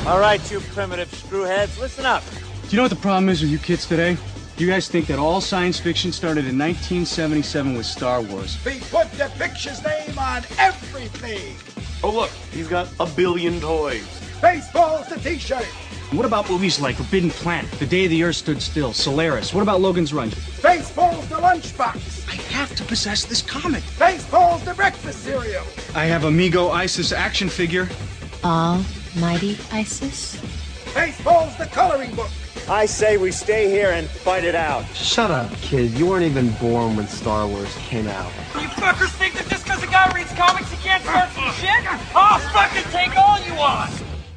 All right, you primitive screwheads, listen up. Do you know what the problem is with you kids today? You guys think that all science fiction started in 1977 with Star Wars. We put the picture's name on everything. Oh, look, he's got a billion toys. Baseball's the t-shirt. And what about movies like Forbidden Planet, The Day the Earth Stood Still, Solaris? What about Logan's Run? Baseball's the lunchbox. I have to possess this comic. Baseball's the breakfast cereal. I have Amigo Isis action figure. Almighty Isis? Baseball's the coloring book. I say we stay here and fight it out. Shut up, kid. You weren't even born when Star Wars came out. You fuckers think that just because a guy reads comics he can't start some shit? I'll fucking take all you want!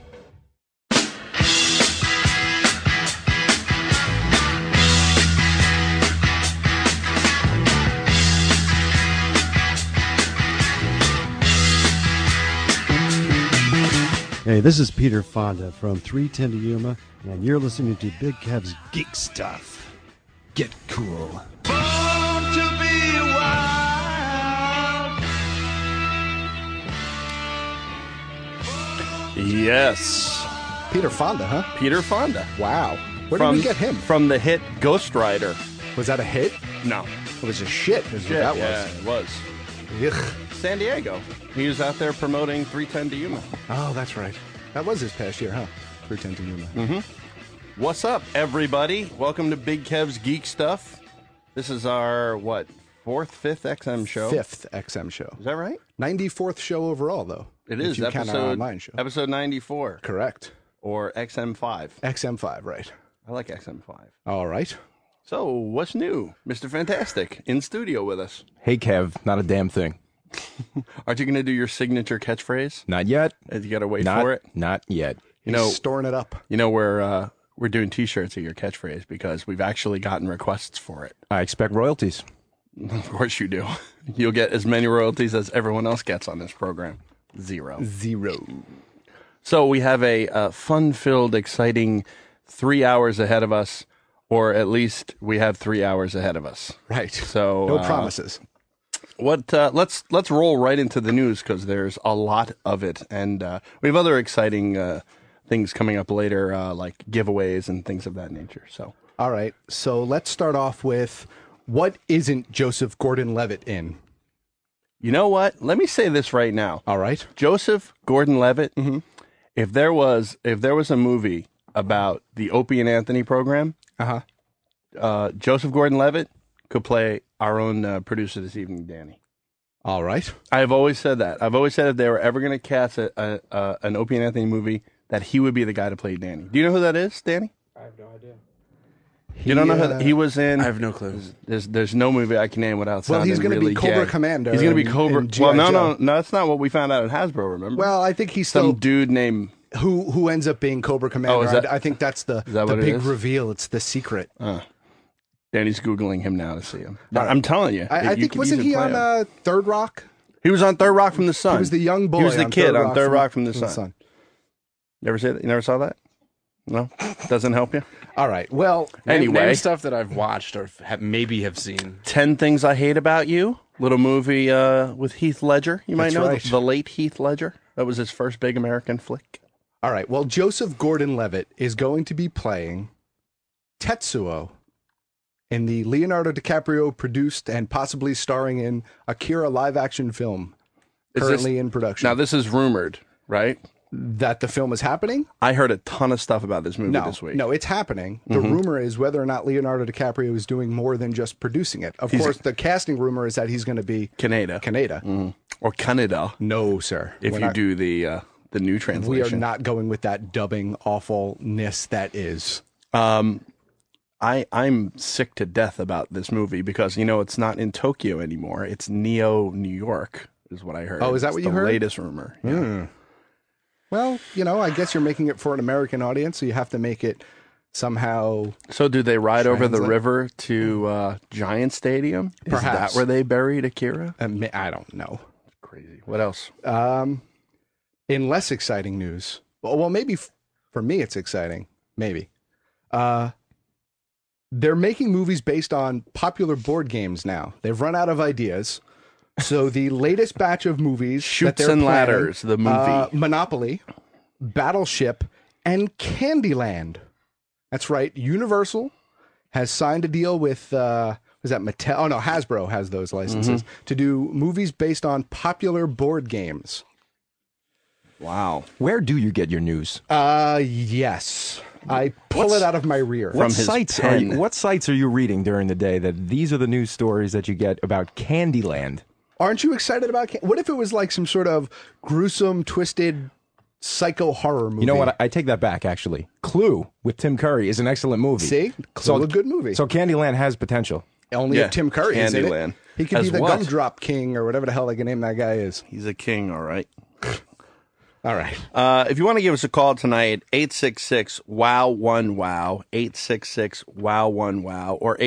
Hey, this is Peter Fonda from 310 to Yuma, and you're listening to Big Kev's Geek Stuff. Get cool. Born to be wild. Yes. Peter Fonda, huh? Peter Fonda. Wow. Where did we get him? From the hit Ghost Rider. Was that a hit? No. It was a shit, is what that It was. Ugh. San Diego. He was out there promoting 310 to Yuma. Oh, that's right. That was his past year, huh? 310 to Yuma. Mm-hmm. What's up, everybody? Welcome to Big Kev's Geek Stuff. This is our, fourth, fifth XM show? Fifth XM show. Is that right? 94th show overall, though. It is. If you count our online show. Episode 94. Correct. Or XM5. XM5, right. I like XM5. All right. So, what's new? Mr. Fantastic, in studio with us. Hey, Kev, not a damn thing. Aren't you going to do your signature catchphrase? Not yet. You got to wait for it? Not yet. He's storing it up. You know, we're doing T-shirts of your catchphrase because we've actually gotten requests for it. I expect royalties. Of course you do. You'll get as many royalties as everyone else gets on this program. Zero. So we have a fun-filled, exciting 3 hours ahead of us, or at least we have 3 hours ahead of us. Right. So no promises. Let's roll right into the news because there's a lot of it, and we have other exciting things coming up later, like giveaways and things of that nature. So, all right. So let's start off with what isn't Joseph Gordon-Levitt in? You know what? Let me say this right now. All right. Joseph Gordon-Levitt. Mm-hmm. If there was a movie about the Opie and Anthony program, Joseph Gordon-Levitt could play our own producer this evening, Danny. All right. I've always said that. I've always said if they were ever going to cast an Opie and Anthony movie, that he would be the guy to play Danny. Do you know who that is, Danny? I have no idea. You don't know who he was in? I have no clue. There's no movie I can name without sounding he's going to really be Cobra gay. Commander. He's going to be Cobra. Well, no, that's not what we found out at Hasbro. Remember? Well, I think he's some still dude named who ends up being Cobra Commander. I think that's the big reveal. It's the secret. Danny's Googling him now to see him. I'm telling you. I think, wasn't he on Third Rock? He was on Third Rock from the Sun. He was the young boy. He was the kid on Third Rock from the Sun. You never saw that? No? Doesn't help you? All right. Well, anyway. Name stuff that I've watched or maybe have seen. 10 Things I Hate About You. Little movie with Heath Ledger. You might know the late Heath Ledger. That was his first big American flick. All right. Well, Joseph Gordon-Levitt is going to be playing Tetsuo in the Leonardo DiCaprio produced and possibly starring in Akira live-action film currently in production. Now, this is rumored, right? That the film is happening? I heard a ton of stuff about this movie this week. No, it's happening. The rumor is whether or not Leonardo DiCaprio is doing more than just producing it. Of course, the casting rumor is that he's going to be Canada. Or Canada. No, sir. If you do the new translation. We are not going with that dubbing awfulness that is. I'm sick to death about this movie because, it's not in Tokyo anymore. It's Neo, New York, is what I heard. Oh, is that what you heard? The latest rumor. Yeah. Well, I guess you're making it for an American audience, so you have to make it somehow. So do they ride over the river to Giant Stadium? Perhaps. Is that where they buried Akira? I don't know. It's crazy. What else? In less exciting news, well, maybe for me it's exciting. Maybe. They're making movies based on popular board games now. They've run out of ideas. So the latest batch of movies Chutes and Ladders, the movie. Monopoly, Battleship, and Candyland. That's right. Universal has signed a deal with, was that Mattel? Oh, no, Hasbro has those licenses to do movies based on popular board games. Wow. Where do you get your news? Yes. I pull it out of my rear. What sites are you reading during the day that these are the news stories that you get about Candyland? Aren't you excited about what if it was like some sort of gruesome, twisted, psycho horror movie? You know what? I take that back, actually. Clue with Tim Curry is an excellent movie. See? Clue, a good movie. So Candyland has potential. Only if Tim Curry is in it. Candyland. He could be As the what? Gumdrop King or whatever the hell they can name that guy is. He's a king, all right. All right. If you want to give us a call tonight, 866-WOW-1-WOW, 866-WOW-1-WOW, or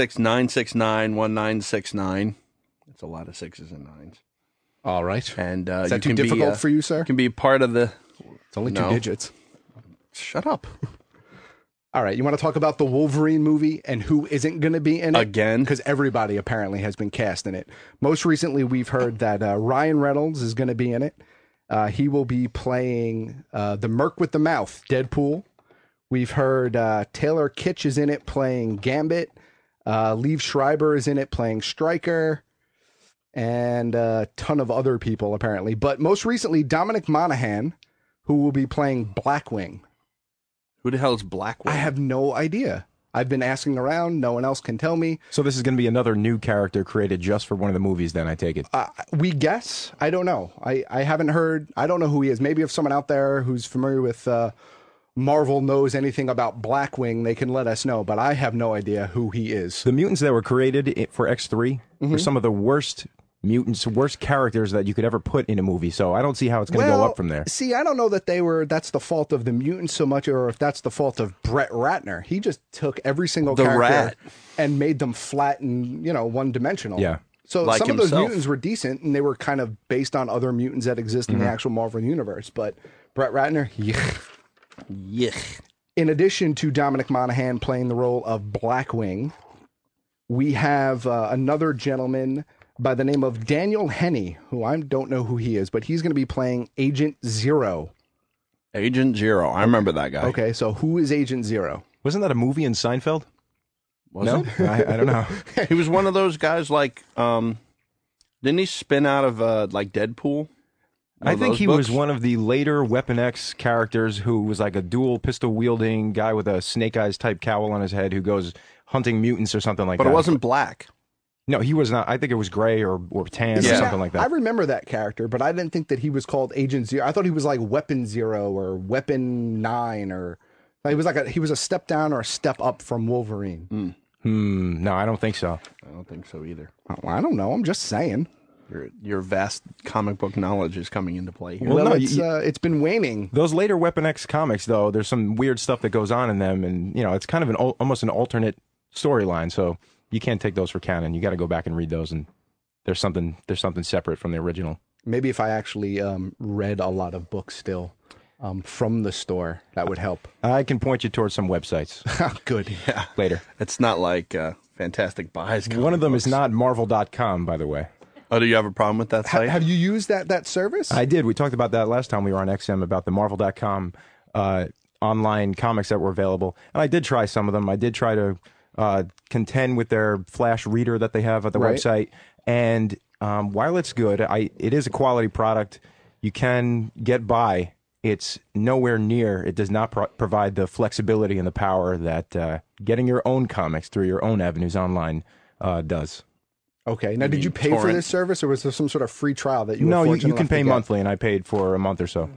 866-969-1969. That's a lot of sixes and nines. All right. And is that you too can difficult be, for you, sir? You can be part of the... It's only two digits. Shut up. All right. You want to talk about the Wolverine movie and who isn't going to be in it? Again? Because everybody apparently has been cast in it. Most recently, we've heard that Ryan Reynolds is going to be in it. He will be playing the Merc with the Mouth, Deadpool. We've heard Taylor Kitsch is in it playing Gambit. Liev Schreiber is in it playing Stryker. And a ton of other people, apparently. But most recently, Dominic Monaghan, who will be playing Blackwing. Who the hell is Blackwing? I have no idea. I've been asking around. No one else can tell me. So this is going to be another new character created just for one of the movies, then, I take it? We guess. I don't know. I haven't heard. I don't know who he is. Maybe if someone out there who's familiar with Marvel knows anything about Blackwing, they can let us know. But I have no idea who he is. The mutants that were created for X3 were some of the worst mutants, worst characters that you could ever put in a movie. So I don't see how it's going to go up from there. See, I don't know that that's the fault of the mutants so much, or if that's the fault of Brett Ratner. He just took every single character and made them flat and, one-dimensional. Yeah. So like some of those himself. mutants were decent, and they were kind of based on other mutants that exist in the actual Marvel Universe. But Brett Ratner, Yuck. In addition to Dominic Monaghan playing the role of Blackwing, we have another gentleman by the name of Daniel Henney, who I don't know who he is, but he's going to be playing Agent Zero. Agent Zero. I remember that guy. Okay, so who is Agent Zero? Wasn't that a movie in Seinfeld? Was no? it? I don't know. He was one of those guys like, didn't he spin out of like Deadpool? I think he was one of the later Weapon X characters who was like a dual pistol wielding guy with a Snake Eyes type cowl on his head who goes hunting mutants or something like that. But it wasn't black. No, he was not. I think it was gray or tan or something like that. I remember that character, but I didn't think that he was called Agent Zero. I thought he was like Weapon Zero or Weapon 9 or he was a step down or a step up from Wolverine. No, I don't think so. I don't think so either. I don't know. I'm just saying. Your vast comic book knowledge is coming into play here. Well, it's been waning. Those later Weapon X comics, though, there's some weird stuff that goes on in them, and it's kind of almost an alternate storyline. So you can't take those for canon. You got to go back and read those, and there's something separate from the original. Maybe if I actually read a lot of books still from the store, that would help. I can point you towards some websites. Good. Yeah. Later. It's not like Fantastic Buys. One of them is not Marvel.com, by the way. Oh, do you have a problem with that site? Have you used that service? I did. We talked about that last time we were on XM about the Marvel.com online comics that were available. And I did try some of them. I did try to contend with their Flash reader that they have at the website. And while it's good, it is a quality product. You can get by. It's nowhere near. It does not provide the flexibility and the power that getting your own comics through your own avenues online does. Okay. Now, did you pay for this service, or was there some sort of free trial that you were fortunate you can enough to pay get? monthly, and I paid for a month or so.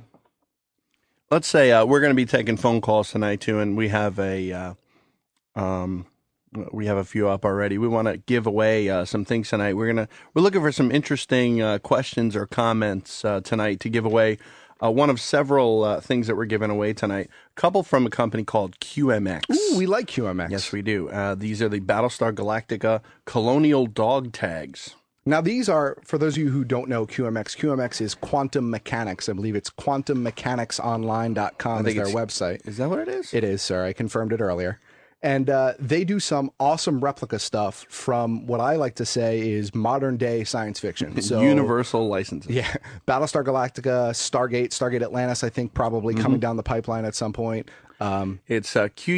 Let's say we're going to be taking phone calls tonight too, and we have a few up already. We want to give away some things tonight. We're looking for some interesting questions or comments tonight to give away. One of several things that we're giving away tonight. A couple from a company called QMX. Ooh, we like QMX. Yes, we do. These are the Battlestar Galactica Colonial Dog Tags. Now, these are, for those of you who don't know QMX, QMX is Quantum Mechanics. I believe it's quantummechanicsonline.com is their website. Is that what it is? It is, sir. I confirmed it earlier. And they do some awesome replica stuff from what I like to say is modern day science fiction. So Universal licenses. Yeah, Battlestar Galactica, Stargate Atlantis. I think probably coming down the pipeline at some point. It's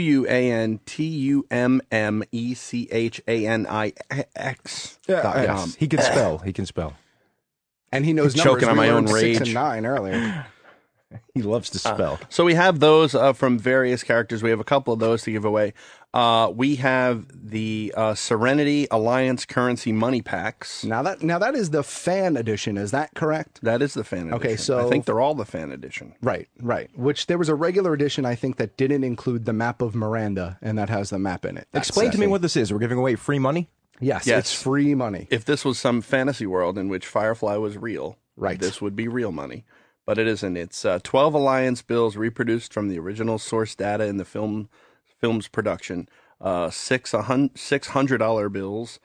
QUANTUMECHANIX.com. He can spell. He can spell. And he knows I'm numbers. choking on my own 6 rage. and 9 earlier. He loves to spell. So we have those from various characters. We have a couple of those to give away. We have the Serenity Alliance Currency Money Packs. Now that is the fan edition. Is that correct? That is the fan edition. Okay, so I think they're all the fan edition. Right. Which there was a regular edition, I think, that didn't include the map of Miranda, and that has the map in it. Explain to me what this is. We're giving away free money? Yes, it's free money. If this was some fantasy world in which Firefly was real, right, this would be real money. But it isn't. It's 12 Alliance bills reproduced from the original source data in the film's production. 6 $100 bills,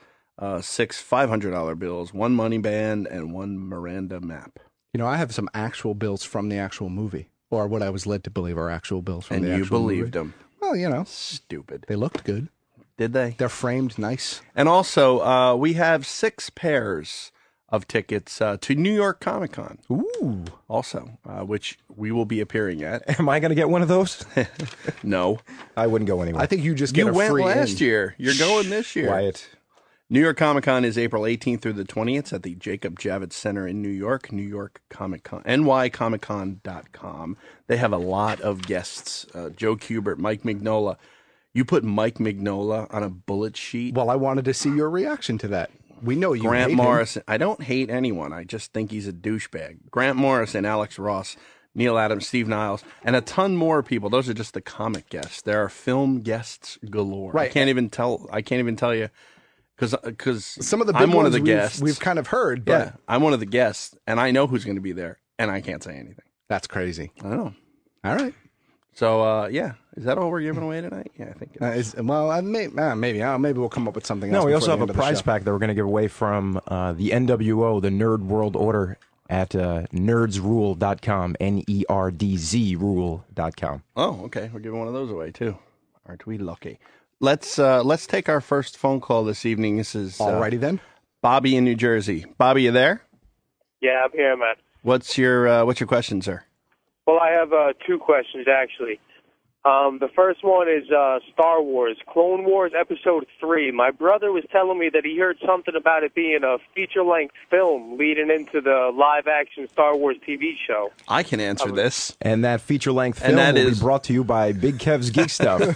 6 $500 bills, 1 money band, and 1 Miranda map. You know, I have some actual bills from the actual movie, or what I was led to believe are actual bills from the actual movie. And you believed them. Well, you know. Stupid. They looked good. Did they? They're framed nice. And also, we have 6 pairs of tickets to New York Comic Con. Ooh. Also, which we will be appearing at. Am I going to get one of those? No. I wouldn't go anywhere. I think you just get a free You went last in. year. You're going this year. Quiet. New York Comic Con is April 18th through the 20th at the Jacob Javits Center in New York. New York Comic Con, nycomiccon.com. They have a lot of guests. Joe Kubert, Mike Mignola. You put Mike Mignola on a bullet sheet. Well, I wanted to see your reaction to that. We know you Grant hate Morrison. him. I don't hate anyone. I just think he's a douchebag. Grant Morrison, Alex Ross, Neil Adams, Steve Niles, and a ton more people. Those are just the comic guests. There are film guests galore. Right. I can't even tell you because some of the big I'm one of ones the guests. we've kind of heard, but Yeah, I'm one of the guests, and I know who's going to be there, and I can't say anything. That's crazy. I know. All right. So, yeah. Is that all we're giving away tonight? Yeah, I think it is. Maybe we'll come up with something else. No, we also before have the a end of the prize show. pack that we're going to give away from the NWO, the Nerd World Order, at nerdsrule.com, NERDZ rule.com. Oh, okay. We're giving one of those away, too. Aren't we lucky? Let's take our first phone call this evening. This is Alrighty then. Bobby in New Jersey. Bobby, you there? Yeah, I'm here, man. What's your question, sir? Well, I have 2 questions, actually. The first one is Star Wars, Clone Wars Episode 3. My brother was telling me that he heard something about it being a feature-length film leading into the live-action Star Wars TV show. I can answer this. And that feature-length And film that will is- be brought to you by Big Kev's Geek Stuff.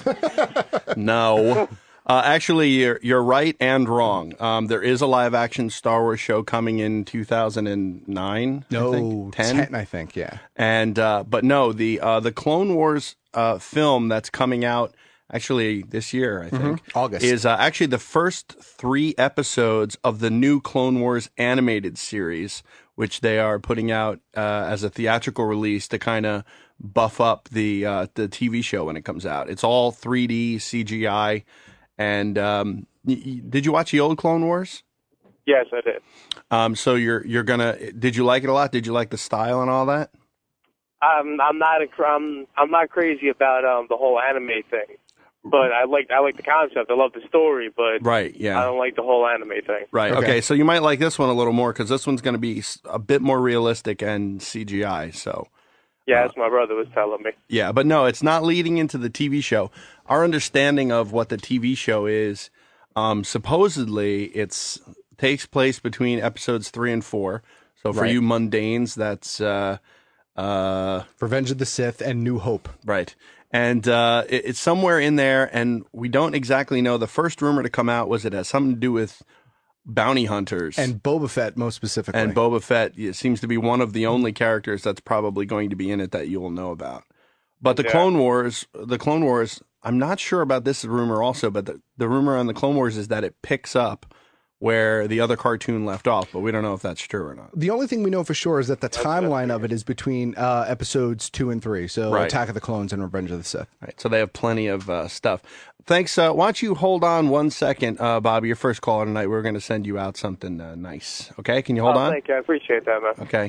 No. Actually, you're right and wrong. There is a live-action Star Wars show coming in 2009. No, I think. 10, I think, yeah. And but no, the Clone Wars film that's coming out actually this year, I think, August, is actually the first 3 episodes of the new Clone Wars animated series, which they are putting out as a theatrical release to kind of buff up the TV show when it comes out. It's all 3D CGI. And did you watch the old Clone Wars? Yes, I did. So you're gonna. Did you like it a lot? Did you like the style and all that? I'm not crazy about the whole anime thing, but I like the concept. I love the story, but Right. Yeah. I don't like the whole anime thing. Right. Okay. So you might like this one a little more because this one's going to be a bit more realistic and CGI. So. Yeah, that's what my brother was telling me. Yeah, but no, it's not leading into the TV show. Our understanding of what the TV show is, supposedly takes place between episodes 3 and 4. So for Right. you mundanes, that's Revenge of the Sith and New Hope. Right. And it's somewhere in there, and we don't exactly know. The first rumor to come out was it has something to do with bounty hunters. And Boba Fett, most specifically. And Boba Fett seems to be one of the only characters that's probably going to be in it that you will know about. But the Clone Wars, I'm not sure about this rumor also, but the rumor on the Clone Wars is that it picks up where the other cartoon left off, but we don't know if that's true or not. The only thing we know for sure is that the timeline of it is between episodes 2 and 3. So Right. Attack of the Clones and Revenge of the Sith. Right, so they have plenty of stuff. Thanks. Why don't you hold on 1 second, Bobby? Your first caller tonight. We're going to send you out something nice. Okay? Can you hold on? Thank you. I appreciate that, man. Okay.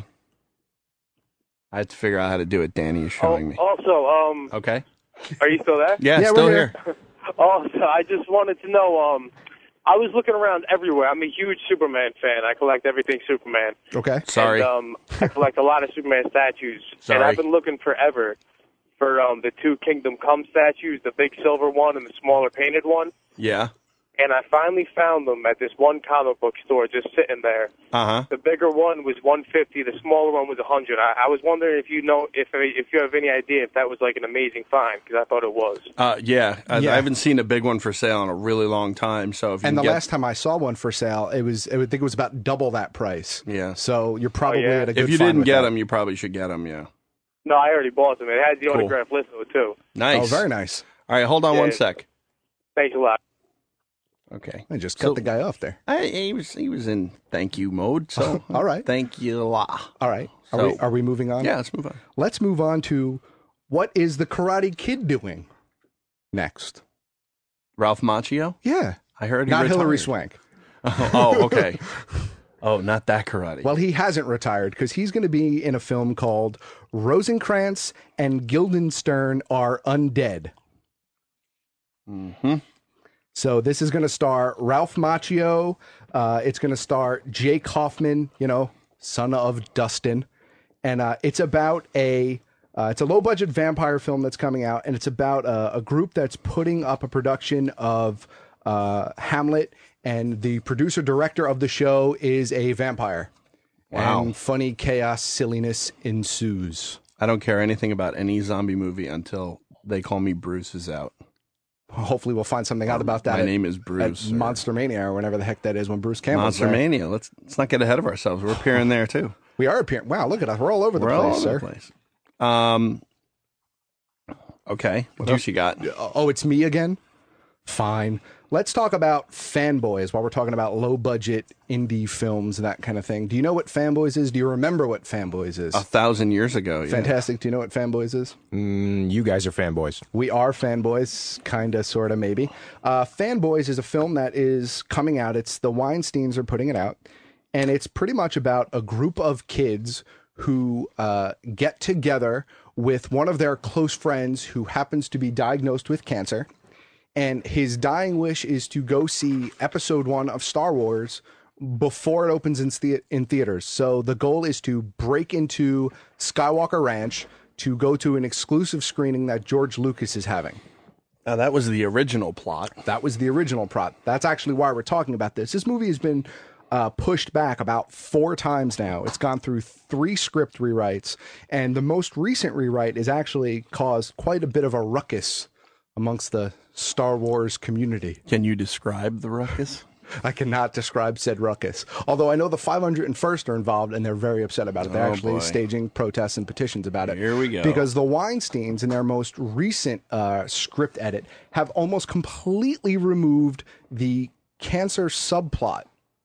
I have to figure out how to do it. Danny is showing me. Also, Okay. are you still there? Yeah, still we're here. Also, I just wanted to know, I was looking around everywhere. I'm a huge Superman fan. I collect everything Superman. Okay. Sorry. And, I collect a lot of Superman statues. Sorry. And I've been looking forever for the two Kingdom Come statues, the big silver one and the smaller painted one. Yeah. And I finally found them at this one comic book store just sitting there. Uh-huh. The bigger one was $150. The smaller one was $100. I was wondering if you know if you have any idea if that was like an amazing find, because I thought it was. Yeah. I haven't seen a big one for sale in a really long time. So if you And can the get... last time I saw one for sale, I think it was about double that price. Yeah. So you're probably at a good If you find didn't with get that. them, you probably should get them, yeah. No, I already bought them. It had the Cool. autograph list of it, too. Nice. Oh, very nice. All right, hold on Yeah. 1 sec. Thanks a lot. Okay. I just cut the guy off there. He was in thank you mode, so all right. Thank you. All right. So, Are we moving on? Yeah, let's move on. Let's move on to what is the Karate Kid doing next? Ralph Macchio? Yeah. I heard he Not retired. Hilary Swank. Oh, okay. Oh, not that karate. Well, he hasn't retired because he's going to be in a film called Rosencrantz and Guildenstern Are Undead. Mm-hmm. So this is going to star Ralph Macchio. It's going to star Jake Hoffman, son of Dustin. And it's about it's a low-budget vampire film that's coming out, and it's about a group that's putting up a production of Hamlet, and the producer-director of the show is a vampire. Wow. And funny chaos, silliness ensues. I don't care anything about any zombie movie until They Call Me Bruce is out. Hopefully we'll find something out about that. My name is Bruce. At Monster Mania or whenever the heck that is when Bruce Campbell's Monster there. Mania. Let's not get ahead of ourselves. We're appearing there too. We are appearing. Wow, look at us. We're all over the We're place, all over sir. the place. Okay. What else you got? Oh, it's me again? Fine. Let's talk about Fanboys while we're talking about low-budget indie films and that kind of thing. Do you know what Fanboys is? Do you remember what Fanboys is? 1,000 years ago. Yeah. Fantastic. Do you know what Fanboys is? You guys are fanboys. We are fanboys, kind of, sort of, maybe. Fanboys is a film that is coming out. It's the Weinsteins are putting it out. And it's pretty much about a group of kids who get together with one of their close friends who happens to be diagnosed with cancer. And his dying wish is to go see episode 1 of Star Wars before it opens in theaters. So the goal is to break into Skywalker Ranch to go to an exclusive screening that George Lucas is having. Now, that was the original plot. That was the original plot. That's actually why we're talking about this. This movie has been pushed back about 4 times now. It's gone through 3 script rewrites. And the most recent rewrite has actually caused quite a bit of a ruckus amongst the Star Wars community. Can you describe the ruckus? I cannot describe said ruckus. Although I know the 501st are involved and they're very upset about it. They're actually staging protests and petitions about it. Here we go. Because the Weinsteins, in their most recent script edit, have almost completely removed the cancer subplot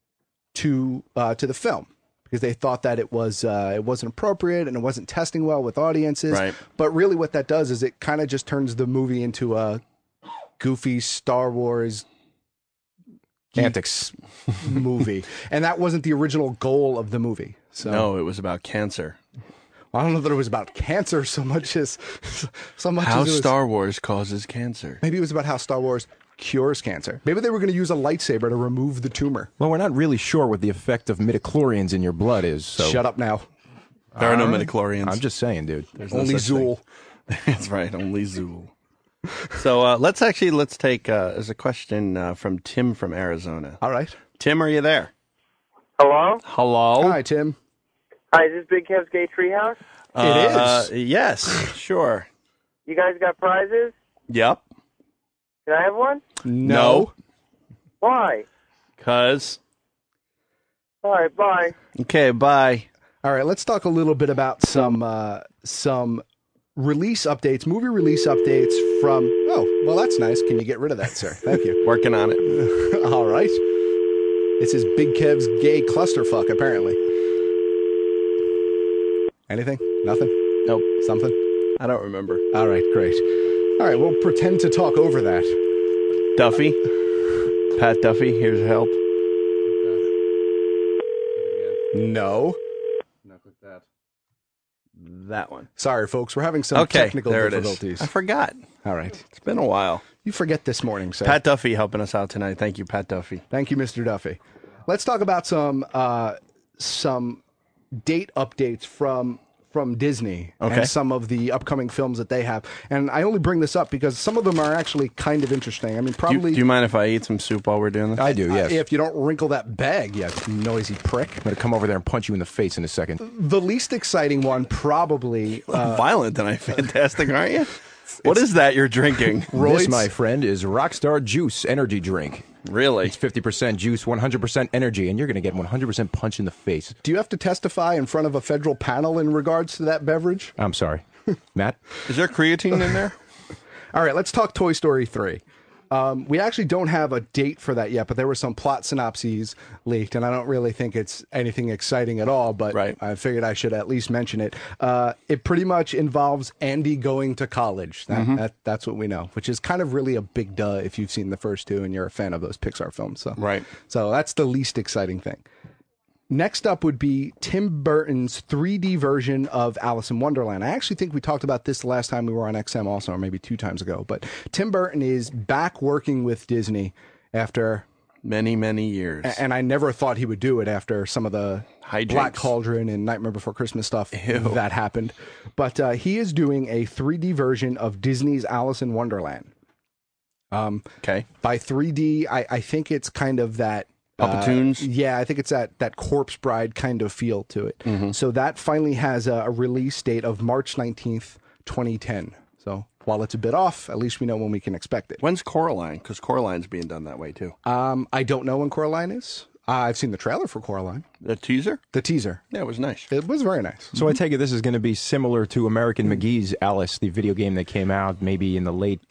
to the film. Because they thought that it wasn't appropriate and it wasn't testing well with audiences. Right. But really what that does is it kind of just turns the movie into a goofy Star Wars antics movie. And that wasn't the original goal of the movie. So No, it was about cancer. I don't know that it was about cancer so much as How as it was, Star Wars causes cancer. maybe it was about how Star Wars cures cancer. Maybe they were going to use a lightsaber to remove the tumor. Well, we're not really sure what the effect of midichlorians in your blood is. So Shut up now. There are no All right. midichlorians. I'm just saying, dude. There's no Only such thing. Zool. That's right, only Zool. So let's take as a question from Tim from Arizona. All right. Tim, are you there? Hello? Hello? Hi, Tim. Hi, is this Big Kev's Gay Treehouse? It is. Yes, sure. You guys got prizes? Yep. Can I have one? No. Why? 'Cause. All right, bye. Okay, bye. All right, let's talk a little bit about some release updates, movie release updates from... Oh, well, that's nice. Can you get rid of that, sir? Thank you. Working on it. All right. This is Big Kev's gay clusterfuck, apparently. Anything? Nothing? Nope. Something? I don't remember. All right, great. All right, we'll pretend to talk over that. Duffy? Pat Duffy, here's your help. No. Not with that. That one. Sorry, folks. We're having some technical there it difficulties. is. I forgot. All right. It's been a while. You forget this morning, sir. Pat Duffy helping us out tonight. Thank you, Pat Duffy. Thank you, Mr. Duffy. Let's talk about some date updates from Disney and some of the upcoming films that they have. And I only bring this up because some of them are actually kind of interesting. I mean, probably... Do you mind if I eat some soup while we're doing this? I do, yes. If you don't wrinkle that bag, you noisy prick. I'm going to come over there and punch you in the face in a second. The least exciting one probably... Violent tonight. Fantastic, aren't you? What is that you're drinking? This, my friend, is Rockstar Juice energy drink. Really? It's 50% juice, 100% energy, and you're going to get 100% punch in the face. Do you have to testify in front of a federal panel in regards to that beverage? I'm sorry. Matt? Is there creatine in there? All right, let's talk Toy Story 3. We actually don't have a date for that yet, but there were some plot synopses leaked, and I don't really think it's anything exciting at all, but I figured I should at least mention it. It pretty much involves Andy going to college. That's what we know, which is kind of really a big duh if you've seen the first two and you're a fan of those Pixar films. So that's the least exciting thing. Next up would be Tim Burton's 3D version of Alice in Wonderland. I actually think we talked about this the last time we were on XM also, or maybe 2 times ago. But Tim Burton is back working with Disney after... many, many years. And I never thought he would do it after some of the Hijinks. Black Cauldron and Nightmare Before Christmas stuff that happened. But he is doing a 3D version of Disney's Alice in Wonderland. By 3D, I think it's kind of that... Puppetoons? Yeah, I think it's that Corpse Bride kind of feel to it. So that finally has a release date of March 19th, 2010. So while it's a bit off, at least we know when we can expect it. When's Coraline? Because Coraline's being done that way, too. I don't know when Coraline is. I've seen the trailer for Coraline. The teaser? The teaser. Yeah, it was nice. It was very nice. So I take it this is going to be similar to American McGee's Alice, the video game that came out maybe in the late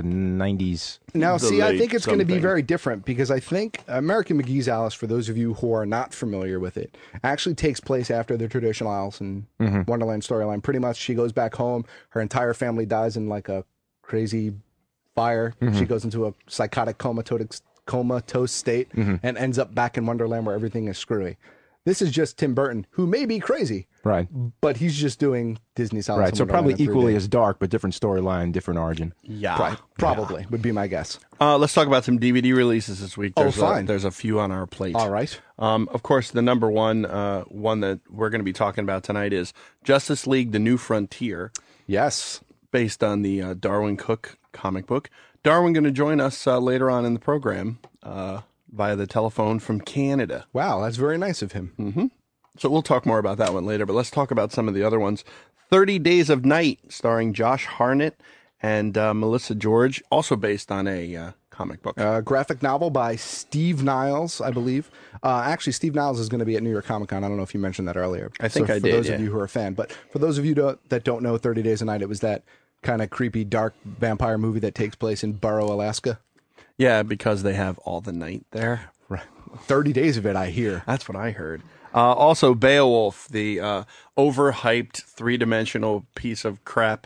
90s. Now, see, I think it's going to be very different because I think American McGee's Alice, for those of you who are not familiar with it, actually takes place after the traditional Alice in Wonderland storyline. Pretty much, she goes back home. Her entire family dies in like a crazy fire. She goes into a psychotic comatose state and ends up back in Wonderland where everything is screwy. This is just Tim Burton, who may be crazy, right? But he's just doing Disney's Alice in so Wonderland probably equally as dark, but different storyline, different origin. Yeah, probably would be my guess. Let's talk about some DVD releases this week. Fine. There's a few on our plate. All right. Of course, the number one that we're going to be talking about tonight is Justice League: The New Frontier. Yes, based on the Darwin Cook comic book. Darwin going to join us later on in the program via the telephone from Canada. Wow, that's very nice of him. So we'll talk more about that one later, but let's talk about some of the other ones. 30 Days of Night, starring Josh Hartnett and Melissa George, also based on a comic book. Graphic novel by Steve Niles, I believe. Actually, Steve Niles is going to be at New York Comic Con. I don't know if you mentioned that earlier. I think I did, for those of you who are a fan. But for those of you that don't know 30 Days of Night, it was that kind of creepy, dark vampire movie that takes place in Burrow, Alaska. Yeah, because they have all the night there. Right. 30 days of it, I hear. That's what I heard. Also, Beowulf, the overhyped 3-dimensional piece of crap,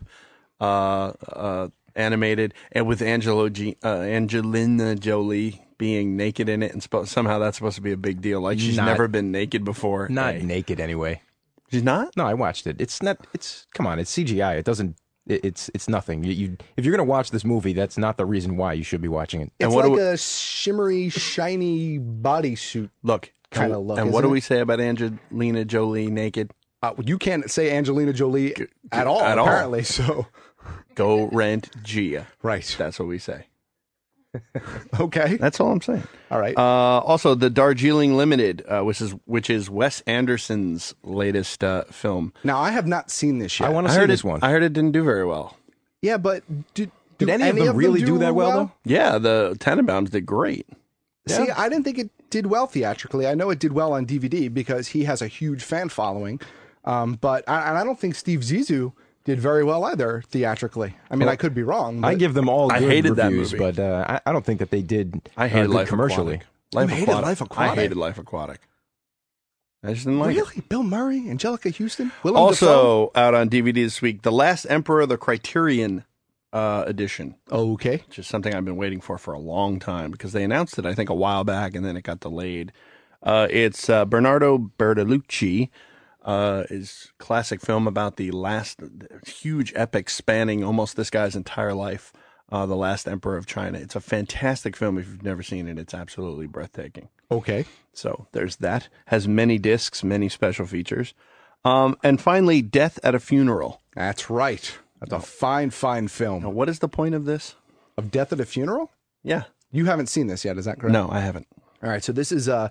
animated, and with Angelina Jolie being naked in it, and somehow that's supposed to be a big deal. Like she's never been naked before. Not naked anyway. She's not? No, I watched it. It's not. It's come on. It's CGI. It doesn't. It's nothing. You if you're going to watch this movie, that's not the reason why you should be watching it. It's like a shimmery, shiny bodysuit kind of look. And what do we say about Angelina Jolie naked? You can't say Angelina Jolie at all, apparently. So go rent Gia. Right. That's what we say. Okay. That's all I'm saying. All right. Also, the Darjeeling Limited, which is Wes Anderson's latest film. Now, I have not seen this yet. I want to see this one. I heard it didn't do very well. Yeah, but did any of them really do that well, though? Yeah, the Tenenbaums did great. See, I didn't think it did well theatrically. I know it did well on DVD because he has a huge fan following. But I don't think Steve Zissou did very well either theatrically. I mean, I could be wrong. But I give them all good hated reviews, that movie. but I don't think that they did. I hated good Life commercially. Aquatic. Life Aquatic? I hated Life Aquatic. I just didn't like it. Really? Bill Murray, Angelica Houston, Willem Dafoe? Out on DVD this week, The Last Emperor, the Criterion edition. Okay. Which is something I've been waiting for a long time because they announced it, I think, a while back, and then it got delayed. It's Bernardo Bertolucci, is classic film about the last huge epic spanning almost this guy's entire life, The Last Emperor of China. It's a fantastic film. If you've never seen it, it's absolutely breathtaking. Okay. So there's that. Has many discs, many special features. And finally, Death at a Funeral. That's right. That's a fine, fine film. Now, what is the point of this? Of Death at a Funeral? Yeah. You haven't seen this yet, is that correct? No, I haven't. All right, so this is a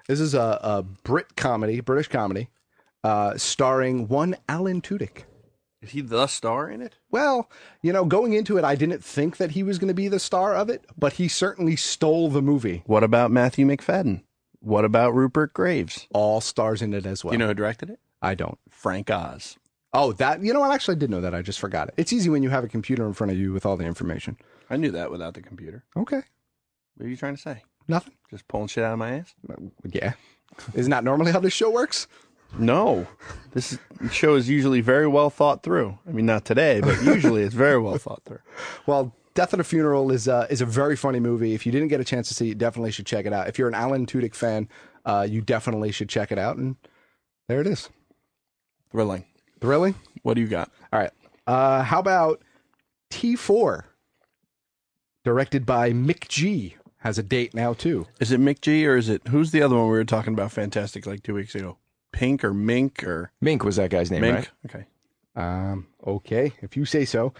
British comedy, starring one Alan Tudyk. Is he the star in it? Well, going into it, I didn't think that he was going to be the star of it, but he certainly stole the movie. What about Matthew McFadden? What about Rupert Graves? All stars in it as well. Do you know who directed it? I don't. Frank Oz. Oh, that, what? Actually, I did know that. I just forgot it. It's easy when you have a computer in front of you with all the information. I knew that without the computer. Okay. What are you trying to say? Nothing. Just pulling shit out of my ass? Yeah. Isn't that normally how this show works? No. This show is usually very well thought through. I mean, not today, but usually it's very well thought through. Well, Death at a Funeral is a very funny movie. If you didn't get a chance to see it, definitely should check it out. If you're an Alan Tudyk fan, you definitely should check it out. And there it is. Thrilling. Thrilling? What do you got? All right. How about T4? Directed by Mick G. Has a date now, too. Is it Mick G or is it... Who's the other one we were talking about fantastic like 2 weeks ago? Pink or Mink or... Mink was that guy's name, Mink? right? Okay. Okay, if you say so.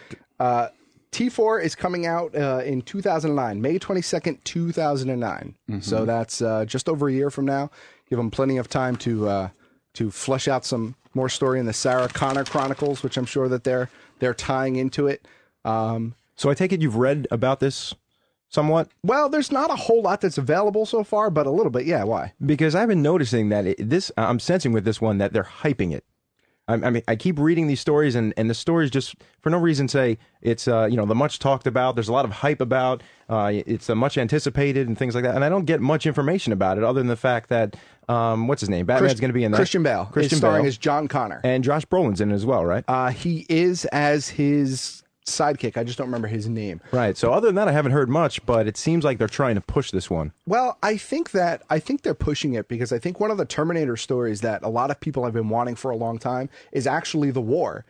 T4 is coming out in 2009, May 22nd, 2009. Mm-hmm. So that's just over a year from now. Give them plenty of time to flesh out some more story in the Sarah Connor Chronicles, which I'm sure that they're tying into it. So I take it you've read about this somewhat? Well, there's not a whole lot that's available so far, but a little bit. Yeah, why? Because I've been noticing that I'm sensing with this one that they're hyping it. I mean, I keep reading these stories, and the stories just for no reason say it's the much talked about. There's a lot of hype about. It's much anticipated and things like that. And I don't get much information about it other than the fact that what's his name? Batman's going to be in that. Christian Bale. Christian starring Bale as John Connor, and Josh Brolin's in it as well, right? He is as his sidekick. I just don't remember his name. Right. So other than that, I haven't heard much, but it seems like they're trying to push this one. Well, I think they're pushing it because I think one of the Terminator stories that a lot of people have been wanting for a long time is actually the war.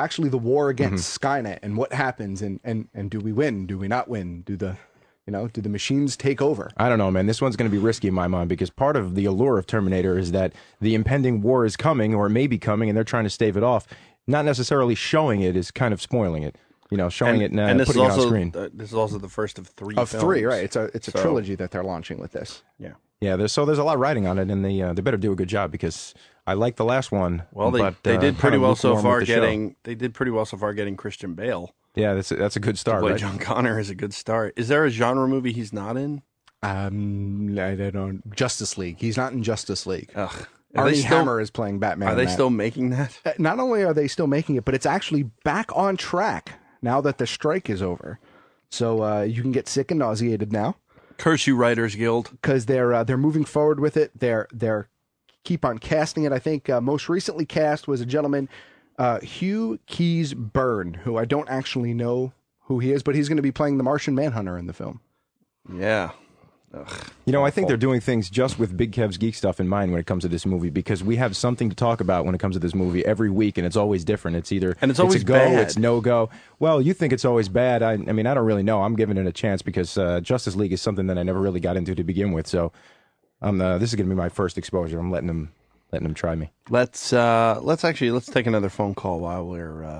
Against Skynet and what happens and do we win? Do we not win? Do the machines take over? I don't know, man. This one's going to be risky in my mind because part of the allure of Terminator is that the impending war is coming or may be coming and they're trying to stave it off. Not necessarily showing it is kind of spoiling it. Showing it and putting it on screen. This is also the first of three. Of films. Three, right? It's a trilogy that they're launching with this. Yeah, yeah. There's a lot riding on it, and they better do a good job because I like the last one. Well, they did pretty well so far getting Christian Bale. Yeah, that's a good start. Right? John Connor is a good start. Is there a genre movie he's not in? I don't know. Justice League. He's not in Justice League. Ugh. Armie Hammer is playing Batman. Are they still making that? Not only are they still making it, but it's actually back on track now that the strike is over. So you can get sick and nauseated now. Curse you, Writers Guild, because they're moving forward with it. They're keep on casting it. I think most recently cast was a gentleman, Hugh Keys Byrne, who I don't actually know who he is, but he's going to be playing the Martian Manhunter in the film. Yeah. Ugh, I think they're doing things just with Big Kev's Geek Stuff in mind when it comes to this movie because we have something to talk about when it comes to this movie every week, and it's always different. It's either it's always a go, bad. It's no go. Well, you think it's always bad. I mean, I don't really know. I'm giving it a chance because Justice League is something that I never really got into to begin with. So this is going to be my first exposure. I'm letting them try me. Let's take another phone call while we're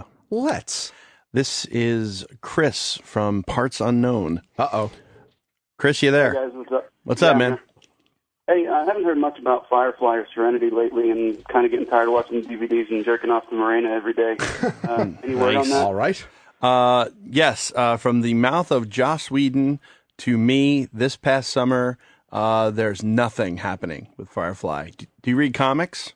This is Chris from Parts Unknown. Uh-oh. Chris, you there? Hey guys, what's up? What's up, man? Hey, I haven't heard much about Firefly or Serenity lately, and kind of getting tired of watching DVDs and jerking off to Morena every day. Any word on that? All right. Yes, from the mouth of Joss Whedon to me this past summer, there's nothing happening with Firefly. Do you read comics?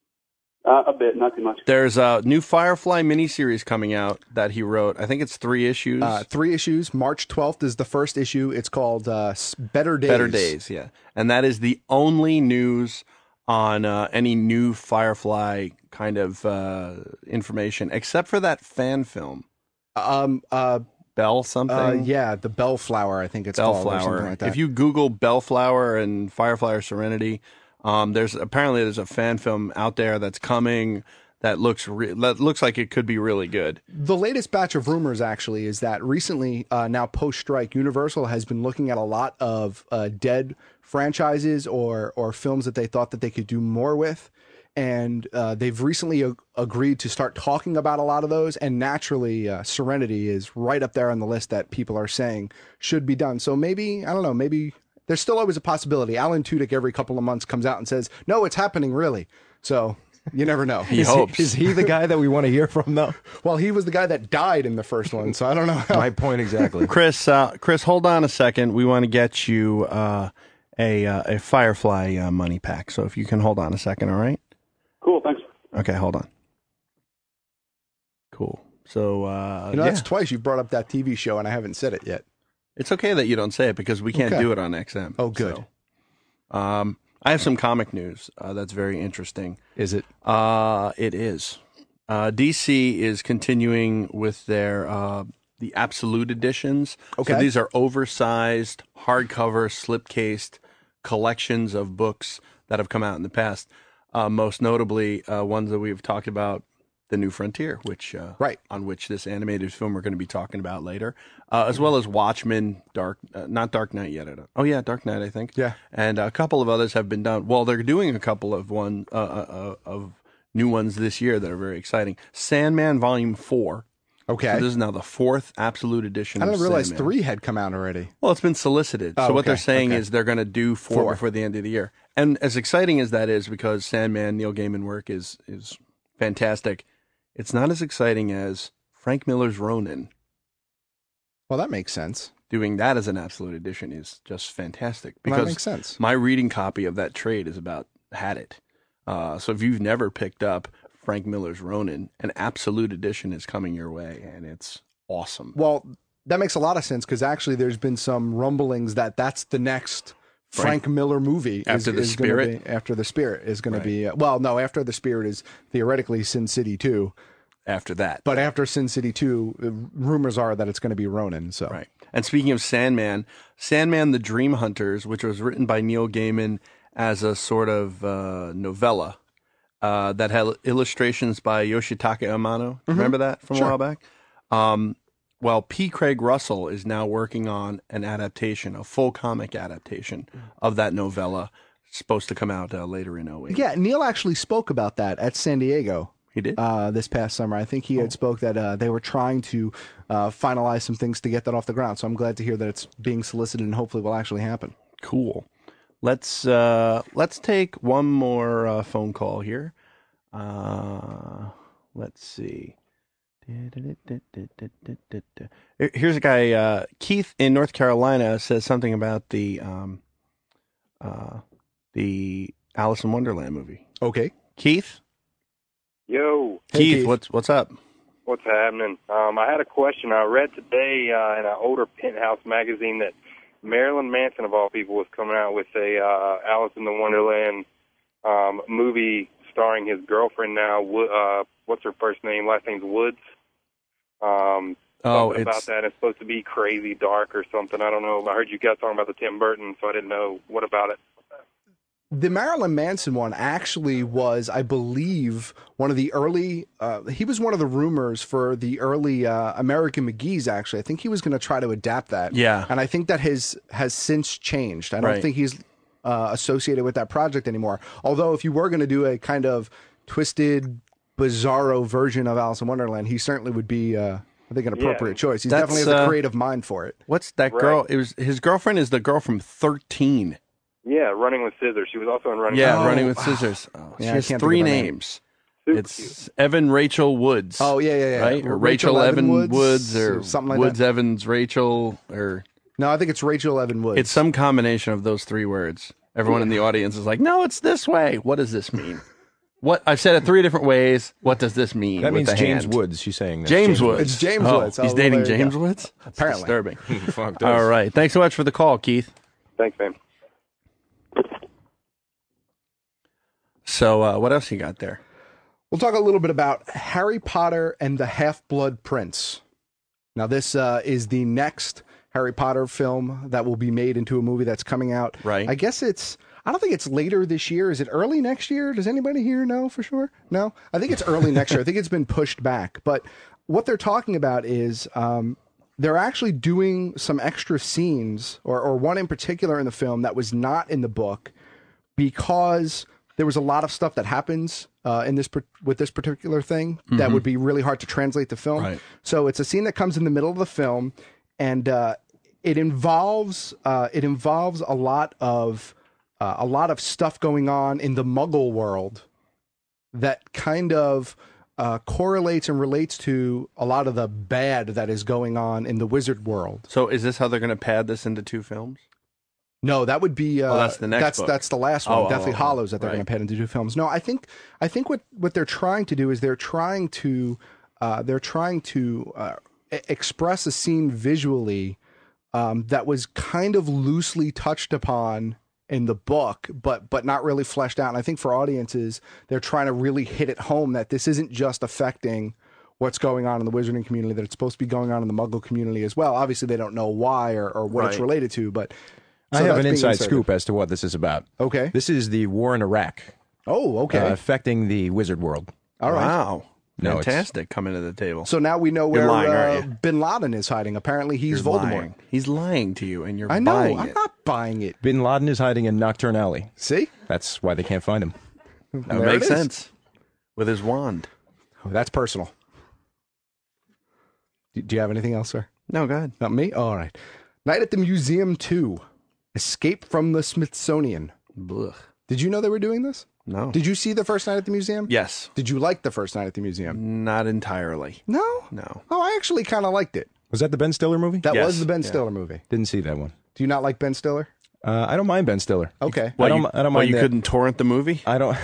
A bit, not too much. There's a new Firefly miniseries coming out that he wrote. I think it's 3 issues. 3 issues. March 12th is the first issue. It's called Better Days. Better Days, yeah. And that is the only news on any new Firefly kind of information, except for that fan film. Bell something? Yeah, the Bellflower, I think it's called. Or something like that. If you Google Bellflower and Firefly or Serenity, There's a fan film out there that's coming that looks like it could be really good. The latest batch of rumors actually is that recently, now post-strike, Universal has been looking at a lot of dead franchises or films that they thought that they could do more with. And they've recently agreed to start talking about a lot of those. And naturally, Serenity is right up there on the list that people are saying should be done. So maybe, I don't know, maybe there's still always a possibility. Alan Tudyk every couple of months comes out and says, no, it's happening really. So you never know. He hopes. Is he the guy that we want to hear from, though? Well, he was the guy that died in the first one, so I don't know. My point exactly. Chris, hold on a second. We want to get you a Firefly money pack. So if you can hold on a second, all right? Cool, thanks. Okay, hold on. Cool. So, that's twice you've brought up that TV show, and I haven't said it yet. It's okay that you don't say it because we can't do it on XM. Oh, good. So, I have some comic news that's very interesting. Is it? It is. DC is continuing with their the Absolute editions. Okay. So these are oversized, hardcover, slipcased collections of books that have come out in the past. Most notably, ones that we've talked about, The New Frontier, which on which this animated film we're going to be talking about later, as well as Watchmen, not Dark Knight yet. Dark Knight, I think. Yeah, and a couple of others have been done. Well, they're doing a couple of of new ones this year that are very exciting. Sandman Volume 4. Okay, so this is now the 4th Absolute edition. I didn't realize Sandman. 3 had come out already. Well, it's been solicited. So what they're saying is they're going to do 4 before the end of the year. And as exciting as that is, because Sandman, Neil Gaiman work is fantastic, it's not as exciting as Frank Miller's Ronin. Well, that makes sense. Doing that as an Absolute edition is just fantastic. Well, Because that makes sense. My reading copy of that trade is about had it. So if you've never picked up Frank Miller's Ronin, an Absolute edition is coming your way, and it's awesome. Well, that makes a lot of sense because actually there's been some rumblings that that's the next Frank Miller movie. After the Spirit? After the Spirit is going to be... After the Spirit is theoretically Sin City 2. After that. But after Sin City 2, rumors are that it's going to be Ronin. So. Right. And speaking of Sandman the Dream Hunters, which was written by Neil Gaiman as a sort of novella that had illustrations by Yoshitaka Amano. Remember that from a while back? Well, P. Craig Russell is now working on an adaptation, a full comic adaptation of that novella, supposed to come out later in 2008. Yeah, Neil actually spoke about that at San Diego. He did? This past summer. I think he had spoke that they were trying to finalize some things to get that off the ground. So I'm glad to hear that it's being solicited and hopefully will actually happen. Cool. Let's take one more phone call here. Let's see. Here's a guy, Keith in North Carolina, says something about the Alice in Wonderland movie. Okay, Keith. Yo, Keith, what's up? What's happening? I had a question. I read today in an older Penthouse magazine that Marilyn Manson, of all people, was coming out with a Alice in the Wonderland movie starring his girlfriend now. What's her first name? Last name's Woods. Something about that. It's supposed to be crazy dark or something. I don't know. I heard you guys talking about the Tim Burton, so I didn't know. What about it? The Marilyn Manson one actually was, I believe, one of the early, he was one of the rumors for the early American McGee's, actually. I think he was going to try to adapt that. Yeah. And I think that has since changed. I don't think he's associated with that project anymore. Although if you were going to do a kind of twisted, bizarro version of Alice in Wonderland, he certainly would be, I think, an appropriate choice. He definitely has a creative mind for it. What's that girl? It was his girlfriend is the girl from 13. Yeah, Running with Scissors. She was also in Running. Yeah, Running with Scissors. Oh, she has 3 names. It's cute. Evan Rachel Woods. Oh yeah. Right, or Rachel Evan Woods, or something like Woods that. Evans Rachel, or no, I think it's Rachel Evan Woods. It's some combination of those 3 words. Everyone in the audience is like, "No, it's this way." What does this mean? What I've said it 3 different ways. What does this mean? That with means the James hand? Woods. She's saying that. James Woods. It's James Woods. He's dating James Woods. That's apparently disturbing. Fuck All right. Thanks so much for the call, Keith. Thanks, man. So, what else you got there? We'll talk a little bit about Harry Potter and the Half-Blood Prince. Now, this is the next Harry Potter film that will be made into a movie that's coming out. Right. I guess it's, I don't think it's later this year. Is it early next year? Does anybody here know for sure? No, I think it's early next year. I think it's been pushed back. But what they're talking about is they're actually doing some extra scenes, or one in particular in the film that was not in the book, because there was a lot of stuff that happens with this particular thing that would be really hard to translate to film. Right. So it's a scene that comes in the middle of the film, and it involves a lot of stuff going on in the Muggle world that kind of correlates and relates to a lot of the bad that is going on in the wizard world. So is this how they're going to pad this into 2 films? No, that would be that's the next book. That's the last one. Deathly Hallows that they're going to pad into 2 films. No, I think what they're trying to do is they're trying to express a scene visually that was kind of loosely touched upon in the book, but not really fleshed out. And I think for audiences, they're trying to really hit it home that this isn't just affecting what's going on in the wizarding community, that it's supposed to be going on in the Muggle community as well. Obviously, they don't know why or what it's related to, but I have an inside scoop as to what this is about. Okay. This is the war in Iraq. Oh, okay. Affecting the wizard world. All right. Wow. No, fantastic coming to the table. So now we know You're where lying, aren't you? Bin Laden is hiding. Apparently, he's Voldemort. Lying. He's lying to you, and you're I know. buying I'm it. not buying it. Bin Laden is hiding in Nocturne Alley. See? That's why they can't find him. That There makes it is. sense. With his wand. Oh, that's personal. Do you have anything else, sir? No, go ahead. Not me? All right. Night at the Museum 2. Escape from the Smithsonian. Blech. Did you know they were doing this? No. Did you see the first Night at the Museum? Yes. Did you like the first Night at the Museum? Not entirely. No? No. Oh, I actually kind of liked it. Was that the Ben Stiller movie? That Yes. was the Ben Stiller movie. Didn't see that one. Do you not like Ben Stiller? I don't mind Ben Stiller. Okay. I don't mind you that. couldn't torrent the movie? I don't.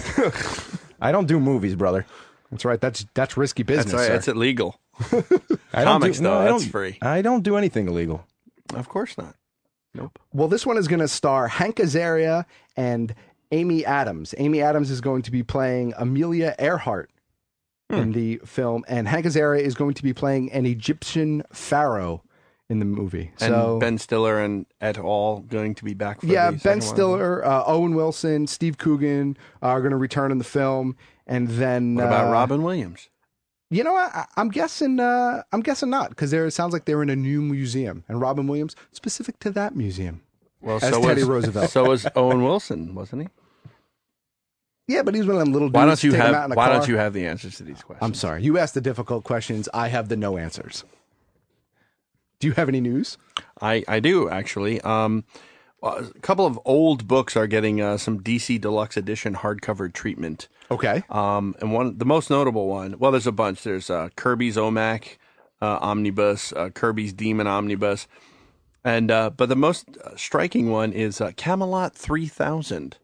I don't do movies, brother. That's right. That's risky business, That's right. sir. That's illegal. I don't Comics, do, though, I that's don't- free. I don't do anything illegal. Of course not. Nope. Well, this one is going to star Hank Azaria and Amy Adams. Amy Adams is going to be playing Amelia Earhart in the film, and Hank Azaria is going to be playing an Egyptian pharaoh in the movie. And So Ben Stiller and et al. Going to be back for yeah, the Ben second one? Stiller, Owen Wilson, Steve Coogan are going to return in the film, and then What about Robin Williams? You know, I'm guessing not, because it sounds like they're in a new museum, and Robin Williams specific to that museum. Well, as so Teddy was Roosevelt. So was Owen Wilson, wasn't he? Yeah, but he's one of them little dudes. Why don't you take him out have in a Why car. don't you have the answers to these questions? I'm sorry. You asked the difficult questions. I have the no answers. Do you have any news? I do actually. A couple of old books are getting some DC Deluxe Edition hardcover treatment. Okay. And the most notable one. Well, there's a bunch. There's Kirby's OMAC Omnibus, Kirby's Demon Omnibus, and but the most striking one is Camelot 3000.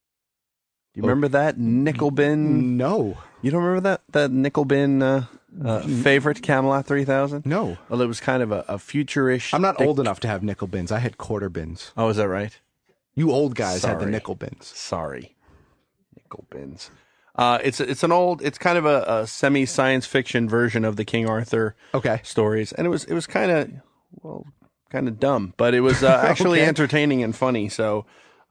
Do you remember that nickel bin? No. You don't remember that nickel bin favorite Camelot 3000? No. Well, it was kind of a future-ish. I'm not old enough to have nickel bins. I had quarter bins. Oh, is that right? You old guys had the Sorry. nickel bins. Sorry. Nickel bins. It's an old. It's kind of a semi science fiction version of the King Arthur stories, and it was kind of dumb, but it was actually Okay. entertaining and funny. So,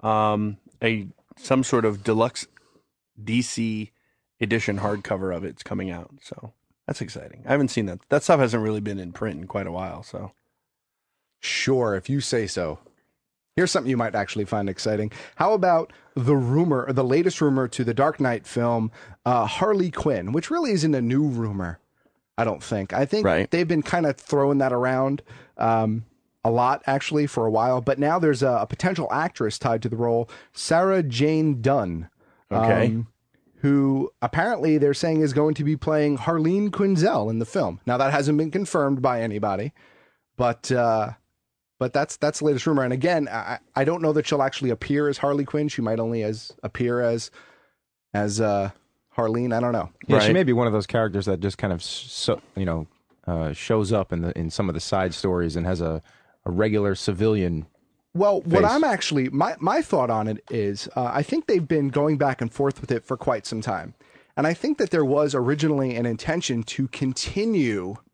some sort of deluxe DC edition hardcover of it's coming out. So that's exciting. I haven't seen that. That stuff hasn't really been in print in quite a while. So Sure, if you say so. Here's something you might actually find exciting. How about the latest rumor to the Dark Knight film, Harley Quinn, which really isn't a new rumor, I don't think. I think they've been kind of throwing that around a lot, actually, for a while. But now there's a potential actress tied to the role, Sarah Jane Dunn. Okay. Who apparently they're saying is going to be playing Harleen Quinzel in the film. Now, that hasn't been confirmed by anybody, but that's the latest rumor. And again, I don't know that she'll actually appear as Harley Quinn. She might only appear as Harleen. I don't know. Yeah, she may be one of those characters that just kind of shows up in some of the side stories and has a regular civilian. Well, face. what I'm actually my thought on it is I think they've been going back and forth with it for quite some time, and I think that there was originally an intention to continue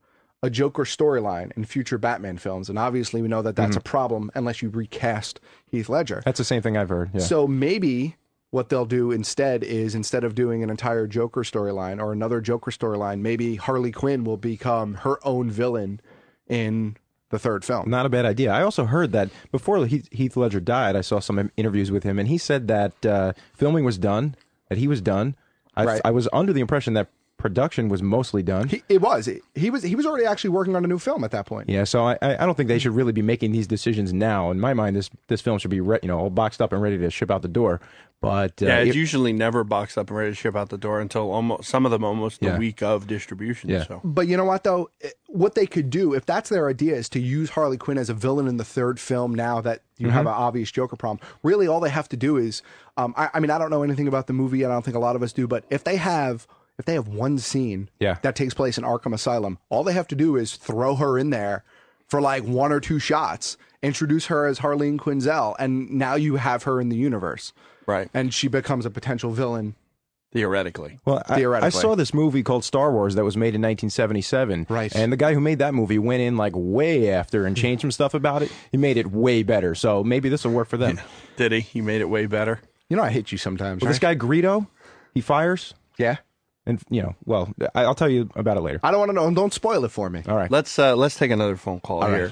a Joker storyline in future Batman films, and obviously we know that that's a problem unless you recast Heath Ledger. That's the same thing I've heard. Yeah. So maybe what they'll do instead is, instead of doing an entire Joker storyline or another Joker storyline, maybe Harley Quinn will become her own villain in the third film. Not a bad idea. I also heard that before Heath Ledger died, I saw some interviews with him, and he said that filming was done, that he was done. I was under the impression that production was mostly done. He was already actually working on a new film at that point. Yeah, so I don't think they should really be making these decisions now. In my mind, this film should be all boxed up and ready to ship out the door. But it's usually never boxed up and ready to ship out the door until some of them almost the week of distribution. Yeah. So. But you know what, though? What they could do, if that's their idea, is to use Harley Quinn as a villain in the third film now that you have an obvious Joker problem. Really, all they have to do is, I mean, I don't know anything about the movie, and I don't think a lot of us do, but if they have one scene that takes place in Arkham Asylum, all they have to do is throw her in there for like 1 or 2 shots, introduce her as Harleen Quinzel, and now you have her in the universe. Right. And she becomes a potential villain. Theoretically. Well, I saw this movie called Star Wars that was made in 1977. Right. And the guy who made that movie went in like way after and changed some stuff about it. He made it way better. So maybe this will work for them. Did he? He made it way better. You know, I hate you sometimes. Well, right? This guy Greedo, he fires. Yeah. And, well, I'll tell you about it later. I don't want to know. Don't spoil it for me. All right. Let's take another phone call here.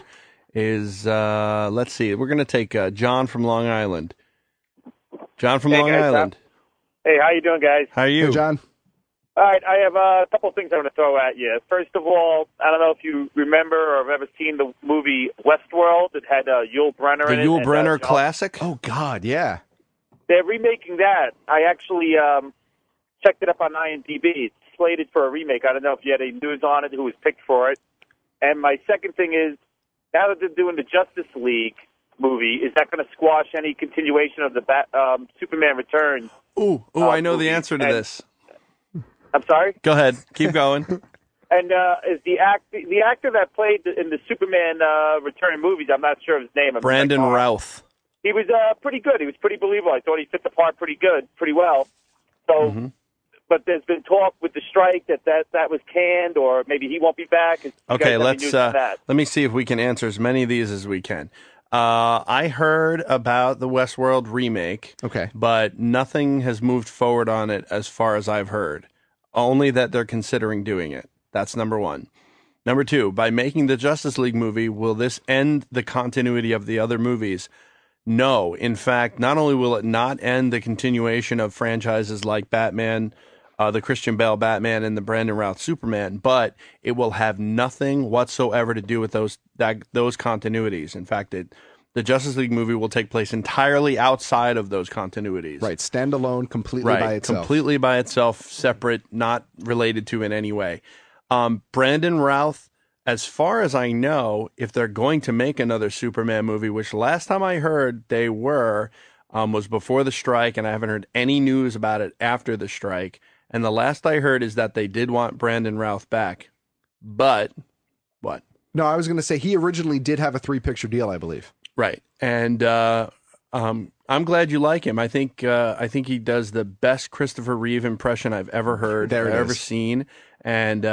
Right. Let's see. We're going to take John from Long Island. John from Long Island. Hey, how you doing, guys? How are you? Hey, John. All right, I have a couple of things I want to throw at you. First of all, I don't know if you remember or have ever seen the movie Westworld. It had Yul Brynner in it. The Yul Brynner classic? Oh, God, yeah. They're remaking that. I actually checked it up on IMDb. It's slated for a remake. I don't know if you had any news on it, who was picked for it. And my second thing is, now that they're doing the Justice League movie, is that going to squash any continuation of the Superman Returns? I know the answer to this. I'm sorry? Go ahead. Keep going. And is the actor that played in the Superman Return movies, I'm not sure of his name. Brandon Routh. He was pretty good. He was pretty believable. I thought he fit the part pretty well. So, but there's been talk with the strike that was canned, or maybe he won't be back. Okay, let me see if we can answer as many of these as we can. I heard about the Westworld remake, but nothing has moved forward on it as far as I've heard. Only that they're considering doing it. That's number one. Number two, by making the Justice League movie, will this end the continuity of the other movies? No. In fact, not only will it not end the continuation of franchises like Batman, the Christian Bale Batman, and the Brandon Routh Superman, but it will have nothing whatsoever to do with those continuities. In fact, the Justice League movie will take place entirely outside of those continuities. Right, standalone, completely by itself. Completely by itself, separate, not related to in any way. Brandon Routh, as far as I know, if they're going to make another Superman movie, which last time I heard they were, was before the strike, and I haven't heard any news about it after the strike. And the last I heard is that they did want Brandon Routh back. But, what? No, I was going to say he originally did have a 3-picture deal, I believe. Right. And I'm glad you like him. I think he does the best Christopher Reeve impression I've ever heard, ever seen. And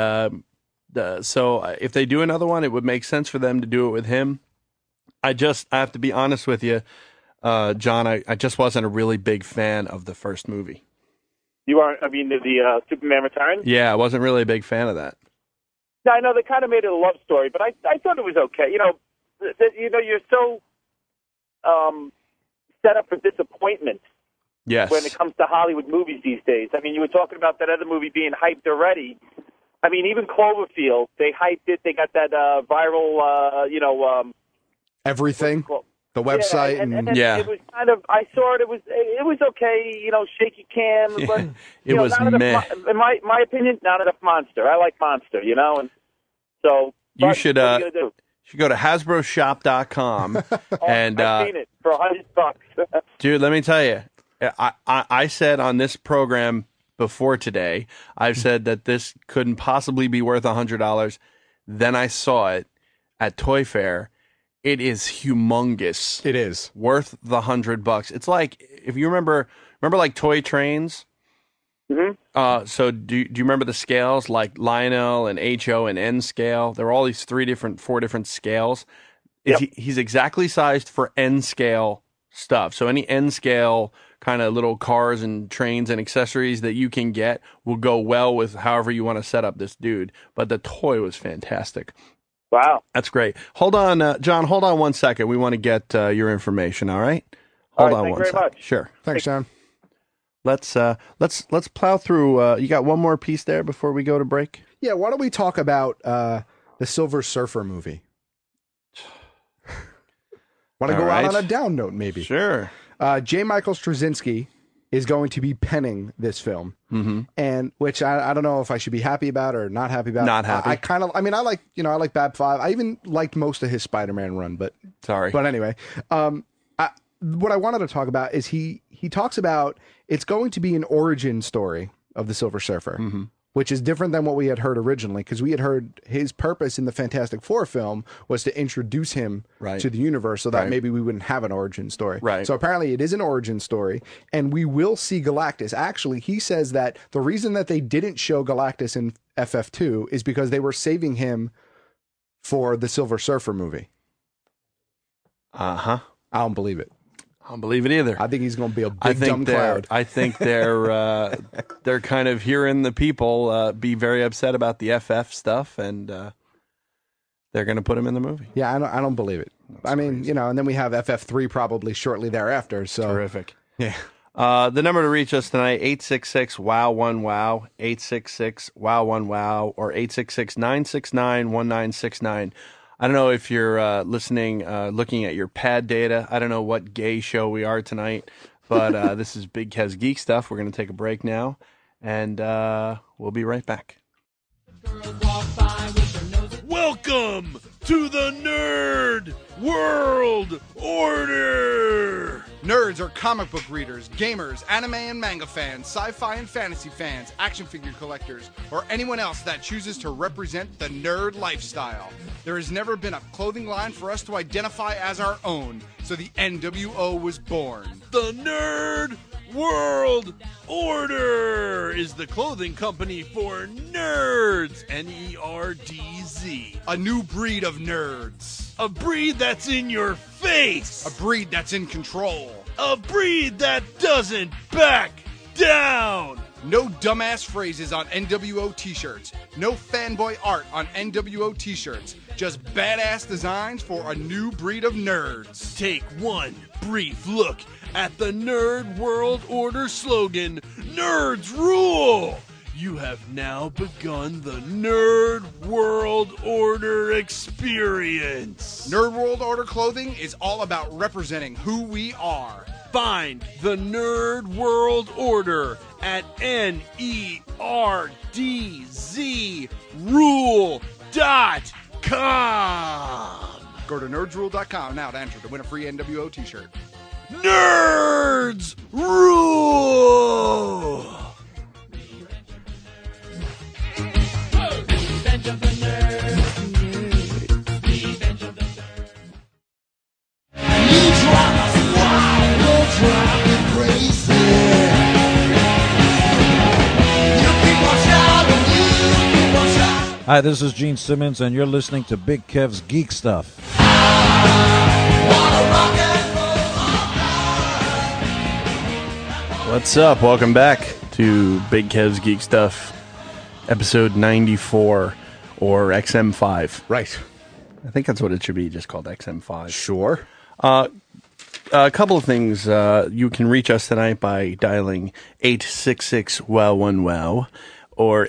so if they do another one, it would make sense for them to do it with him. I have to be honest with you, John, I just wasn't a really big fan of the first movie. You aren't, the Superman Returns? Yeah, I wasn't really a big fan of that. No, I know they kind of made it a love story, but I thought it was okay. You're so set up for disappointment. Yes. When it comes to Hollywood movies these days. I mean, you were talking about that other movie being hyped already. I mean, even Cloverfield, they hyped it. They got that viral, everything. The website, and it was kind of. I saw it. It was okay. Shaky cam, but it was meh. In my opinion, not enough Monster. I like Monster, and so you should go to HasbroShop.com and I've seen it for $100. Dude, let me tell you, I said on this program before today, I've said that this couldn't possibly be worth $100. Then I saw it at Toy Fair. It is humongous. It is worth the $100. It's like, if you remember like toy trains. Mm-hmm. So do you remember the scales like Lionel and HO and N scale? There are all these 4 different scales. He's exactly sized for N scale stuff. So any N scale kind of little cars and trains and accessories that you can get will go well with however you want to set up this dude. But the toy was fantastic. Wow. That's great. Hold on, John, hold on 1 second. We want to get your information, all right? Hold on thank you 1 very second. much. Sure. Thanks, John. Let's plow through. You got one more piece there before we go to break? Yeah, why don't we talk about the Silver Surfer movie? Want to go out on a down note, maybe? Sure. J. Michael Straczynski is going to be penning this film, and which I don't know if I should be happy about or not happy about. Not happy. I like Bab 5. I even liked most of his Spider-Man run, but anyway, what I wanted to talk about is he talks about it's going to be an origin story of the Silver Surfer, which is different than what we had heard originally, because we had heard his purpose in the Fantastic Four film was to introduce him to the universe so that maybe we wouldn't have an origin story. Right. So apparently it is an origin story, and we will see Galactus. Actually, he says that the reason that they didn't show Galactus in FF2 is because they were saving him for the Silver Surfer movie. Uh-huh. I don't believe it. I don't believe it either. I think he's going to be a big dumb cloud. I think they're kind of hearing the people be very upset about the FF stuff, and they're going to put him in the movie. Yeah, I don't believe it. That's crazy. And then we have FF3 probably shortly thereafter. So terrific. Yeah. The number to reach us tonight, 866-WOW-1-WOW, 866-WOW-1-WOW, or 866-969-1969. I don't know if you're listening, looking at your pad data. I don't know what gay show we are tonight, but this is Big Kev's Geek Stuff. We're going to take a break now, and we'll be right back. Welcome to the Nerd World Order! Nerds are comic book readers, gamers, anime and manga fans, sci-fi and fantasy fans, action figure collectors, or anyone else that chooses to represent the nerd lifestyle. There has never been a clothing line for us to identify as our own, so the NWO was born. The Nerd World Order is the clothing company for nerds, N-E-R-D-Z. A new breed of nerds. A breed that's in your face. A breed that's in control. A breed that doesn't back down. No dumbass phrases on NWO t-shirts. No fanboy art on NWO t-shirts. Just badass designs for a new breed of nerds. Take one brief look at the Nerd World Order slogan, Nerds Rule! You have now begun the Nerd World Order experience. Nerd World Order clothing is all about representing who we are. Find the Nerd World Order at NERDZRule.com. Go to nerdsrule.com now to enter to win a free NWO t-shirt. Nerds Rule! Hi, this is Gene Simmons, and you're listening to Big Kev's Geek Stuff. What's up? Welcome back to Big Kev's Geek Stuff, episode 94, or XM5. Right. I think that's what it should be, just called XM5. Sure. A couple of things. You can reach us tonight by dialing 866-WOW-1-WOW or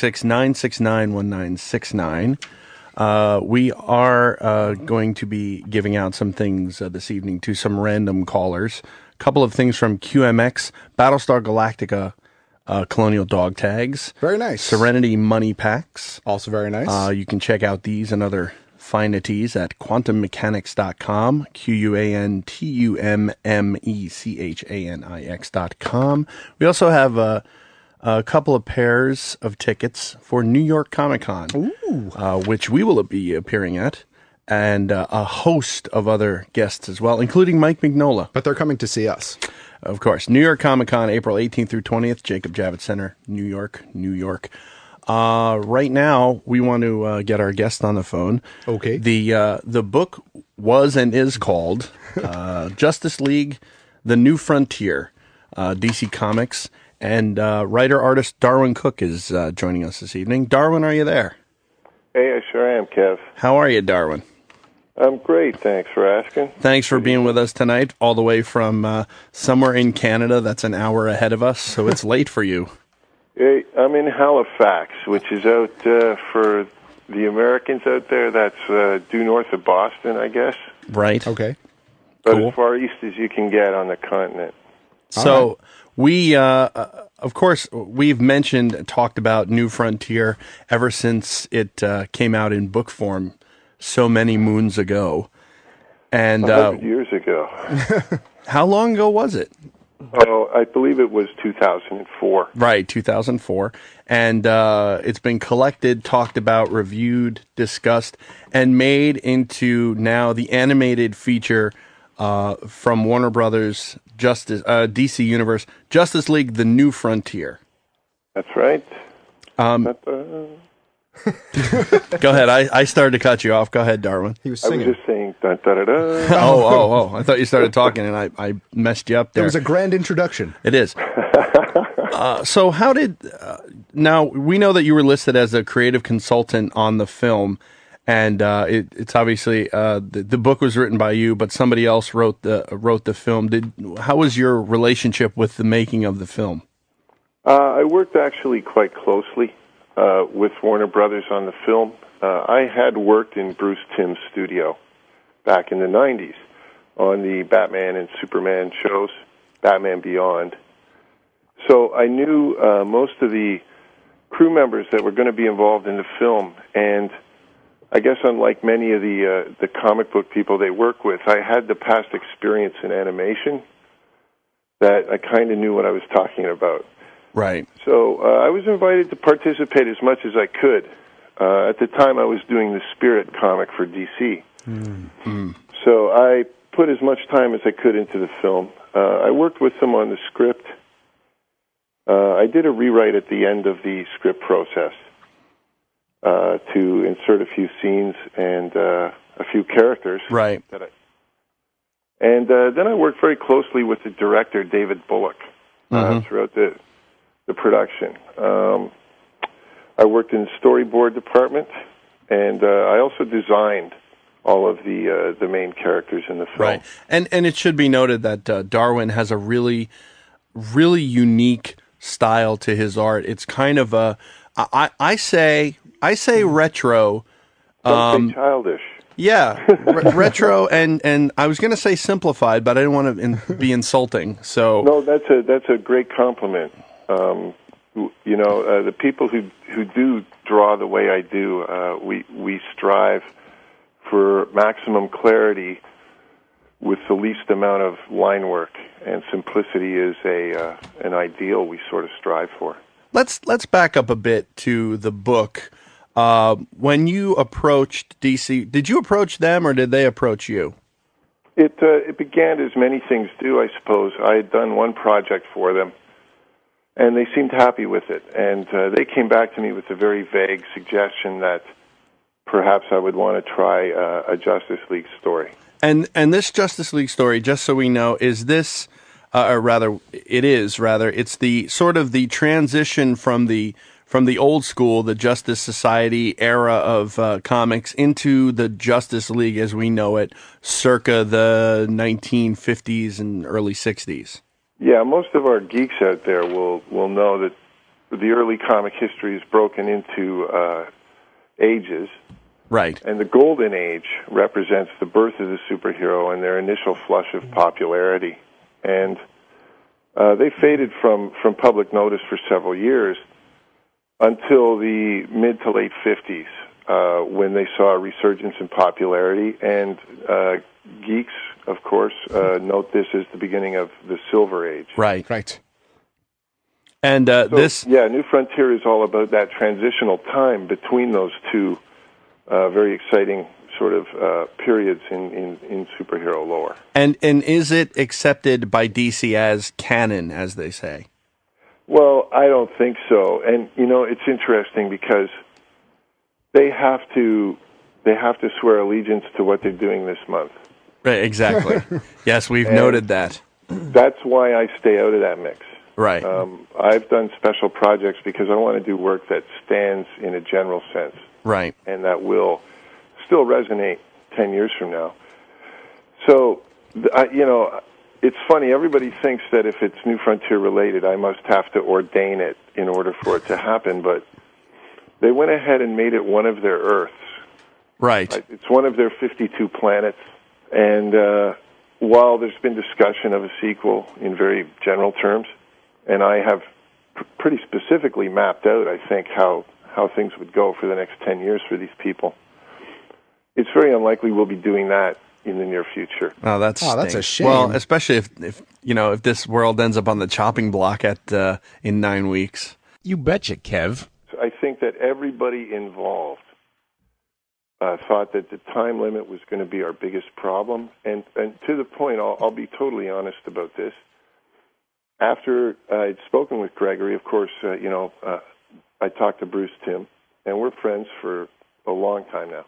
866-969-1969. We are going to be giving out some things this evening to some random callers. A couple of things from QMX, Battlestar Galactica Colonial Dog Tags. Very nice. Serenity Money Packs. Also very nice. You can check out these and other finities at quantummechanics.com, QUANTUMMECHANIX.com. We also have a couple of pairs of tickets for New York Comic Con, which we will be appearing at, and a host of other guests as well, including Mike Mignola. But they're coming to see us. Of course. New York Comic Con, April 18th through 20th, Jacob Javits Center, New York, New York. Right now, we want to get our guest on the phone. Okay. The book was and is called Justice League, The New Frontier, DC Comics, and writer-artist Darwin Cook is joining us this evening. Darwin, are you there? Hey, I sure am, Kev. How are you, Darwin? I'm great, thanks for asking. Thanks for being with us tonight, all the way from somewhere in Canada that's an hour ahead of us, so it's late for you. Hey, I'm in Halifax, which is out for the Americans out there. That's due north of Boston, I guess. Right. Okay. But Cool. as far east as you can get on the continent. So we, of course, we've talked about New Frontier ever since it came out in book form so many moons ago. And 100 years ago. How long ago was it? Oh, I believe it was 2004. Right, 2004. And it's been collected, talked about, reviewed, discussed, and made into now the animated feature from Warner Brothers, DC Universe, Justice League, The New Frontier. That's right. Go ahead. I started to cut you off. Go ahead, Darwin. He was I was just saying, da-da-da-da. Oh. I thought you started talking, and I messed you up there. It was a grand introduction. It is. So how did... now, we know that you were listed as a creative consultant on the film, and it's obviously... the book was written by you, but somebody else wrote the film. How was your relationship with the making of the film? I worked actually quite closely with Warner Brothers on the film. I had worked in Bruce Timm's studio back in the 90s on the Batman and Superman shows, Batman Beyond. So I knew most of the crew members that were going to be involved in the film, and I guess unlike many of the comic book people they work with, I had the past experience in animation that I kind of knew what I was talking about. Right. So I was invited to participate as much as I could. At the time, I was doing the Spirit comic for DC. Mm-hmm. So I put as much time as I could into the film. I worked with them on the script. I did a rewrite at the end of the script process to insert a few scenes and a few characters. Right. And then I worked very closely with the director, David Bullock, throughout the production. I worked in the storyboard department, and I also designed all of the main characters in the film. Right, and it should be noted that Darwin has a really, really unique style to his art. It's kind of a, I say retro. Don't say childish. Yeah, retro, and I was going to say simplified, but I didn't want to be insulting. So no, that's a great compliment. The people who do draw the way I do, we strive for maximum clarity with the least amount of line work, and simplicity is an ideal we sort of strive for. Let's back up a bit to the book. When you approached DC, did you approach them or did they approach you? It began as many things do, I suppose. I had done one project for them, and they seemed happy with it. And they came back to me with a very vague suggestion that perhaps I would want to try a Justice League story. And this Justice League story, just so we know, is this, it's the sort of the transition from the old school, the Justice Society era of comics into the Justice League as we know it, circa the 1950s and early 60s. Yeah, most of our geeks out there will know that the early comic history is broken into ages. Right. And the Golden Age represents the birth of the superhero and their initial flush of popularity. And they faded from public notice for several years until the mid to late 50s, when they saw a resurgence in popularity. And geeks, of course, note this as the beginning of the Silver Age. Right. And New Frontier is all about that transitional time between those two very exciting sort of periods in superhero lore. And is it accepted by DC as canon, as they say? Well, I don't think so. And it's interesting because they have to swear allegiance to what they're doing this month. Right, exactly. Yes, we've noted that. That's why I stay out of that mix. Right. I've done special projects because I want to do work that stands in a general sense. Right. And that will still resonate 10 years from now. So, it's funny. Everybody thinks that if it's New Frontier related, I must have to ordain it in order for it to happen. But they went ahead and made it one of their Earths. Right. It's one of their 52 planets. And while there's been discussion of a sequel in very general terms, and I have pretty specifically mapped out, I think, how things would go for the next 10 years for these people, it's very unlikely we'll be doing that in the near future. Oh, that's a shame. Well, especially if this world ends up on the chopping block in 9 weeks. You betcha, Kev. So I think that everybody involved thought that the time limit was going to be our biggest problem, and to the point, I'll be totally honest about this. After I'd spoken with Gregory, of course, I talked to Bruce Timm, and we're friends for a long time now.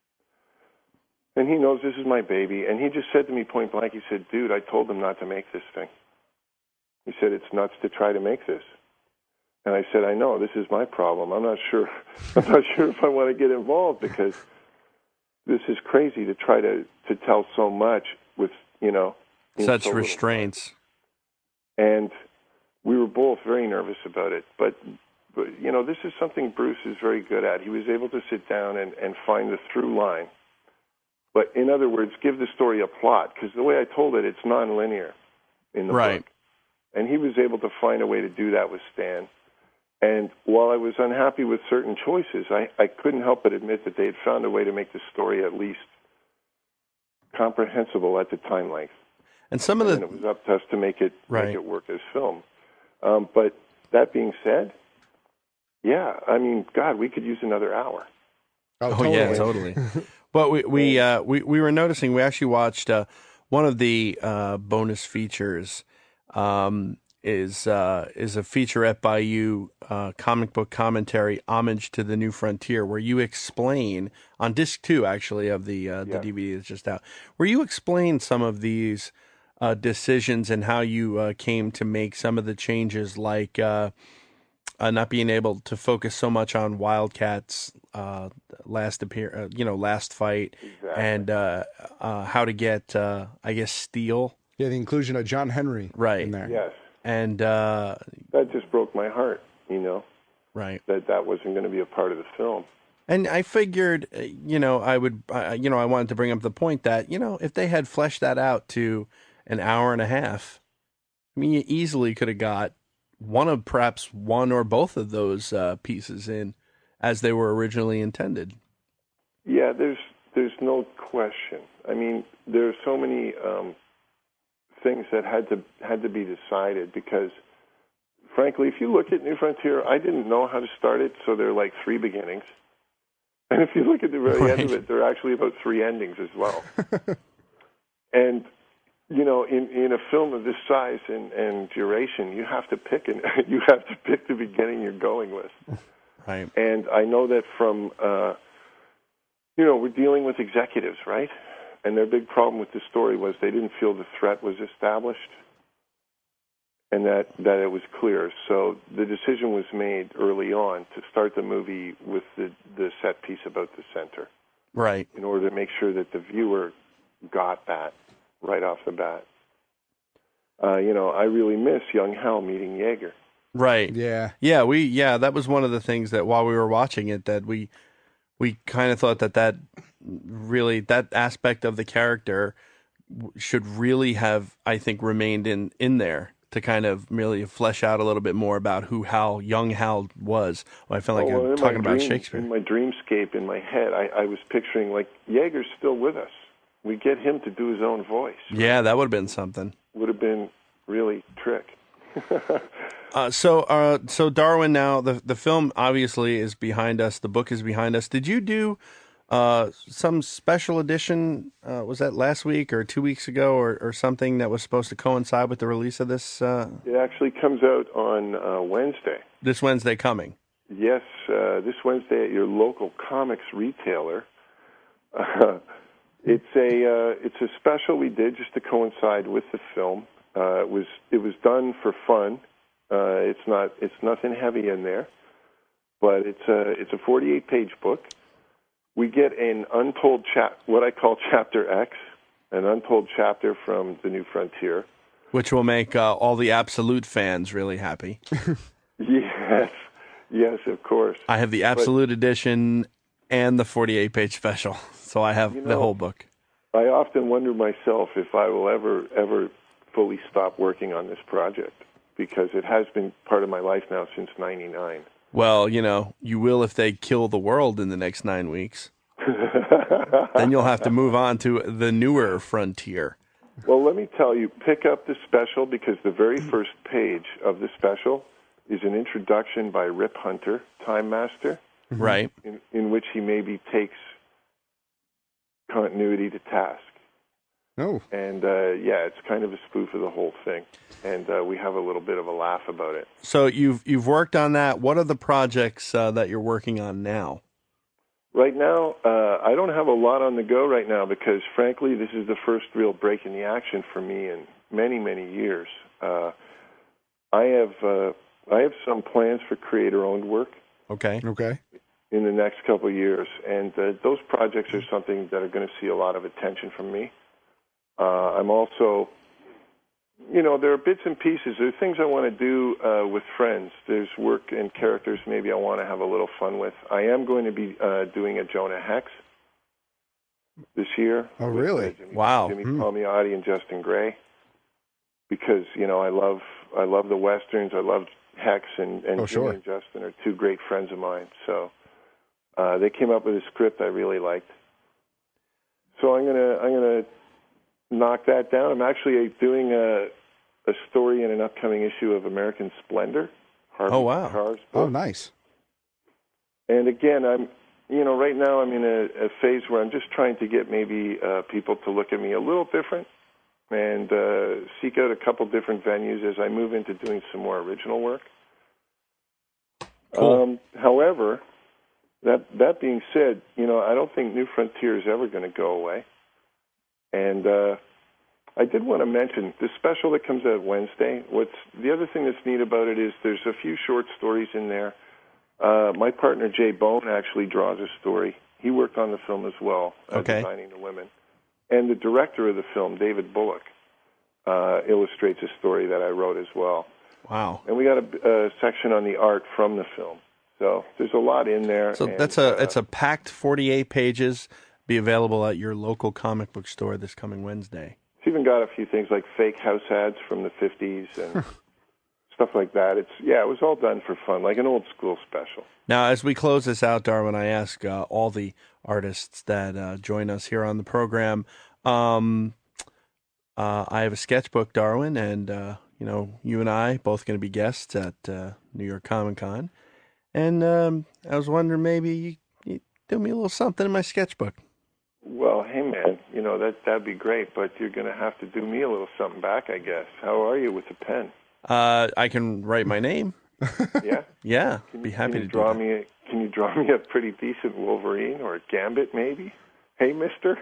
And he knows this is my baby, and he just said to me point blank, he said, "Dude, I told them not to make this thing." He said, "It's nuts to try to make this." And I said, "I know, this is my problem. I'm not sure if I want to get involved because this is crazy to try to tell so much with, such so restraints." And we were both very nervous about it. But this is something Bruce is very good at. He was able to sit down and find the through line. But in other words, give the story a plot, because the way I told it, it's nonlinear in the book. And he was able to find a way to do that with Stan. And while I was unhappy with certain choices, I couldn't help but admit that they had found a way to make the story at least comprehensible at the time length. And it was up to us to make it work as film. But that being said, yeah, I mean, God, we could use another hour. Yeah, totally. But we were noticing, we actually watched one of the bonus features is a featurette by you, comic book commentary, Homage to the New Frontier, where you explain, on disc 2 actually of the DVD that's just out, where you explain some of these decisions and how you came to make some of the changes, like not being able to focus so much on Wildcat's last fight, and how to get, I guess, Steel. Yeah, the inclusion of John Henry in there. Yes. And that just broke my heart, Right. That wasn't going to be a part of the film. And I figured, I wanted to bring up the point that, if they had fleshed that out to an hour and a half, I mean, you easily could have got perhaps one or both of those pieces in as they were originally intended. Yeah, there's no question. I mean, there are so many things that had to be decided because, frankly, if you look at New Frontier, I didn't know how to start it, so there are like 3 beginnings. And if you look at the very end of it, there are actually about 3 endings as well. And in a film of this size and duration, you have to pick the beginning you're going with. Right. And I know that from we're dealing with executives, right? And their big problem with the story was they didn't feel the threat was established and that it was clear. So the decision was made early on to start the movie with the set piece about the center. Right. In order to make sure that the viewer got that right off the bat. I really miss young Hal meeting Jaeger. Right. Yeah. Yeah, that was one of the things that while we were watching it that we kind of thought that really, that aspect of the character should really have, I think, remained in there to kind of really flesh out a little bit more about who young Hal was. Well, I felt like I'm talking about Shakespeare. In my dreamscape, in my head, I was picturing like Jaeger's still with us. We get him to do his own voice. Yeah, that would have been something. Would have been really trick. So Darwin, now the film obviously is behind us. The book is behind us. Did you do some special edition. Was that last week or 2 weeks ago or something that was supposed to coincide with the release of this? It actually comes out on Wednesday. This Wednesday coming. Yes, this Wednesday at your local comics retailer. It's a special we did just to coincide with the film. It was done for fun. It's nothing heavy in there, but it's a 48-page book. We get an untold what I call Chapter X, an untold chapter from The New Frontier, which will make all the Absolute fans really happy. Yes, of course. I have the Absolute edition and the 48-page special, so I have the whole book. I often wonder myself if I will ever fully stop working on this project, because it has been part of my life now since '99. Well, you will if they kill the world in the next 9 weeks. Then you'll have to move on to the newer frontier. Well, let me tell you, pick up the special, because the very first page of the special is an introduction by Rip Hunter, Time Master. Right. In which he maybe takes continuity to task. Oh. And, it's kind of a spoof of the whole thing. And we have a little bit of a laugh about it. So you've worked on that. What are the projects that you're working on now? Right now, I don't have a lot on the go right now, because, frankly, this is the first real break in the action for me in many, many years. I have some plans for creator-owned work. Okay. In the next couple of years, and those projects are something that are going to see a lot of attention from me. I'm also, there are bits and pieces. There are things I want to do with friends. There's work and characters maybe I want to have a little fun with. I am going to be doing a Jonah Hex this year. Oh, really? Wow. Jimmy Palmiotti and Justin Gray, because I love the westerns. I love Hex and Jimmy and Justin are two great friends of mine. So they came up with a script I really liked. So I'm gonna knock that down. I'm actually doing a story in an upcoming issue of American Splendor. Harvey Carr's book. Oh, nice. And again, right now I'm in a phase where I'm just trying to get maybe people to look at me a little different, and seek out a couple different venues as I move into doing some more original work. Cool. However, that being said, I don't think New Frontier is ever going to go away. And I did want to mention the special that comes out Wednesday. The other thing that's neat about it is there's a few short stories in there. My partner Jay Bone actually draws a story. He worked on the film as well, designing the women. And the director of the film, David Bullock, illustrates a story that I wrote as well. Wow. And we got a section on the art from the film. So there's a lot in there. So it's a packed 48 pages, be available at your local comic book store this coming Wednesday. It's even got a few things like fake house ads from the 50s and stuff like that. It was all done for fun, like an old school special. Now, as we close this out, Darwin, I ask all the artists that join us here on the program. I have a sketchbook, Darwin, and you and I both going to be guests at New York Comic Con. And I was wondering maybe you do me a little something in my sketchbook. Well, hey, man, that'd be great, but you're going to have to do me a little something back, I guess. How are you with the pen? I can write my name. Yeah? Yeah, be happy to draw do that. Can you draw me a pretty decent Wolverine or a Gambit, maybe? Hey, mister?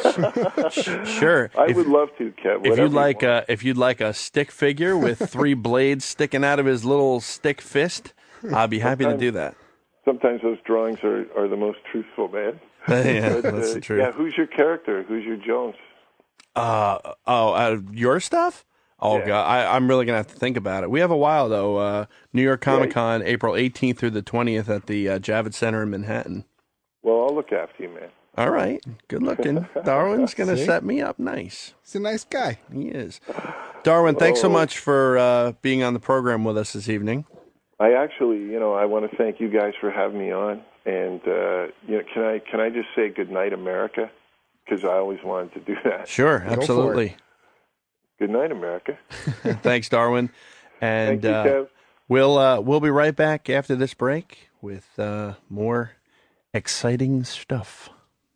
Sure. I would love to, Kev. If you'd like a stick figure with 3 blades sticking out of his little stick fist, I'll be happy to do that. Sometimes those drawings are the most truthful, man. Yeah, that's the truth. Yeah, who's your character? Who's your Jones? Out of your stuff? Oh, yeah. God, I'm really going to have to think about it. We have a while, though. New York Comic Con, April 18th through the 20th at the Javits Center in Manhattan. Well, I'll look after you, man. All right. Good looking. Darwin's going to set me up nice. He's a nice guy. He is. Darwin, thanks so much for being on the program with us this evening. I actually, I want to thank you guys for having me on. And, can I just say good night, America? Because I always wanted to do that. Sure, absolutely. Good night, America. Thanks, Darwin. And thank you, Kev. we'll be right back after this break with more exciting stuff.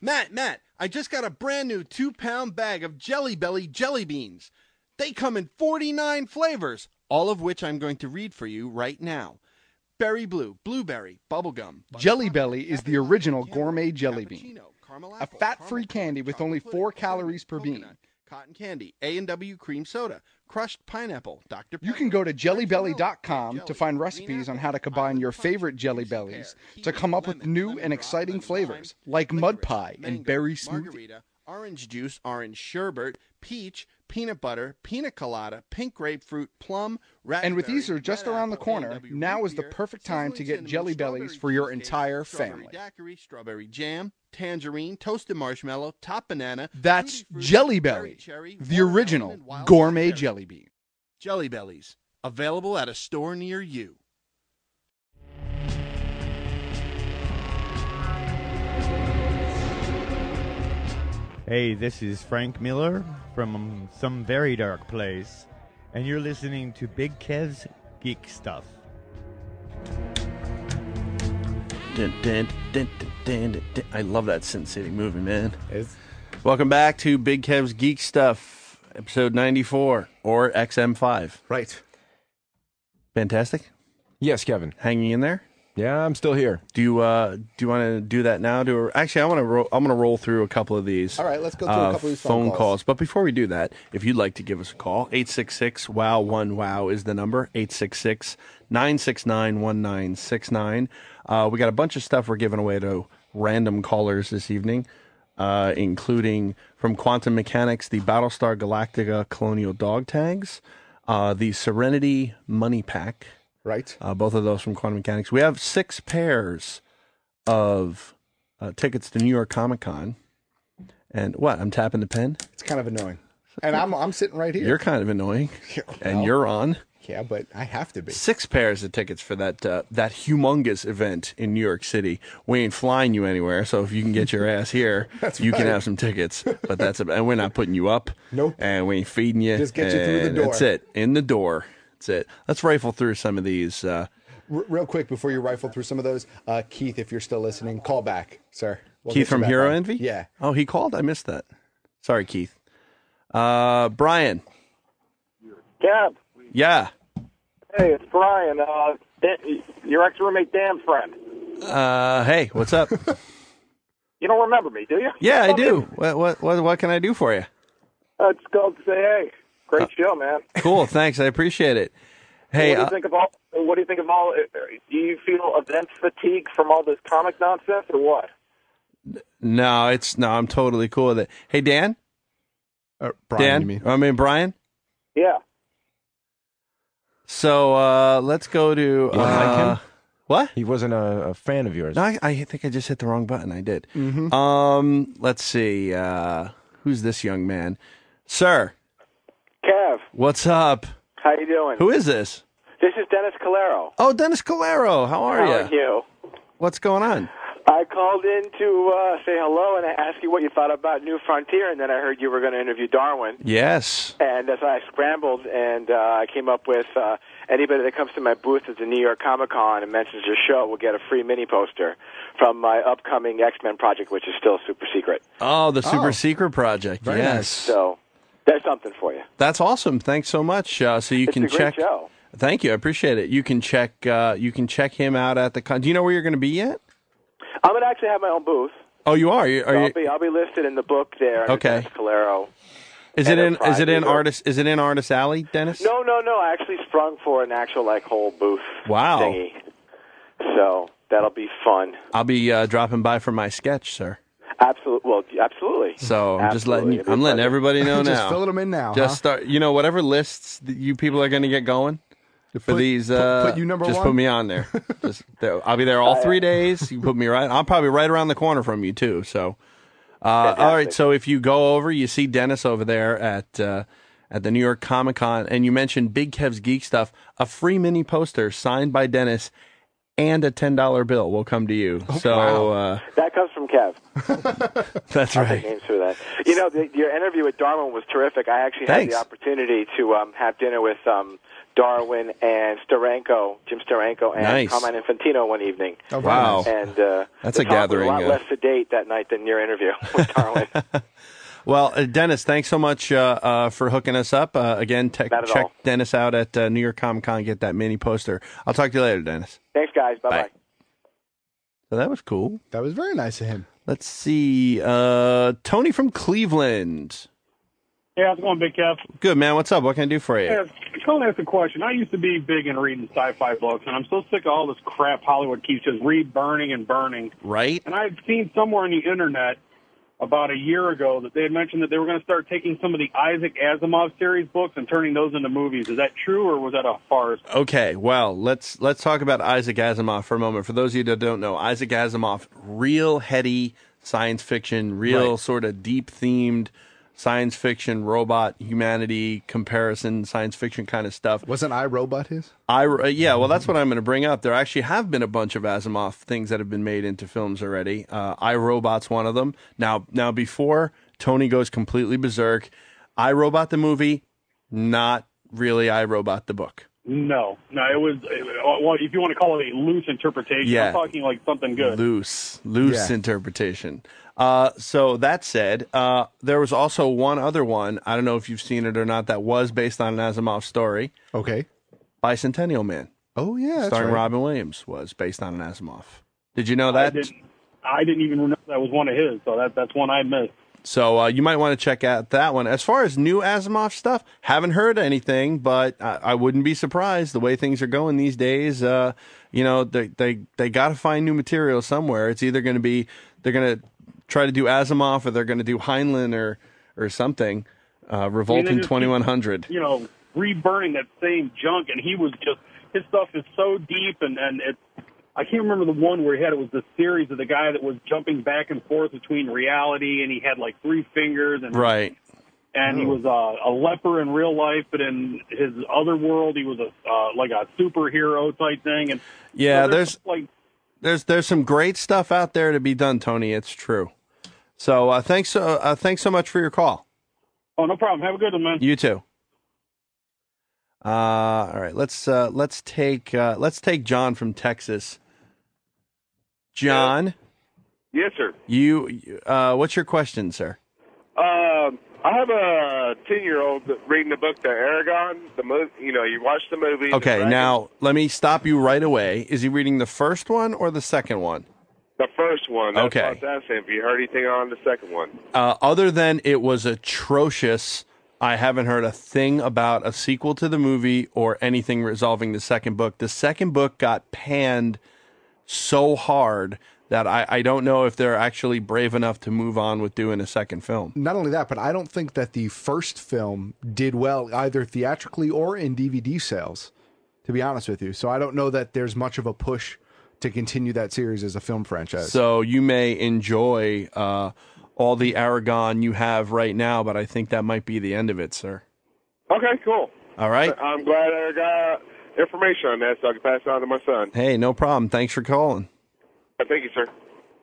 Matt, I just got a brand new 2-pound bag of Jelly Belly jelly beans. They come in 49 flavors, all of which I'm going to read for you right now. Berry blue, blueberry, bubblegum. Jelly Belly is the original gourmet jelly bean. A fat-free candy with only 4 calories per bean. Cotton candy, A&W cream soda, crushed pineapple, Dr. Pepper. You can go to jellybelly.com to find recipes on how to combine your favorite Jelly Bellies to come up with new and exciting flavors, like mud pie and berry smoothie. Margarita, orange juice, orange sherbet, peach, peanut butter, pina colada, pink grapefruit, plum, raspberry. And with Easter just around the corner, now is the perfect time to get Jelly Bellies for your entire family. Daiquiri, strawberry jam, tangerine, toasted marshmallow, top banana. That's Jelly Belly, the original gourmet jelly bean. Jelly Bellies, available at a store near you. Hey, this is Frank Miller from some very dark place, and you're listening to Big Kev's Geek Stuff. I love that Sin City movie, man. Welcome back to Big Kev's Geek Stuff, episode 94, or XM5. Right. Fantastic? Yes, Kevin. Hanging in there? Yeah, I'm still here. Do you want to do that now? Actually, I'm gonna roll through a couple of these. All right, let's go through a couple of these phone calls. But before we do that, if you'd like to give us a call, 866-WOW-1-WOW is the number. 866-969-1969. We got a bunch of stuff we're giving away to random callers this evening, including from Quantum Mechanics, the Battlestar Galactica Colonial Dog Tags, the Serenity Money Pack. Right. Both of those from Quantum Mechanics. We have 6 pairs of tickets to New York Comic Con. And what? I'm tapping the pen? It's kind of annoying. And I'm sitting right here. You're kind of annoying. Well, and you're on. Yeah, but I have to be. 6 pairs of tickets for that humongous event in New York City. We ain't flying you anywhere, so if you can get your ass here, you can have some tickets. But and we're not putting you up. Nope. And we ain't feeding you. Just get you through the door. That's it. In the door. That's it. Let's rifle through some of these. Real quick, before you rifle through some of those, Keith, if you're still listening, call back, sir. Keith from Hero Envy? Yeah. Oh, he called? I missed that. Sorry, Keith. Brian. Kev. Yeah. Hey, it's Brian. Your ex-roommate Dan's friend. Hey, what's up? You don't remember me, do you? Yeah, I do. What can I do for you? It's called to say hey. Great show, man. Cool, thanks. I appreciate it. Hey, what do you think of all? What do you think of all? Do you feel event fatigue from all this comic nonsense, or what? No, I'm totally cool with it. Hey, Dan. Brian, Dan? you mean? I mean Brian. Yeah. So let's go to. Like him? What? He wasn't a fan of yours. No, I think I just hit the wrong button. I did. Mm-hmm. Let's see. Who's this young man, sir? Kev. What's up? How you doing? Who is this? This is Dennis Calero. Oh, Dennis Calero. How are you? How are you? What's going on? I called in to say hello and ask you what you thought about New Frontier, and then I heard you were going to interview Darwin. Yes. And so I scrambled, and I came up with anybody that comes to my booth at the New York Comic Con and mentions your show will get a free mini poster from my upcoming X-Men project, which is still super secret. Oh, the super secret project. Very yes. nice. So there's something for you. That's awesome. Thanks so much. So you can It's a check. great show. Thank you. I appreciate it. You can check him out at the con. Do you know where you're going to be yet? I'm going to actually have my own booth. Oh, you are. I'll be listed in the book there. Okay. Dennis Calero. Is it in Artist Alley, Dennis? No. I actually sprung for an actual whole booth. Wow. Thingy. So that'll be fun. I'll be dropping by for my sketch, sir. Absolutely. Well, absolutely. So I'm just letting everybody know now. Just filling them in now. Just start. Whatever lists that you people are going to get going. For these, put you number just one? put me on there. I'll be there all 3 days. You put me right. I'm probably right around the corner from you too. So, all right. So if you go over, you see Dennis over there at the New York Comic Con, and you mentioned Big Kev's Geek Stuff, a free mini poster signed by Dennis, and a $10 bill will come to you. That comes from Kev. That's I'll right. take names for that. You know, your interview with Darwin was terrific. I actually had the opportunity to have dinner with Darwin and Jim Steranko, and Carmine Infantino one evening. Oh, wow. And that's the a talk gathering. was a lot less sedate that night than your interview with Darwin. Well, Dennis, thanks so much for hooking us up. Again, check Dennis out at New York Comic Con. Get that mini poster. I'll talk to you later, Dennis. Thanks, guys. Bye-bye. So that was cool. That was very nice of him. Let's see. Tony from Cleveland. Hey, how's it going, Big Kev? Good, man. What's up? What can I do for you? Hey, I'm calling to ask a question. I used to be big in reading sci-fi books, and I'm so sick of all this crap Hollywood keeps just re-burning and burning. Right. And I've seen somewhere on the internet about a year ago that they had mentioned that they were going to start taking some of the Isaac Asimov series books and turning those into movies. Is that true, or was that a farce? Okay, well, let's talk about Isaac Asimov for a moment. For those of you that don't know, Isaac Asimov, real heady science fiction, real sort of deep-themed science fiction, robot, humanity, comparison, science fiction kind of stuff. Wasn't iRobot his? Yeah, well, that's what I'm going to bring up. There actually have been a bunch of Asimov things that have been made into films already. iRobot's one of them. Now, before Tony goes completely berserk, iRobot the movie, not really iRobot the book. No, it was, well, if you want to call it a loose interpretation, Yeah. I'm talking like something good. Loose interpretation. So that said, there was also one other one. I don't know if you've seen it or not. That was based on an Asimov story. Okay. Bicentennial Man. Oh yeah, that's starring right. Robin Williams was based on an Asimov. Did you know that? I didn't even know that was one of his, so that's one I missed. So you might want to check out that one. As far as new Asimov stuff, haven't heard anything, but I wouldn't be surprised the way things are going these days. They got to find new material somewhere. It's either going to be they're going to try to do Asimov, or they're going to do Heinlein or something. Revolt in 2100. Reburning that same junk, and he was just his stuff is so deep, and it's. I can't remember the one where he had it was the series of the guy that was jumping back and forth between reality, and he had like 3 fingers, and right. And he was a leper in real life, but in his other world, he was like a superhero type thing. And yeah, so there's some great stuff out there to be done, Tony. It's true. So thanks so much for your call. Oh, no problem. Have a good one, man. You too. All right, let's take John from Texas. John. Yes, sir. What's your question, sir? I have a 10-year-old reading the book, The Aragon. The movie, you watch the movie. Okay, now let me stop you right away. Is he reading the first one or the second one? The first one. That's Okay. what I was asking. Have you heard anything on the second one? Other than it was atrocious, I haven't heard a thing about a sequel to the movie or anything resolving the second book. The second book got panned so hard that I don't know if they're actually brave enough to move on with doing a second film. Not only that, but I don't think that the first film did well either theatrically or in DVD sales, to be honest with you. So I don't know that there's much of a push to continue that series as a film franchise. So you may enjoy all the Aragon you have right now, but I think that might be the end of it, sir. Okay, cool. All right. I'm glad I got information on that so I can pass it on to my son. Hey, no problem. Thanks for calling. Thank you, sir.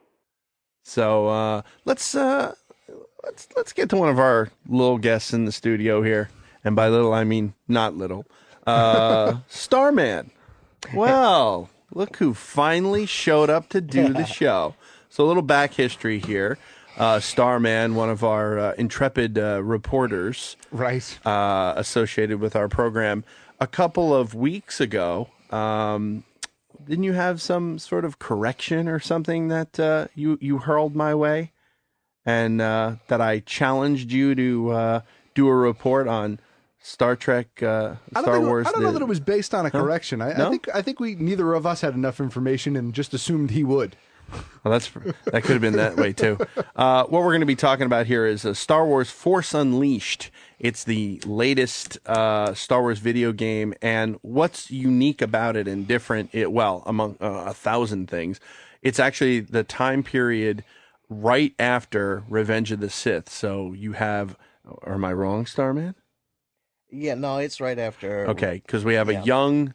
So let's get to one of our little guests in the studio here, and by little I mean not little. Starman. Well, look who finally showed up to do the show. So a little back history here. Starman, one of our intrepid reporters, right, associated with our program, a couple of weeks ago. Didn't you have some sort of correction or something that you hurled my way, and that I challenged you to do a report on Star Trek, Star Wars? I don't know that it was based on a correction. No? I think we neither of us had enough information and just assumed he would. Well, that could have been that way too. What we're going to be talking about here is Star Wars Force Unleashed. It's the latest Star Wars video game, and what's unique about it and different, among 1,000 things, it's actually the time period right after Revenge of the Sith. So you have, or am I wrong, Starman? Yeah, no, it's right after. Okay, because we have a young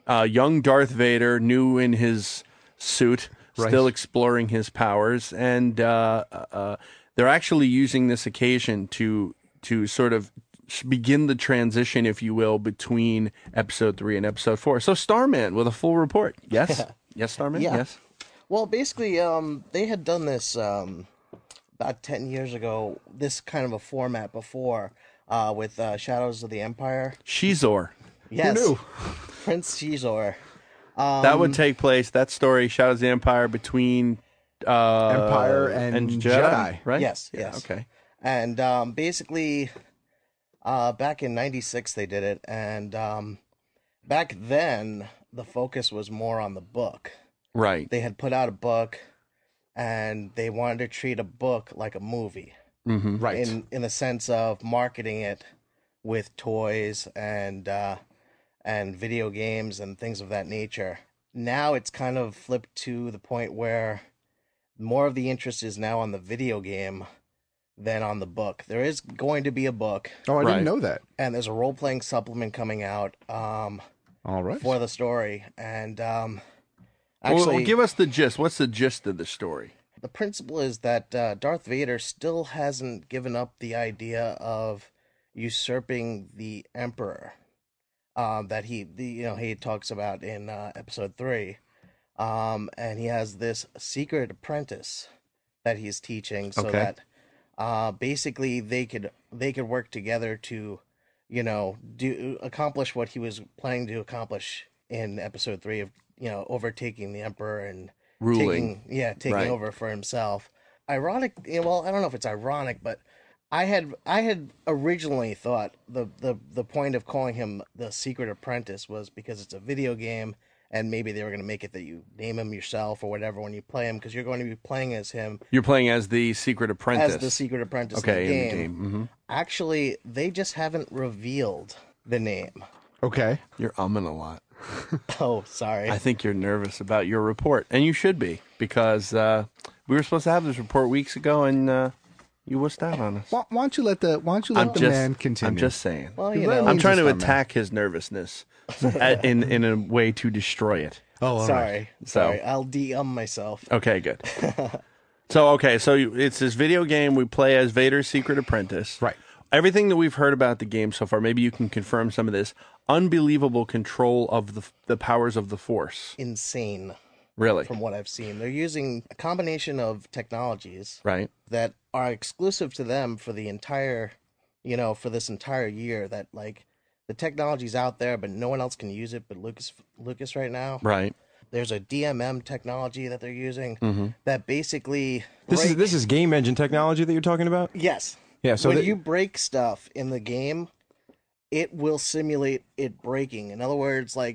young Darth Vader, new in his suit, Right. still exploring his powers, and they're actually using this occasion to sort of begin the transition, if you will, between Episode 3 and Episode 4. So, Starman with a full report. Yes, yes, Starman. Yeah. Yes. Well, basically, they had done this about 10 years ago. This kind of a format before with Shadows of the Empire. Shizor. Yes. Who knew? Prince Shizor. That would take place, that story, Shadows of the Empire, between Empire and Jedi. right? Yes, Yeah, yes. okay. And basically, back in '96 they did it, and back then the focus was more on the book. Right. They had put out a book, and they wanted to treat a book like a movie. Mm-hmm. Right. In the sense of marketing it with toys and video games and things of that nature. Now it's kind of flipped to the point where more of the interest is now on the video game than on the book. There is going to be a book. Oh, I didn't know that. And there's a role-playing supplement coming out All right. for the story. And Well, actually, give us the gist. What's the gist of the story? the principle is that Darth Vader still hasn't given up the idea of usurping the Emperor. That he talks about in Episode 3, and he has this secret apprentice that he's teaching, so Okay. that basically they could work together to, accomplish what he was planning to accomplish in Episode 3 of overtaking the Emperor and Ruling. taking Right. over for himself. Ironic. Well, I don't know if it's ironic, but I had originally thought the point of calling him the Secret Apprentice was because it's a video game, and maybe they were going to make it that you name him yourself or whatever when you play him, because you're going to be playing as him. You're playing as the Secret Apprentice. As the Secret Apprentice Okay, in the in the game. game. Mhm. Actually, they just haven't revealed the name. Okay. You're umming a lot. Oh, sorry. I think you're nervous about your report, and you should be, because we were supposed to have this report weeks ago, and you wussed out on us. Why don't you let the man continue? I'm just saying. Well, I'm trying to attack his nervousness in a way to destroy it. Oh, all sorry. right. Sorry. I'll myself. Okay, good. So it's this video game. We play as Vader's Secret Apprentice. Right. Everything that we've heard about the game so far, maybe you can confirm some of this. Unbelievable control of the powers of the Force. Insane. Really? From what I've seen. They're using a combination of technologies Right. that are exclusive to them for the entire, for this entire year. That, like, the technology's out there, but no one else can use it but Lucas right now. Right. There's a DMM technology that they're using Mhm. that basically... This is game engine technology that you're talking about? Yes. Yeah, so when you break stuff in the game, it will simulate it breaking. In other words, like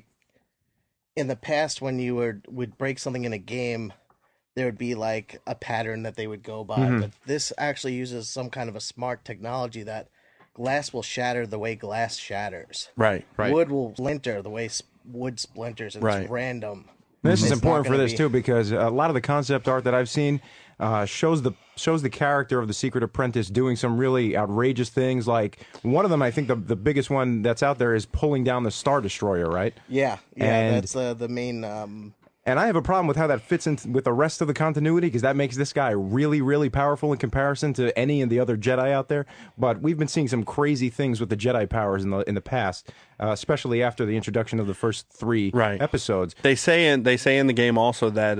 in the past when you would break something in a game, there would be like a pattern that they would go by. Mhm. But this actually uses some kind of a smart technology that glass will shatter the way glass shatters. Right. Right. Wood will splinter the way wood splinters. And Right. It's random. This is It's important not for gonna this be- too, because a lot of the concept art that I've seen shows the character of the Secret Apprentice doing some really outrageous things. Like one of them, I think the biggest one that's out there is pulling down the Star Destroyer, right? Yeah, And- that's the main. And I have a problem with how that fits in with the rest of the continuity, because that makes this guy really, really powerful in comparison to any of the other Jedi out there. But we've been seeing some crazy things with the Jedi powers in the past, especially after the introduction of the first three episodes. They say in the game also that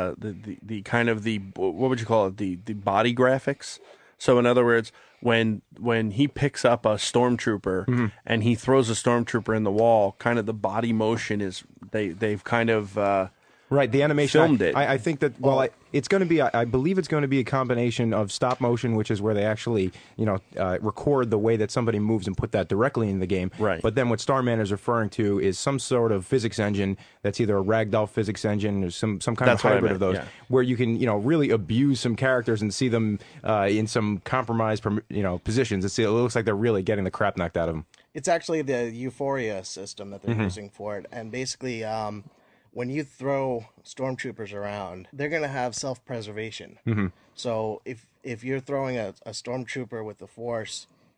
the kind of the, what would you call it, the body graphics. So in other words, when he picks up a stormtrooper and he throws a stormtrooper in the wall, kind of the body motion is they've kind of Right, the animation filmed it. I think that it's going to be. I believe it's going to be a combination of stop motion, which is where they actually record the way that somebody moves and put that directly in the game. Right. But then what Starman is referring to is some sort of physics engine that's either a ragdoll physics engine or some kind That's of what I hybrid of meant, those, yeah. where you can really abuse some characters and see them in some compromised positions. It looks like they're really getting the crap knocked out of them. It's actually the Euphoria system that they're Mhm. using for it, and basically, when you throw stormtroopers around, they're going to have self-preservation. Mhm. So if you're throwing a stormtrooper with the Force,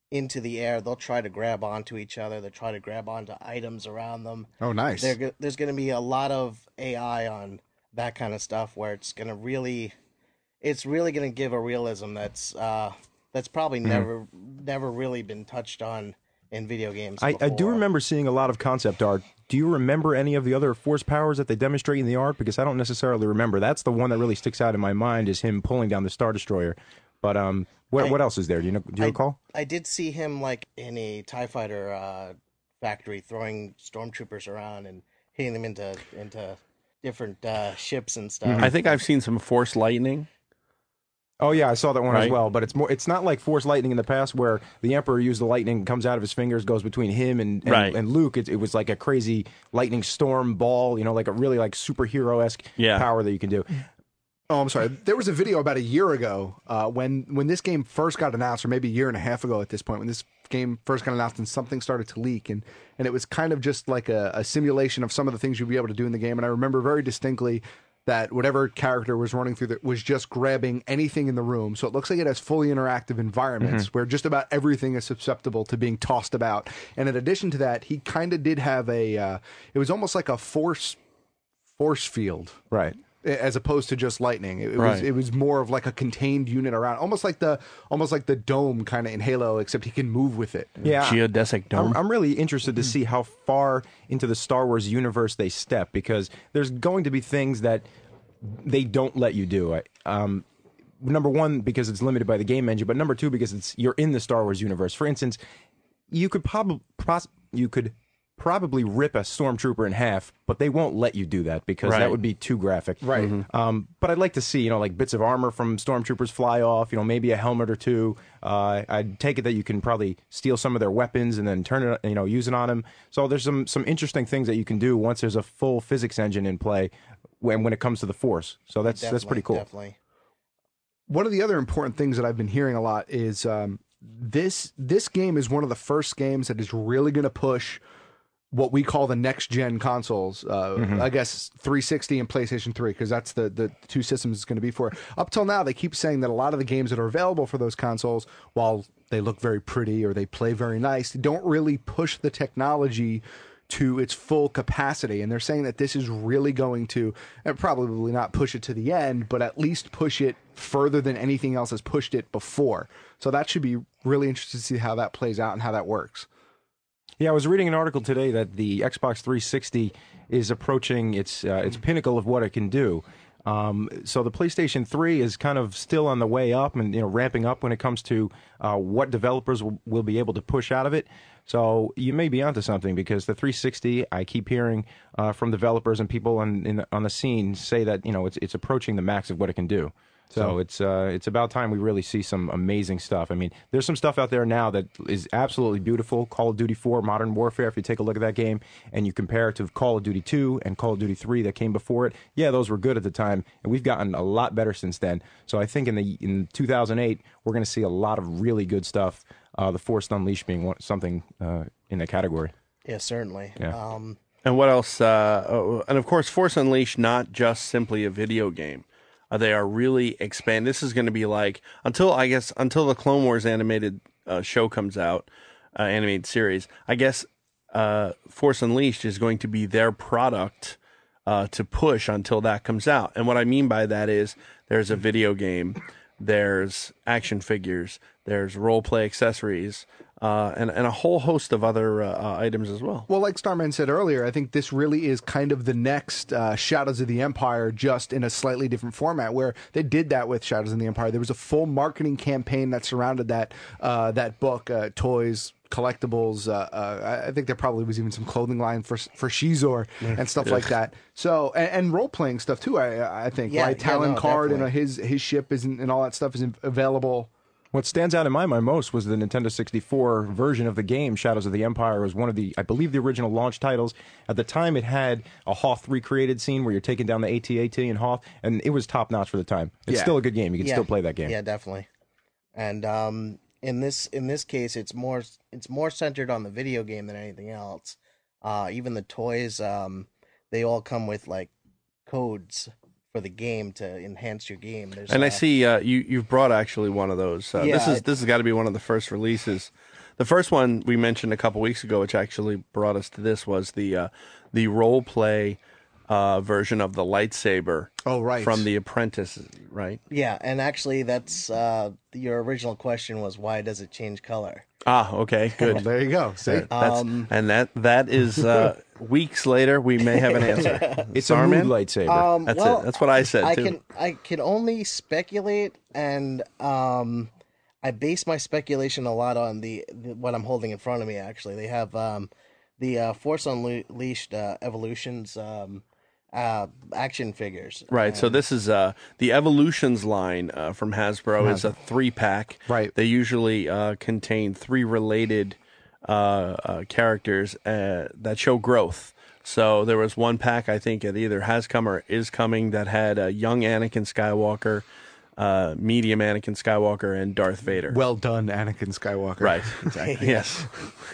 into the air, they'll try to grab onto each other. They'll try to grab onto items around them. Oh, nice. There's going to be a lot of AI on that kind of stuff where it's really going to give a realism that's probably never really been touched on in video games I do remember seeing a lot of concept art. Do you remember any of the other force powers that they demonstrate in the art? Because I don't necessarily remember. That's the one that really sticks out in my mind, is him pulling down the Star Destroyer. But what else is there? Do you recall? I did see him like in a TIE fighter factory throwing stormtroopers around and hitting them into different ships and stuff. I think I've seen some force lightning. Oh yeah, I saw that one as well. But it's not like Force lightning in the past where the Emperor used the lightning, comes out of his fingers, goes between him and Luke. It was like a crazy lightning storm ball, like a really like superhero-esque power that you can do. Oh, I'm sorry. There was a video about a year ago when this game first got announced, or maybe a year and a half ago at this point, when this game first got announced and something started to leak. And it was kind of just like a simulation of some of the things you'd be able to do in the game. And I remember very distinctly that whatever character was running through was just grabbing anything in the room. So it looks like it has fully interactive environments where just about everything is susceptible to being tossed about. And in addition to that, he kind of did have it was almost like a force field. Right. As opposed to just lightning. Right. It was more of like a contained unit around, almost like the dome kind of in Halo, except he can move with it. Yeah, geodesic dome. I'm really interested to see how far into the Star Wars universe they step, because there's going to be things that they don't let you do. Number one, because it's limited by the game engine, but number two, because you're in the Star Wars universe. For instance, you could probably rip a stormtrooper in half, but they won't let you do that because that would be too graphic. Right. But I'd like to see, like bits of armor from stormtroopers fly off, maybe a helmet or two. I'd take it that you can probably steal some of their weapons and then turn it, use it on them. So there's some interesting things that you can do once there's a full physics engine in play when it comes to the Force. So that's pretty cool. Definitely. One of the other important things that I've been hearing a lot is this game is one of the first games that is really going to push what we call the next gen consoles. I guess 360 and PlayStation 3, because that's the two systems it's going to be for. Up till now, they keep saying that a lot of the games that are available for those consoles, while they look very pretty or they play very nice, don't really push the technology to its full capacity. And they're saying that this is really going to probably not push it to the end, but at least push it further than anything else has pushed it before. So that should be really interesting to see how that plays out and how that works. Yeah, I was reading an article today that the Xbox 360 is approaching its pinnacle of what it can do. So the PlayStation 3 is kind of still on the way up and ramping up when it comes to what developers will be able to push out of it. So you may be onto something, because the 360, I keep hearing from developers and people on the scene say that it's approaching the max of what it can do. So it's about time we really see some amazing stuff. I mean, there's some stuff out there now that is absolutely beautiful. Call of Duty 4 Modern Warfare, if you take a look at that game and you compare it to Call of Duty 2 and Call of Duty 3 that came before it, yeah, those were good at the time, and we've gotten a lot better since then. So I think in 2008, we're going to see a lot of really good stuff, The Force Unleashed being something in the category. Yeah, certainly. Yeah. And what else? And of course, Force Unleashed, not just simply a video game. They are really expand. This is going to be like until the Clone Wars animated show comes out, animated series. I guess Force Unleashed is going to be their product to push until that comes out. And what I mean by that is there's a video game, there's action figures, there's role play accessories, and a whole host of other items as well. Well, like Starman said earlier, I think this really is kind of the next Shadows of the Empire, just in a slightly different format, where they did that with Shadows of the Empire. There was a full marketing campaign that surrounded that book, toys, collectibles. I think there probably was even some clothing line for Shizor and stuff like that. So and role playing stuff too. I think Talon Card and his ship isn't, and all that stuff isn't available. What stands out in my mind most was the Nintendo 64 version of the game. Shadows of the Empire was one of the, I believe, the original launch titles. At the time, it had a Hoth recreated scene where you're taking down the AT-AT and Hoth, and it was top notch for the time. It's still a good game. You can still play that game. Yeah, definitely. And in this case, it's more centered on the video game than anything else. Even the toys, they all come with like codes for the game to enhance your game. There's, And I see you've brought actually one of those. This has got to be one of the first releases. The first one we mentioned a couple weeks ago, which actually brought us to this, was the role play version of the lightsaber. Oh, right. From The Apprentice, right? Yeah, and actually, that's your original question was why does it change color? Ah, okay, good. Well, there you go. See, and that is weeks later. We may have an answer. It's a mood lightsaber. That's it. That's what I said too. I can only speculate, and I base my speculation a lot on the what I'm holding in front of me. Actually, they have the Force Unleashed Evolutions action figures. Right. So this is the Evolutions line from Hasbro. It's a 3-pack. Right. They usually contain 3 related characters that show growth. So there was one pack, I think it either has come or is coming, that had a young Anakin Skywalker, medium Anakin Skywalker, and Darth Vader. Well done, Anakin Skywalker. Right. Exactly. Yes.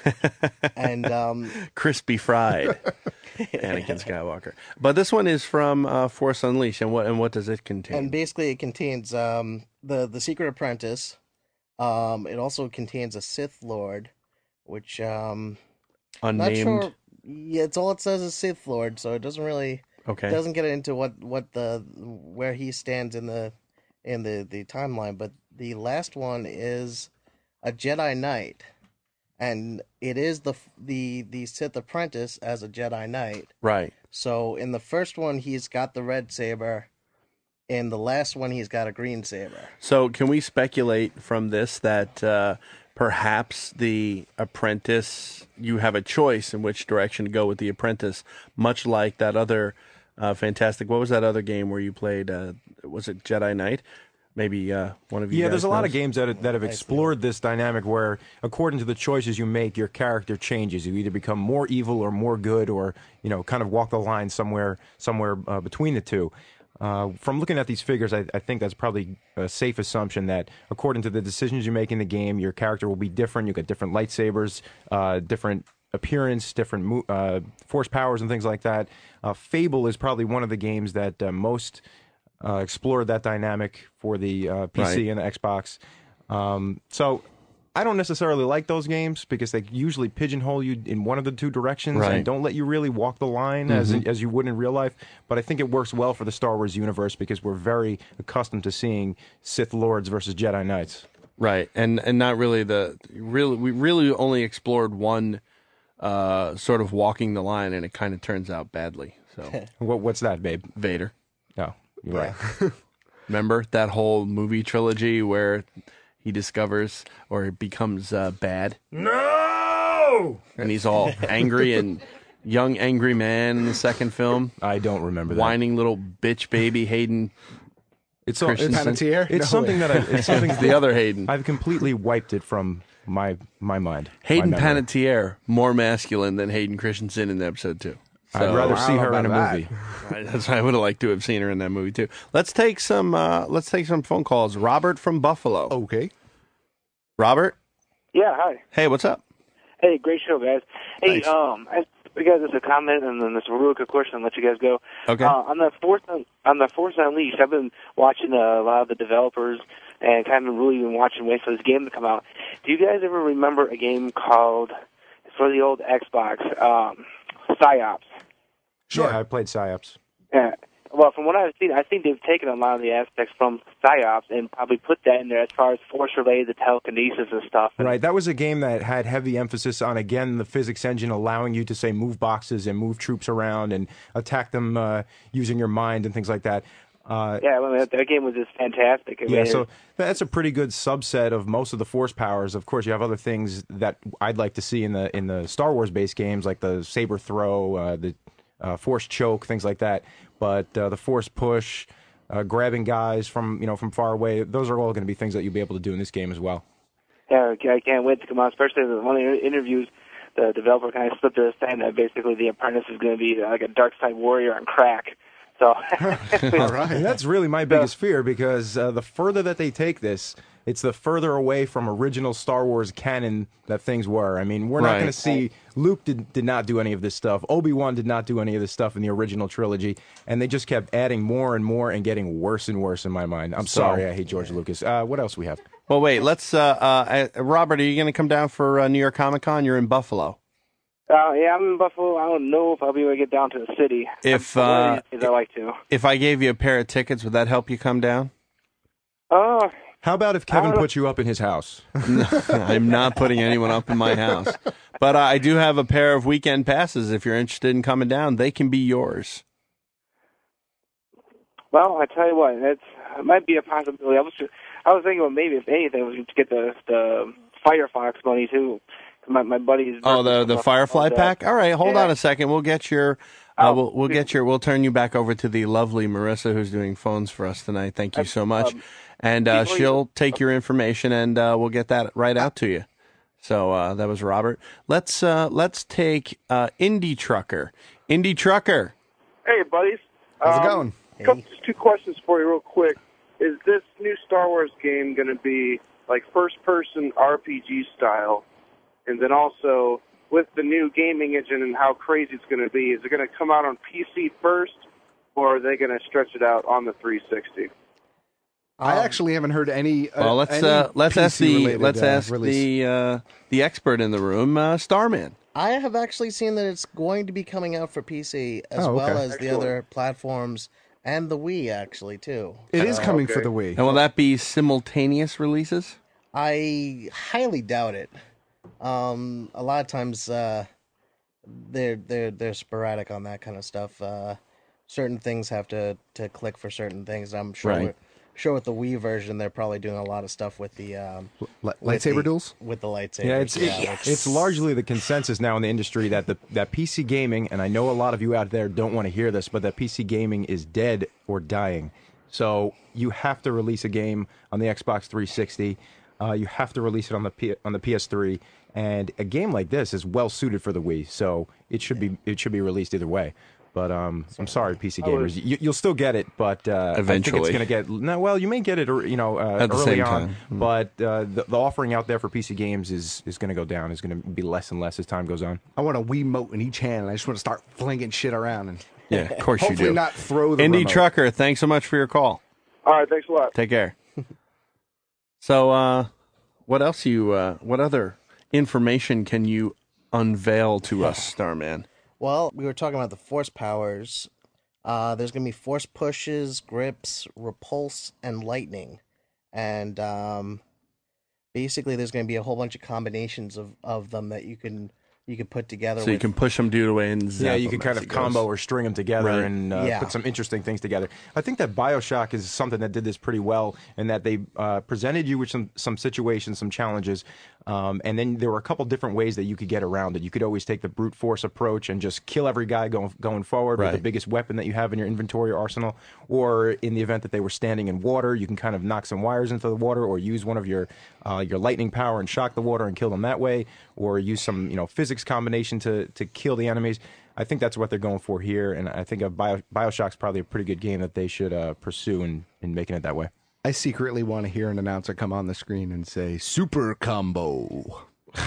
And crispy fried Anakin Skywalker. But this one is from Force Unleashed, and what does it contain? And basically, it contains the Secret Apprentice. It also contains a Sith Lord, which unnamed. Not sure. Yeah, it's all it says is Sith Lord, so it doesn't really doesn't get into where he stands in the timeline. But the last one is a Jedi Knight, and it is the Sith Apprentice as a Jedi Knight. Right. So in the first one, he's got the red saber. In the last one, he's got a green saber. So can we speculate from this that perhaps the Apprentice, you have a choice in which direction to go with the Apprentice, much like that other fantastic, what was that other game where you played, was it Jedi Knight? Maybe one of you guys there's a lot knows. of games that have explored this dynamic where, according to the choices you make, your character changes. You either become more evil or more good, or kind of walk the line somewhere between the two. From looking at these figures, I think that's probably a safe assumption that according to the decisions you make in the game, your character will be different. You get different lightsabers, different appearance, different force powers, and things like that. Fable is probably one of the games that most explored that dynamic for the PC and the Xbox. So I don't necessarily like those games because they usually pigeonhole you in one of the two directions and don't let you really walk the line as you would in real life. But I think it works well for the Star Wars universe because we're very accustomed to seeing Sith Lords versus Jedi Knights. Right, and not really we really only explored one sort of walking the line, and it kind of turns out badly. So what's that, babe? Vader. No, you're right. Remember that whole movie trilogy where he discovers or becomes bad? No! And he's all angry and young angry man in the second film. I don't remember that. Whining little bitch baby Hayden. It's Panettiere? It's something that it's something the other Hayden. I've completely wiped it from my mind. Hayden Panettiere, more masculine than Hayden Christensen in episode 2. So, I'd rather see her in a movie. That's why I would have liked to have seen her in that movie too. Let's take some phone calls. Robert from Buffalo. Okay. Robert? Yeah, hi. Hey, what's up? Hey, great show, guys. Hey, Thanks. we got this a comment and then this real quick question and let you guys go. Okay. On the Force Unleashed, I've been watching a lot of the developers and kind of really been watching wait for this game to come out. Do you guys ever remember a game called, for the old Xbox, PsyOps? Sure. Yeah, I played PsyOps. Yeah. Well, from what I've seen, I think they've taken a lot of the aspects from PsyOps and probably put that in there as far as force-related, the telekinesis and stuff. Right. That was a game that had heavy emphasis on, again, the physics engine allowing you to, say, move boxes and move troops around and attack them using your mind and things like that. That game was just fantastic. So that's a pretty good subset of most of the force powers. Of course, you have other things that I'd like to see in the Star Wars-based games, like the saber throw, the force choke, things like that. But the force push, grabbing guys from far away, those are all going to be things that you'll be able to do in this game as well. Yeah, I can't wait to come out. Especially in one of the interviews, the developer kind of slipped to saying that basically the Apprentice is going to be like a dark side warrior on crack. So, all right, that's really my biggest fear because the further that they take this, it's the further away from original Star Wars canon that things were. I mean, we're not going to see Luke did not do any of this stuff. Obi-Wan did not do any of this stuff in the original trilogy, and they just kept adding more and more and getting worse and worse in my mind. I'm sorry, I hate George Lucas. What else we have? Well, wait, let's Robert, are you going to come down for New York Comic Con? You're in Buffalo. Yeah, I'm in Buffalo. I don't know if I'll be able to get down to the city. If I like to. If I gave you a pair of tickets, would that help you come down? How about if Kevin puts you up in his house? No, I'm not putting anyone up in my house. But I do have a pair of weekend passes. If you're interested in coming down, they can be yours. Well, I tell you what, it might be a possibility. I was thinking, well, maybe if anything, we could get the Firefox money too. My buddy's. Oh, the Firefly pack. All right, hold on a second. We'll get your. We'll turn you back over to the lovely Marissa, who's doing phones for us tonight. Thank you so much. And she'll take your information, and we'll get that right out to you. So that was Robert. Let's take Indie Trucker. Indie Trucker. Hey, buddies. How's it going? Just two questions for you real quick. Is this new Star Wars game going to be like first-person RPG style? And then also, with the new gaming engine and how crazy it's going to be, is it going to come out on PC first, or are they going to stretch it out on the 360? I actually haven't heard any. Well, let's ask the expert in the room, Starman. I have actually seen that it's going to be coming out for PC as well as the other platforms and the Wii, actually, too. It is coming for the Wii. And will that be simultaneous releases? I highly doubt it. A lot of times they're sporadic on that kind of stuff. Certain things have to click for certain things. I'm sure with the Wii version, they're probably doing a lot of stuff with the lightsaber duels. With the lightsabers, it's largely the consensus now in the industry that that PC gaming, and I know a lot of you out there don't want to hear this, but that PC gaming is dead or dying. So you have to release a game on the Xbox 360. You have to release it on the PS3, and a game like this is well suited for the Wii, so it should be released either way. But I'm sorry, PC gamers, you'll still get it, but eventually I think it's going to get well. You may get it, at the early same on, time. but the offering out there for PC games is going to go down. Is going to be less and less as time goes on. I want a Wiimote in each hand. I just want to start flinging shit around and of course you do. Hopefully not throw the Indie remote. Trucker, thanks so much for your call. All right, thanks a lot. Take care. So, what else what other information can you unveil to us, Starman? Well, we were talking about the force powers. There's going to be force pushes, grips, repulse, and lightning. And basically there's going to be a whole bunch of combinations of them that you can put together. So you can push them dude away and zap you can kind of combo or string them together and put some interesting things together. I think that BioShock is something that did this pretty well, in that they presented you with some situations, some challenges, and then there were a couple different ways that you could get around it. You could always take the brute force approach and just kill every guy going forward with the biggest weapon that you have in your inventory or arsenal, or in the event that they were standing in water, you can kind of knock some wires into the water, or use one of your lightning power and shock the water and kill them that way, or use some physics combination to kill the enemies. I think that's what they're going for here, and I think BioShock's probably a pretty good game that they should pursue in making it that way. I secretly want to hear an announcer come on the screen and say, "Super combo."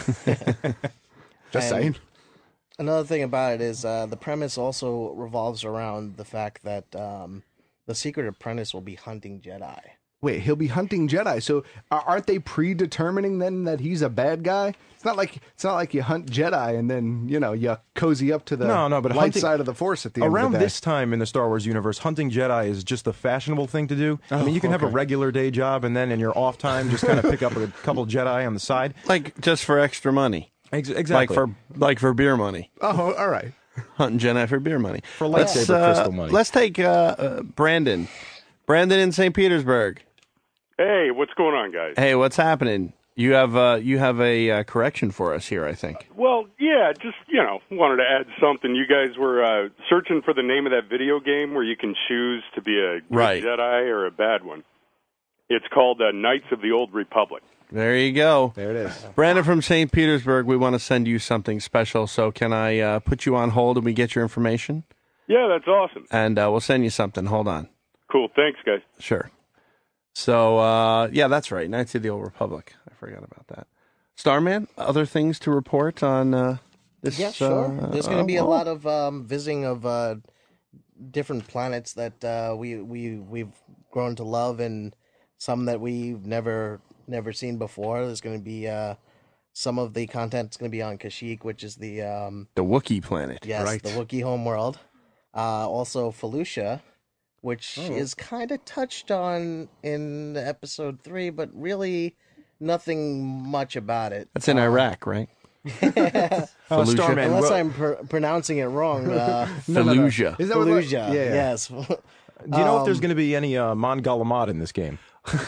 Just saying. Another thing about it is the premise also revolves around the fact that the Secret Apprentice will be hunting Jedi. Wait, he'll be hunting Jedi. So aren't they predetermining then that he's a bad guy? It's not like you hunt Jedi and then you cozy up to the light side of the Force at the end around of the day. This time in the Star Wars universe, hunting Jedi is just the fashionable thing to do. I mean, you can have a regular day job, and then in your off time, just kind of pick up a couple Jedi on the side, like just for extra money. Exactly, like for beer money. Oh, all right. Hunting Jedi for beer money. For lightsaber crystal money. Let's take Brandon. Brandon in St. Petersburg. Hey, what's going on, guys? Hey, what's happening? You have a correction for us here, I think. Well, yeah, just, wanted to add something. You guys were searching for the name of that video game where you can choose to be a good Jedi or a bad one. It's called Knights of the Old Republic. There you go. There it is. Brandon from St. Petersburg, we want to send you something special, so can I put you on hold and we get your information? Yeah, that's awesome. And we'll send you something. Hold on. Cool. Thanks, guys. Sure. So, yeah, that's right. Knights of the Old Republic. I forgot about that. Starman, other things to report on this? Yeah, sure. There's going to be a lot of visiting of different planets that we've grown to love, and some that we've never seen before. There's going to be some of the content's going to be on Kashyyyk, which is the Wookiee planet. Yes, right. the Wookiee homeworld. Also Felucia, which is kind of touched on in episode 3, but really nothing much about it. That's in Iraq, right? Starman, Unless I'm pronouncing it wrong. Felucia. Is that what- Felucia, yeah. yes. Do you know if there's going to be any Mon Calamari in this game?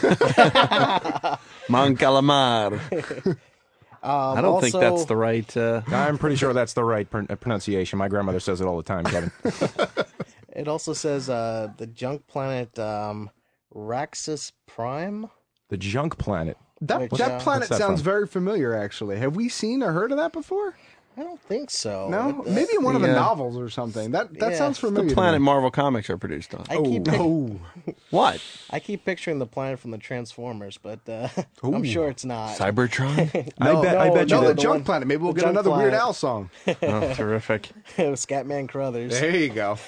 Mon Calamar. I don't think that's the right... I'm pretty sure that's the right pronunciation. My grandmother says it all the time, Kevin. It also says the junk planet Raxus Prime. The junk planet. That Which, planet what's that sounds from? very familiar, actually. Have we seen or heard of that before? I don't think so. No? Maybe in one of the novels or something. That sounds familiar. The planet Marvel comics are produced on. What? I keep picturing the planet from the Transformers, but I'm sure it's not. Cybertron? I bet you the that junk planet. Maybe we'll get another Weird Al song. Oh, terrific. Scatman Crothers. There you go.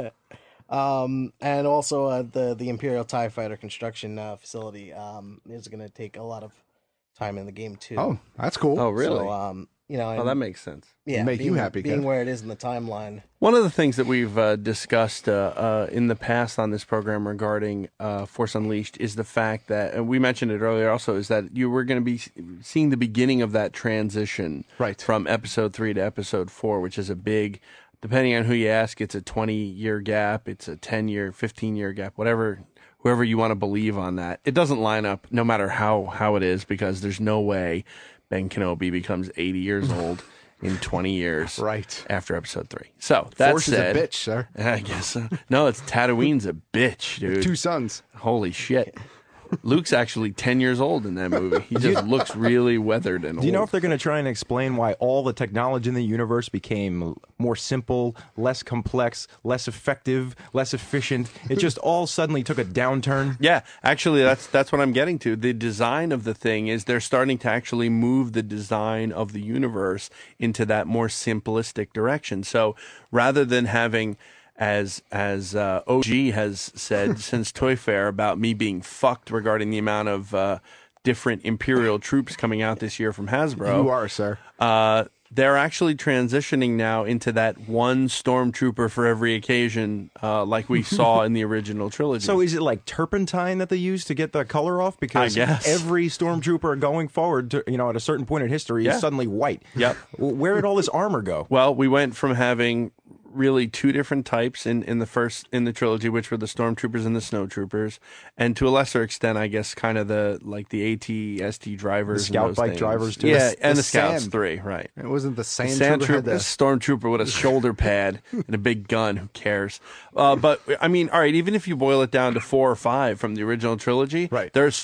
And also the Imperial TIE Fighter construction facility is going to take a lot of time in the game too. Oh, that's cool. Oh, really? So, Oh, that makes sense. Yeah, Make you happy, being Kev. where it is in the timeline. One of the things that we've discussed in the past on this program regarding Force Unleashed is the fact that, and we mentioned it earlier also, is that you were going to be seeing the beginning of that transition from Episode 3 to Episode 4, which is a big, depending on who you ask, it's a 20-year gap, it's a 10-year, 15-year gap, whoever you want to believe on that. It doesn't line up no matter how it is, because there's no way Ben Kenobi becomes 80 years old in 20 years after Episode 3. So, that Force said... is a bitch, sir. I guess so. No, it's Tatooine's a bitch, dude. 2 sons. Holy shit. Luke's actually 10 years old in that movie. He just looks really weathered and old. Do you know if they're going to try and explain why all the technology in the universe became more simple, less complex, less effective, less efficient? It just all suddenly took a downturn? Yeah, actually, that's what I'm getting to. The design of the thing is they're starting to actually move the design of the universe into that more simplistic direction. So rather than having... As OG has said since Toy Fair about me being fucked regarding the amount of different Imperial troops coming out this year from Hasbro. You are, sir. They're actually transitioning now into that one stormtrooper for every occasion, like we saw in the original trilogy. So is it like turpentine that they use to get the color off? Because I guess. every stormtrooper going forward, to, at a certain point in history, is suddenly white. Yep. Where did all this armor go? Well, we went from having really 2 different types in the trilogy, which were the stormtroopers and the snowtroopers, and to a lesser extent, I guess, kind of the AT-ST drivers, the scout and those bike things. drivers too. Yeah, and the Scouts sand. 3, right? It wasn't the sand Trooper, had a stormtrooper with a shoulder pad and a big gun. Who cares? But I mean, all right. Even if you boil it down to 4 or 5 from the original trilogy, there's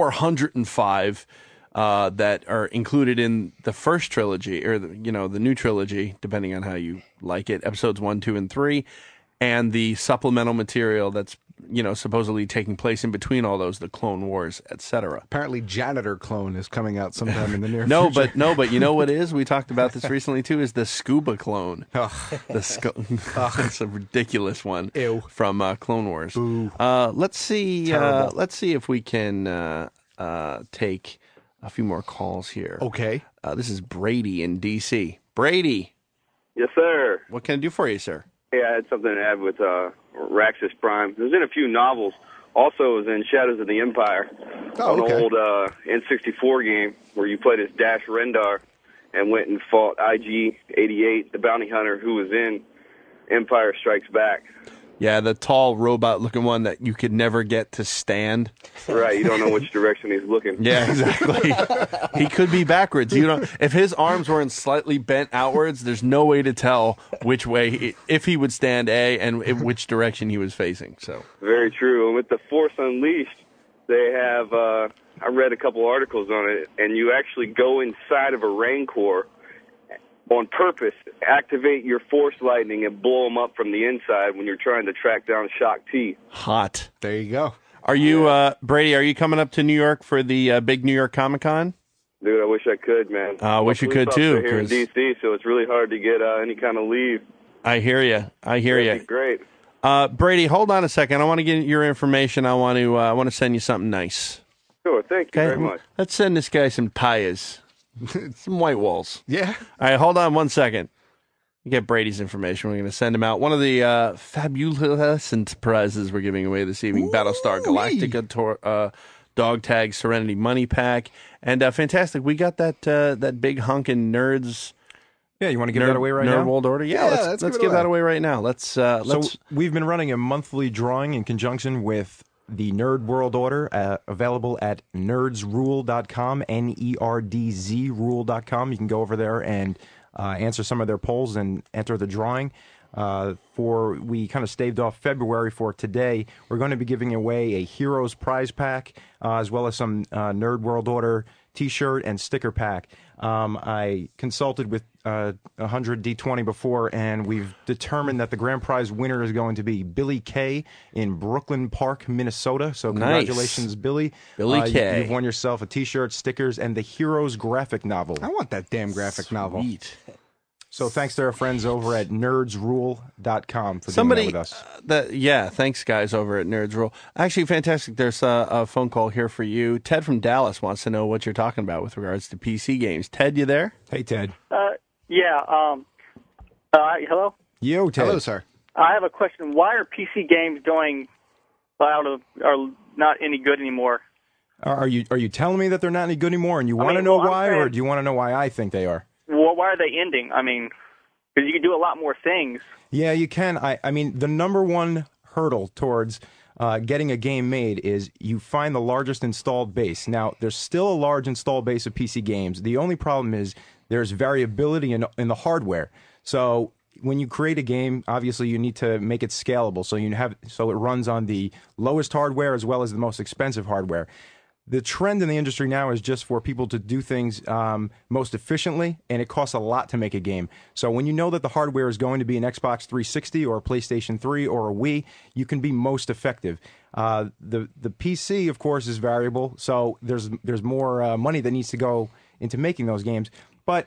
405 that are included in the first trilogy, or the new trilogy, depending on how you like it. Episodes 1, 2, and 3, and the supplemental material that's supposedly taking place in between all those, the Clone Wars, etc. Apparently, Janitor Clone is coming out sometime in the near future. But you know what is? We talked about this recently too. Is the Scuba Clone? It's a ridiculous one. Ew. From Clone Wars. Let's see. Let's see if we can take a few more calls here. Okay. This is Brady in D.C. Brady. Yes, sir. What can I do for you, sir? Hey, I had something to add with Raxus Prime. It was in a few novels. Also, it was in Shadows of the Empire, an old N64 game where you played as Dash Rendar and went and fought IG-88, the bounty hunter who was in Empire Strikes Back. Yeah, the tall robot-looking one that you could never get to stand. Right, you don't know which direction he's looking. Yeah, exactly. He could be backwards. If his arms weren't slightly bent outwards, there's no way to tell which way, if he would stand A and which direction he was facing. So very true. And with the Force Unleashed, they have. I read a couple articles on it, and you actually go inside of a Rancor on purpose, activate your Force Lightning and blow them up from the inside when you're trying to track down Shaak Ti. Hot. There you go. Are you, Brady, are you coming up to New York for the big New York Comic-Con? Dude, I wish I could, man. I wish you could, too. Here in D.C., so it's really hard to get any kind of leave. I hear you. That'd be great. Brady, hold on a second. I want to get your information. I want to send you something nice. Sure, thank you very much. Let's send this guy some tires. Some white walls. Yeah. All right, hold on 1 second. You get Brady's information. We're going to send him out. One of the fabulous prizes we're giving away this evening, Battlestar Galactica Dog Tag Serenity Money Pack. And fantastic, we got that big hunkin' Nerds. Yeah, you want to give that away right now? Nerd World Order. Yeah, let's give that away right now. Let's. We've been running a monthly drawing in conjunction with the Nerd World Order, available at nerdsrule.com, NERDZ rule.com. You can go over there and answer some of their polls and enter the drawing. We kind of staved off February for today. We're going to be giving away a Heroes prize pack, as well as some Nerd World Order T-shirt and sticker pack. I consulted with 100D20 before, and we've determined that the grand prize winner is going to be Billy K in Brooklyn Park, Minnesota. So congratulations, Billy. Billy K. You've won yourself a T-shirt, stickers, and the Heroes graphic novel. I want that damn graphic novel. So thanks to our friends over at nerdsrule.com for doing that with us. Thanks, guys, over at Nerds Rule. Actually, fantastic. There's a phone call here for you. Ted from Dallas wants to know what you're talking about with regards to PC games. Ted, you there? Hey, Ted. Hello? Yo, Ted. Hello, sir. I have a question. Why are PC games are not any good anymore? Are you telling me that they're not any good anymore, and you want to know why, or do you want to know why I think they are? Well, why are they ending? I mean, because you can do a lot more things. Yeah, you can. I mean, the number one hurdle towards getting a game made is you find the largest installed base. Now, there's still a large installed base of PC games. The only problem is there's variability in the hardware. So when you create a game, obviously you need to make it scalable. So it runs on the lowest hardware as well as the most expensive hardware. The trend in the industry now is just for people to do things most efficiently, and it costs a lot to make a game. So when you know that the hardware is going to be an Xbox 360 or a PlayStation 3 or a Wii, you can be most effective. The PC, of course, is variable, so there's more money that needs to go into making those games. But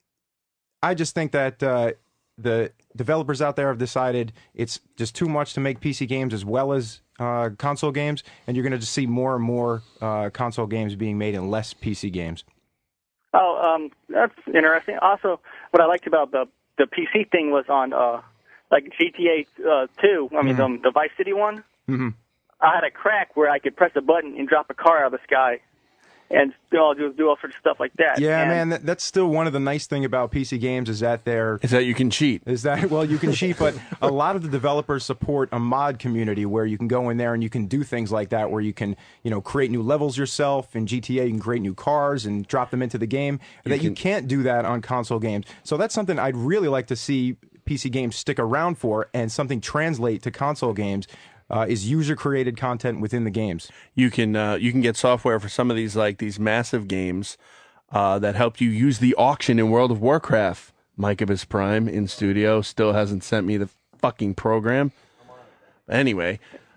I just think that the developers out there have decided it's just too much to make PC games as well as console games, and you're going to just see more and more console games being made and less PC games. Oh, that's interesting. Also, what I liked about the PC thing was on like GTA 2. I mean, the Vice City one. Mm-hmm. I had a crack where I could press a button and drop a car out of the sky, and do all sorts of stuff like that. Yeah, man, that's still one of the nice thing about PC games is that you can cheat. You can cheat, but a lot of the developers support a mod community where you can go in there and you can do things like that, where you can, create new levels yourself. In GTA, you can create new cars and drop them into the game. You can't do that on console games. So that's something I'd really like to see PC games stick around for, and something translate to console games. Is user-created content within the games. You can get software for some of these massive games that help you use the auction in World of Warcraft. Micahbus Prime in studio still hasn't sent me the fucking program. Anyway,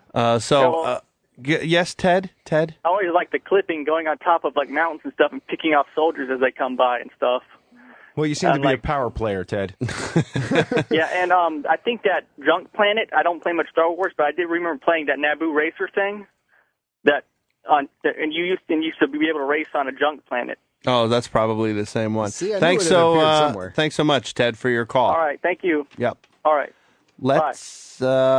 yes, Ted? I always like the clipping going on top of like mountains and stuff and picking off soldiers as they come by and stuff. Well, you seem to be a power player, Ted. Yeah, and I think that Junk Planet, I don't play much Star Wars, but I did remember playing that Naboo Racer thing. And you used to be able to race on a Junk Planet. Oh, that's probably the same one. See, I thanks knew it appeared somewhere. Thanks so much, Ted, for your call. All right, thank you. Yep. All right. Let's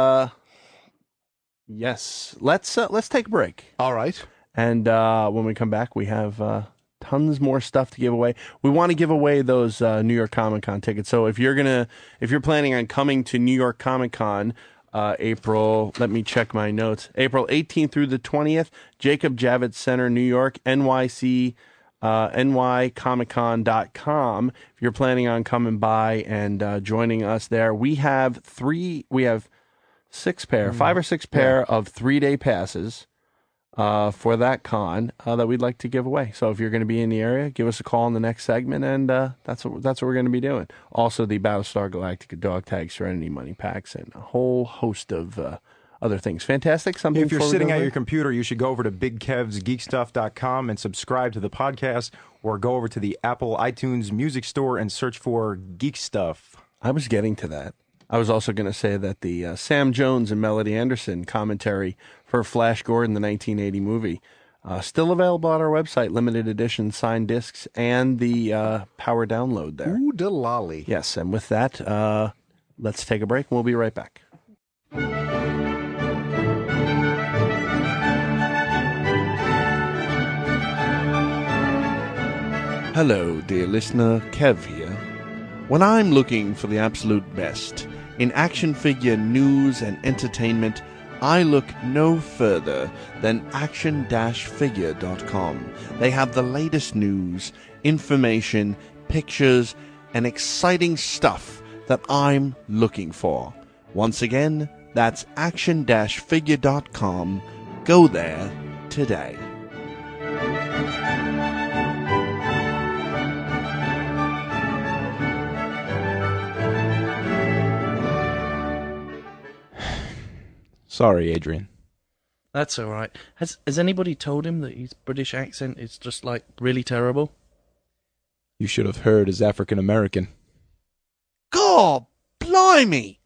take a break. All right. And when we come back, we have tons more stuff to give away. We want to give away those New York Comic Con tickets. So if you're planning on coming to New York Comic Con, April, let me check my notes. April 18th through the 20th, Jacob Javits Center, New York, NYC, nycomiccon.com. If you're planning on coming by and joining us there, we have 5 or 6 pair of 3-day passes for that con that we'd like to give away. So if you're going to be in the area, give us a call in the next segment, and that's what we're going to be doing. Also, the Battlestar Galactica Dog Tag Serenity Money Packs and a whole host of other things. Fantastic. Something if you're before we sitting go at there? your computer, you should go over to BigKevsGeekStuff.com and subscribe to the podcast, or go over to the Apple iTunes Music Store and search for Geek Stuff. I was getting to that. I was also going to say that the Sam Jones and Melody Anderson commentary for Flash Gordon, the 1980 movie, still available on our website, limited edition signed discs, and the power download there. Ooh, delolly. Yes, and with that, let's take a break, and we'll be right back. Hello, dear listener, Kev here. When I'm looking for the absolute best in action figure news and entertainment, I look no further than action-figure.com. They have the latest news, information, pictures, and exciting stuff that I'm looking for. Once again, that's action-figure.com. Go there today. Sorry, Adrian. That's all right. Has anybody told him that his British accent is just like really terrible? You should have heard his African American. God, blimey!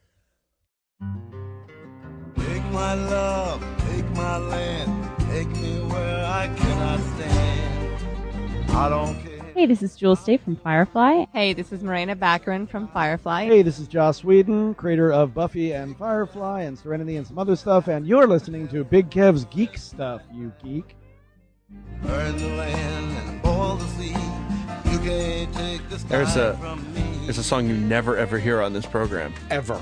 Take my love, take my land, take me where I cannot stand. I don't care. Hey, this is Jules State from Firefly. Hey, this is Marina Baccarin from Firefly. Hey, this is Joss Whedon, creator of Buffy and Firefly and Serenity and some other stuff, and you're listening to Big Kev's Geek Stuff, you geek. Burn the land and boil the sea. You can't take the sky from me. There's a song you never ever hear on this program. Ever.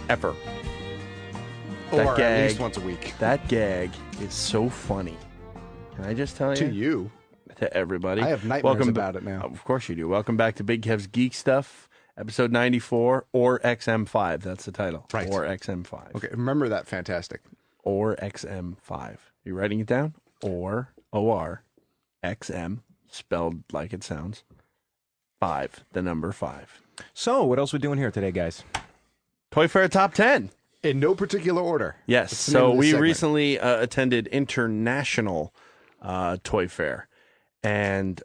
That Or gag, at least once a week. That gag is so funny. Can I just tell you? To you. To everybody. I have nightmares about it now. Of course you do. Welcome back to Big Kev's Geek Stuff, episode 94, or XM5. That's the title. Right. Or XM5. Okay, remember that. Fantastic. Or XM5. You writing it down? Or OR XM, spelled like it sounds. 5, the number 5. So, what else we doing here today, guys? Toy Fair Top 10. In no particular order. Yes. That's the name So of this we segment. recently attended International Toy Fair. And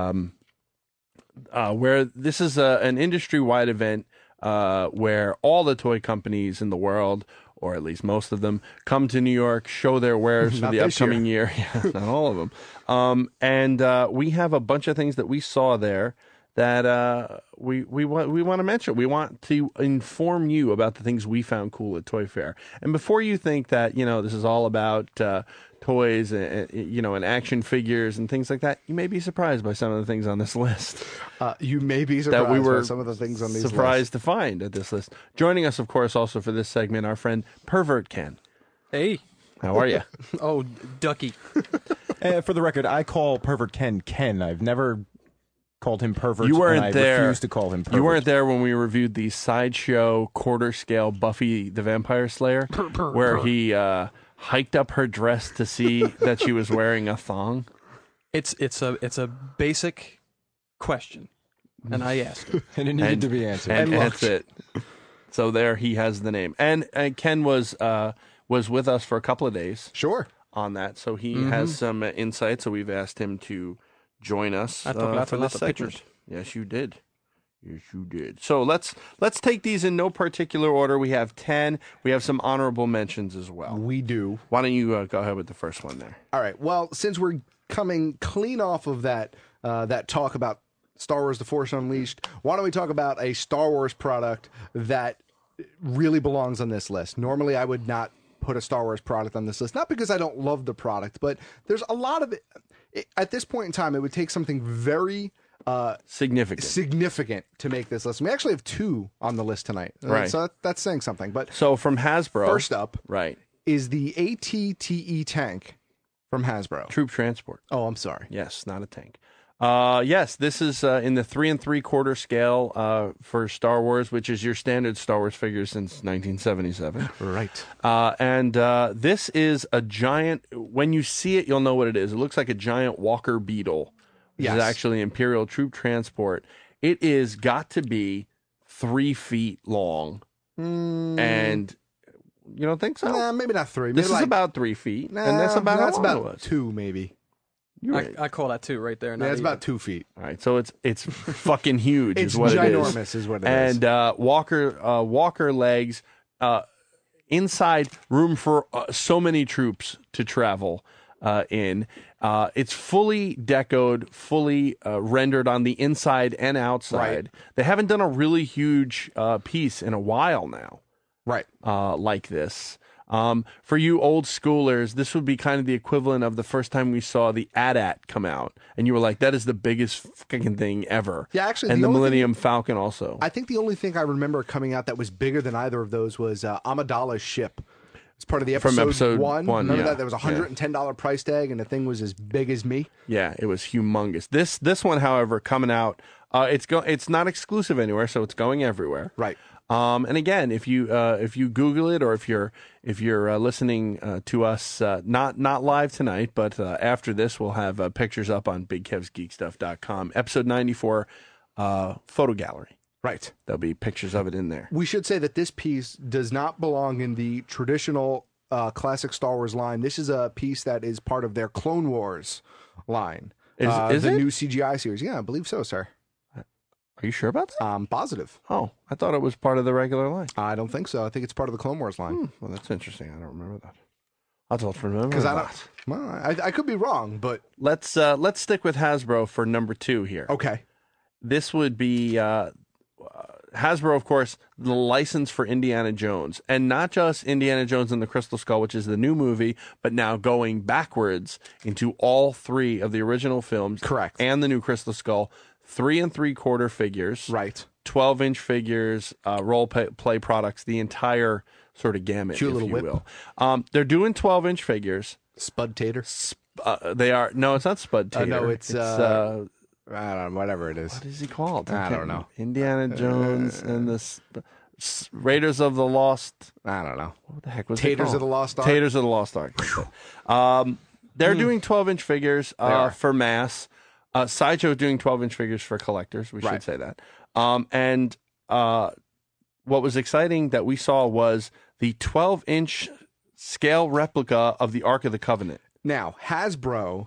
where this is an industry-wide event where all the toy companies in the world, or at least most of them, come to New York, show their wares for Not the this upcoming year. Yeah, not all of them. And we have a bunch of things that we saw there that we want to mention. We want to inform you about the things we found cool at Toy Fair. And before you think that, this is all about toys and, and action figures and things like that, you may be surprised by some of the things on this list. You may be surprised that we were by some of the things on these surprised to find at this list. Joining us, of course, also for this segment, our friend Pervert Ken. Hey. How are you? Oh, Ducky. For the record, I call Pervert Ken Ken. I've never called him Pervert. You weren't and I there. refuse to call him Pervert. You weren't there when we reviewed the Sideshow quarter-scale Buffy the Vampire Slayer, where he hiked up her dress to see that she was wearing a thong. It's a basic question, and I asked it. And it needed to be answered. And that's it. So there he has the name. And Ken was with us for a couple of days. Sure. On that. So he has some insight, so we've asked him to join us I took lots for and this lots of segment. pictures. Yes, you did. Yes, you did. So let's take these in no particular order. We have 10. We have some honorable mentions as well. We do. Why don't you go ahead with the first one there? All right. Well, since we're coming clean off of that talk about Star Wars: The Force Unleashed, why don't we talk about a Star Wars product that really belongs on this list? Normally, I would not put a Star Wars product on this list, not because I don't love the product, but there's a lot of it. At this point in time, it would take something very significant to make this list. We actually have 2 on the list tonight, right? So that's saying something. But so from Hasbro, first up, right, is the AT-TE tank from Hasbro. Troop Transport. Oh, I'm sorry. Yes, not a tank. Yes, this is in the 3 3/4 scale for Star Wars, which is your standard Star Wars figure since 1977. Right. And this is a giant. When you see it, you'll know what it is. It looks like a giant Walker Beetle. This is actually Imperial Troop Transport. It is got to be 3 feet long, and You don't think so? Nah, maybe not 3. This maybe is about 3 feet, and that's about that's how long about it was. 2 maybe. I call that 2 right there. Yeah, it's about 2 feet. All right, so it's fucking huge. It's is what ginormous, it is. is what it is. And Walker legs, inside room for so many troops to travel in. It's fully decoed, fully rendered on the inside and outside. Right. They haven't done a really huge piece in a while now. Right. Like this. For you old schoolers, this would be kind of the equivalent of the first time we saw the AT-AT come out, and you were like, "That is the biggest fucking thing ever." Yeah, actually, and the the only Millennium Falcon also. I think the only thing I remember coming out that was bigger than either of those was Amidala's ship. It's part of the From episode 1. one, Remember yeah. that? There was a $110 price tag, and the thing was as big as me. Yeah, it was humongous. This one, however, coming out, it's not exclusive anywhere, so it's going everywhere. Right. And again, if you Google it, or if you're listening to us not live tonight, but after this, we'll have pictures up on BigKevsGeekStuff.com. Episode 94 photo gallery. Right. There'll be pictures of it in there. We should say that this piece does not belong in the traditional classic Star Wars line. This is a piece that is part of their Clone Wars line. Is the it? new CGI series? Yeah, I believe so, sir. Are you sure about that? I'm positive. Oh, I thought it was part of the regular line. I don't think so. I think it's part of the Clone Wars line. Well, that's interesting. I don't remember that. I don't remember Because that. I could be wrong, but Let's stick with Hasbro for number 2 here. okay. This would be Hasbro, of course, the license for Indiana Jones, and not just Indiana Jones and the Crystal Skull, which is the new movie, but now going backwards into all 3 of the original films, correct, and the new Crystal Skull, 3 3/4 figures, right, 12-inch figures, role play products, the entire sort of gamut, Cute if little you whip. will. They're doing 12-inch figures. Spud Tater. They are no, it's not Spud Tater. No, it's I don't know, whatever it is. What is he called? I don't know. Indiana Jones and the Raiders of the Lost. I don't know. What the heck was Taters it called? of the Lost Ark. Taters of the Lost Ark. They're doing 12-inch figures for mass. Sideshow doing 12-inch figures for collectors. We should say that. And what was exciting that we saw was the 12-inch scale replica of the Ark of the Covenant. Now, Hasbro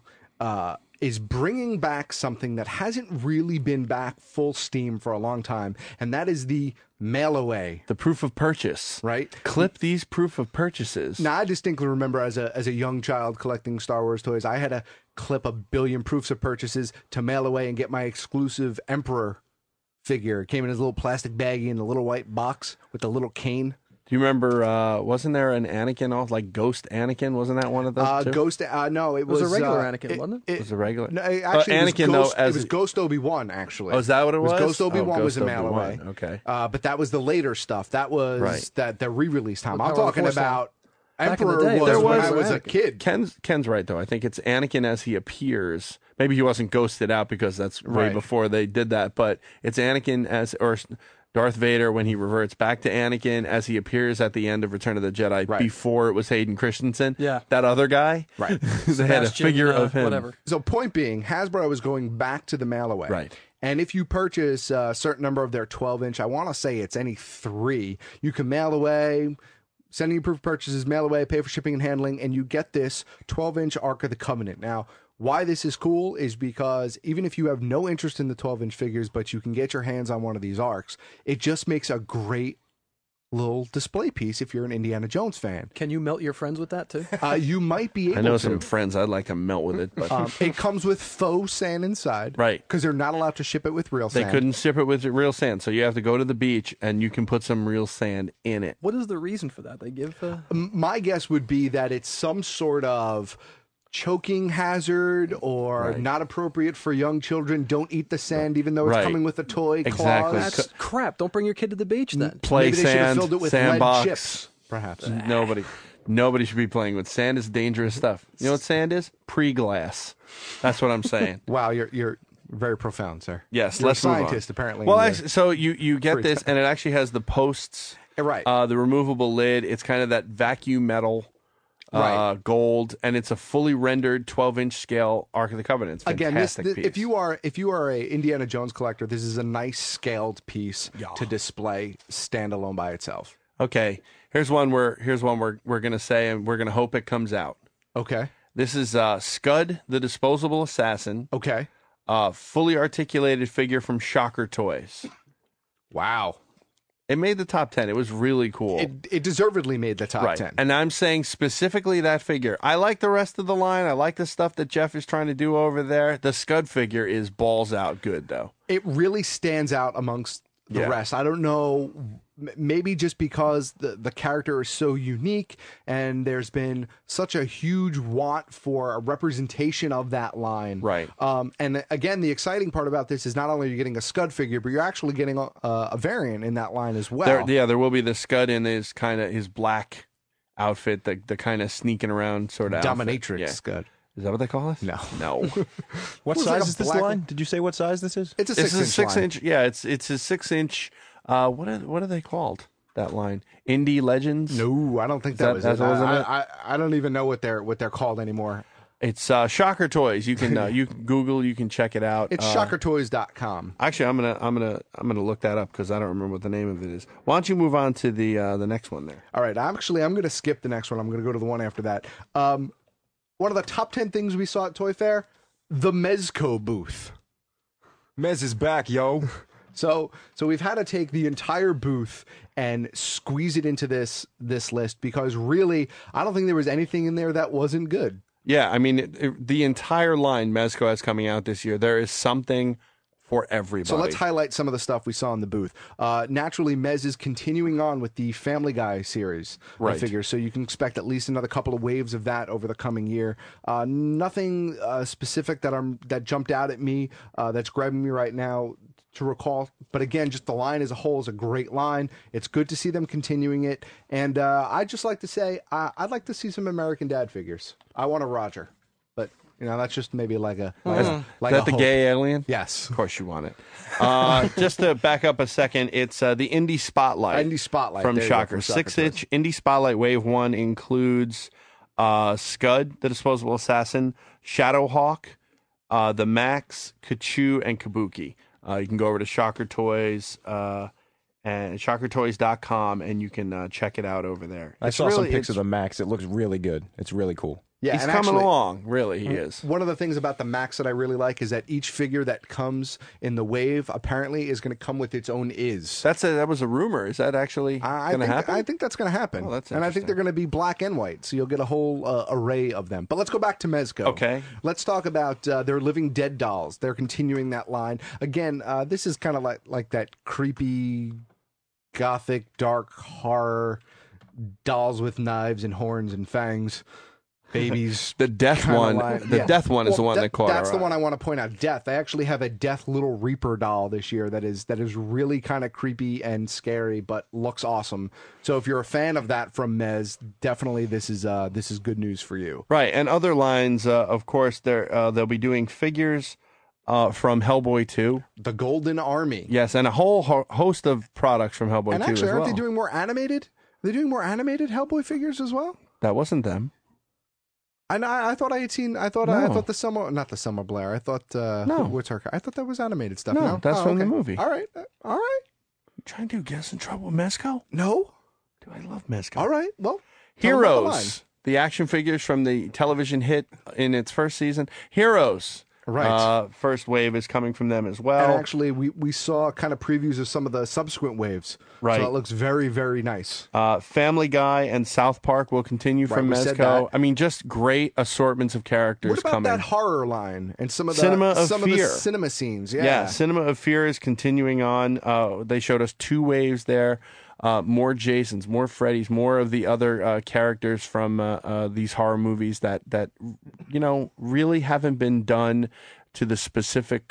is bringing back something that hasn't really been back full steam for a long time, and that is the mail-away. The proof of purchase. Right? Clip these proof of purchases. Now, I distinctly remember as a young child collecting Star Wars toys, I had to clip 1 billion proofs of purchases to mail away and get my exclusive Emperor figure. It came in his little plastic baggie in a little white box with a little cane. Do you remember, wasn't there an Anakin, like Ghost Anakin? Wasn't that one of those two? Ghost, no, it was a regular Anakin, wasn't it? It was a regular. No, actually, Anakin, it was Ghost, though, it was Ghost Obi-Wan, actually. Oh, is that what it was? Ghost Obi-Wan was Ghost a mail-away. Obi-Wan, okay. But that was the later stuff. That was the re-release time. I'm talking about Back in the Emperor day, was there when was I was a Anakin. kid. Ken's right, though. I think it's Anakin as he appears. Maybe he wasn't ghosted out because that's way Right. before they did that, but it's Anakin or Darth Vader when he reverts back to Anakin as he appears at the end of Return of the Jedi before it was Hayden Christensen. Yeah. That other guy. Right. They had a Sebastian, figure of him. whatever. So point being, Hasbro is going back to the mail-away. Right. And if you purchase a certain number of their 12-inch, I want to say it's any 3, you can mail away, send your proof of purchases, mail away, pay for shipping and handling, and you get this 12-inch Ark of the Covenant. Now, why this is cool is because even if you have no interest in the 12-inch figures, but you can get your hands on one of these Arks, it just makes a great little display piece if you're an Indiana Jones fan. Can you melt your friends with that too? You might be able to. I know some friends I'd like to melt with it, but It comes with faux sand inside. Right. Because they're not allowed to ship it with real they sand. couldn't ship it with real sand, so you have to go to the beach and you can put some real sand in it. What is the reason for that? They give My guess would be that it's some sort of choking hazard or not appropriate for young children. Don't eat the sand, even though it's Right. coming with a toy Exactly. clause. That's crap. Don't bring your kid to the beach then. Play Maybe they should have sand, filled it with sandbox. lead chips, perhaps. Nobody should be playing with sand. Is dangerous stuff. You know what sand is? Pre-glass. That's what I'm saying. Wow, you're very profound, sir. Yes, you're let's a move on. scientist, apparently. Well, in your actually, so you get free this, time. and it actually has the posts, right? The removable lid. It's kind of that vacuum metal. Right. Gold, and it's a fully rendered 12-inch scale Ark of the Covenant. It's a Again, fantastic piece. if you are a Indiana Jones collector, this is a nice scaled piece to display standalone by itself. Okay, here's one we're gonna say, and we're gonna hope it comes out. Okay. This is Scud, the Disposable Assassin. Okay. Fully articulated figure from Shocker Toys. Wow. It made the top 10. It was really cool. It deservedly made the top 10. And I'm saying specifically that figure. I like the rest of the line. I like the stuff that Jeff is trying to do over there. The Scud figure is balls out good, though. It really stands out amongst the rest. I don't know, maybe just because the character is so unique and there's been such a huge want for a representation of that line. Right. And again, the exciting part about this is not only are you getting a Scud figure, but you're actually getting a variant in that line as well. There will be the Scud in his black outfit, the kind of sneaking around sort of Dominatrix Scud. Is that what they call it? No. What size is this line? Did you say what size this is? It's a 6-inch line. Yeah, it's a 6-inch. What are they called? That line, Indie Legends. No, I don't think that was it. I don't even know what they're called anymore. It's Shocker Toys. You can Google. You can check it out. It's shockertoys.com. Actually, I'm gonna look that up because I don't remember what the name of it is. Why don't you move on to the next one there? All right. I'm gonna skip the next one. I'm gonna go to the one after that. One of the top 10 things we saw at Toy Fair, the Mezco booth. Mez is back, yo. So we've had to take the entire booth and squeeze it into this list because really, I don't think there was anything in there that wasn't good. Yeah, I mean, the entire line Mezco has coming out this year, there is something for everybody. So let's highlight some of the stuff we saw in the booth. Naturally, Mez is continuing on with the Family Guy series of figures, so you can expect at least another couple of waves of that over the coming year. Nothing specific that jumped out at me that's grabbing me right now to recall, but again, just the line as a whole is a great line. It's good to see them continuing it, and I'd just like to say I'd like to see some American Dad figures. I want a Roger, but that's just maybe like a is that the gay alien? Yes, of course you want it. Just to back up a second, it's the Indie Spotlight. Indie Spotlight from Shocker. 6-inch Indie Spotlight Wave 1 includes Scud, the Disposable Assassin, Shadowhawk, the Max, Kachu, and Kabuki. You can go over to Shocker Toys and shockertoys.com and you can check it out over there. I saw some pics of the Max. It looks really good. It's really cool. Yeah, he's coming along. Really, he is. One of the things about the Max that I really like is that each figure that comes in the wave apparently is going to come with its own is. That was a rumor. Is that actually going to happen? I think that's going to happen. Oh, that's and I think they're going to be black and white, so you'll get a whole array of them. But let's go back to Mezco. Okay. Let's talk about their Living Dead dolls. They're continuing that line. Again, this is kind of like that creepy, gothic, dark horror dolls with knives and horns and fangs. Babies. The death one. Death one is the one that caught That's the one I want to point out. Death. They actually have a Death Little Reaper doll this year that is really kind of creepy and scary, but looks awesome. So if you're a fan of that from Mez, definitely this is good news for you. Right, and other lines, of course, they'll be doing figures from Hellboy 2, the Golden Army. Yes, and a whole host of products from Hellboy 2 and actually, as well. aren't they doing more animated? Are they doing more animated Hellboy figures as well? That wasn't them. And I thought I had seen. I thought the Summer, not the Summer Blair. I thought what's her? I thought that was animated stuff. No, that's from the movie. All right. You trying to get us in trouble with Mezco? No. Do I love Mezco? All right. Well, Heroes, the action figures from the television hit in its first season. Heroes. Right. First wave is coming from them as well. And actually, we saw kind of previews of some of the subsequent waves. Right. So it looks very, very nice. Family Guy and South Park will continue from Mezco. I mean, just great assortments of characters what about coming. that horror line and some of the Cinema of Fear. Of the cinema scenes? Yeah, Cinema of Fear is continuing on. They showed us 2 waves there. More Jasons, more Freddys, more of the other characters from these horror movies that really haven't been done to the specific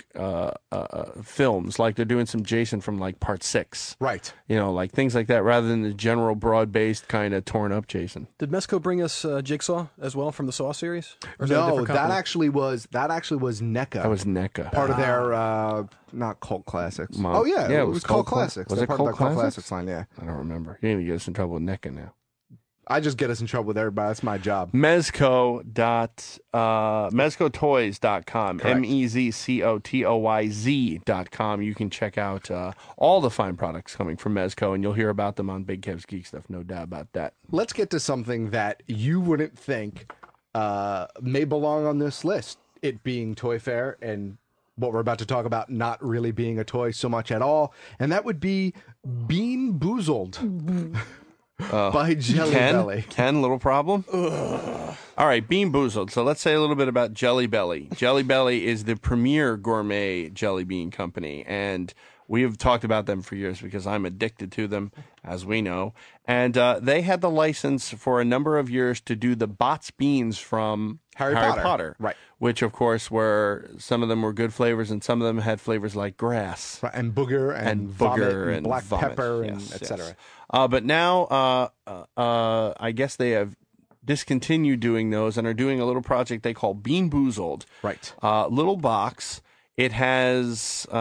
films. Like they're doing some Jason from like Part 6, right? Like things like that, rather than the general broad-based kind of torn-up Jason. Did Mezco bring us Jigsaw as well from the Saw series? Or no, that actually was NECA. That was NECA, part of their not Cult Classics. Oh yeah, it was Cult Classics. Was it part of Cult the Cult Classics line? Yeah, I don't remember. You need to get us in trouble with NECA now. I just get us in trouble with everybody. That's my job. Mezcotoys.com. Correct. MEZCOTOYZ.com. You can check out all the fine products coming from Mezco, and you'll hear about them on Big Kev's Geek Stuff. No doubt about that. Let's get to something that you wouldn't think may belong on this list. It being Toy Fair and what we're about to talk about not really being a toy so much at all. And that would be Bean Boozled. By Jelly Belly. Ken, little problem? All right, Bean Boozled. So let's say a little bit about Jelly Belly. Jelly Belly is the premier gourmet jelly bean company, and we have talked about them for years because I'm addicted to them, as we know. And they had the license for a number of years to do the Bots beans from Harry Potter. Right. Which, of course, some of them were good flavors, and some of them had flavors like grass. Right, and booger and vomit and black vomit. pepper and Yes, et cetera. But now I guess they have discontinued doing those and are doing a little project they call Bean Boozled. Right. Little box. It has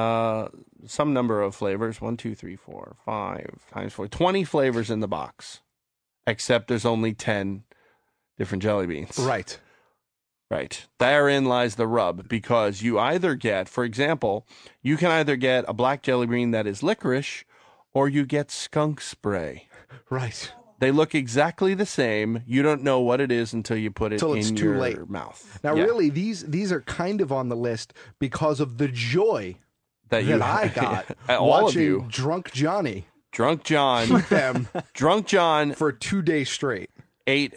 some number of flavors. 1, 2, 3, 4, 5 times 4. 20 flavors in the box. Except there's only 10 different jelly beans. Right. Right. Therein lies the rub, because you either get, for example, you can either get a black jelly bean that is licorice, or you get skunk spray. Right. They look exactly the same. You don't know what it is until you put it in your mouth. Now, really, these are kind of on the list because of the joy that I got all watching of you. Drunk Johnny. Drunk John. Eat them. Drunk John. For 2 days straight. Ate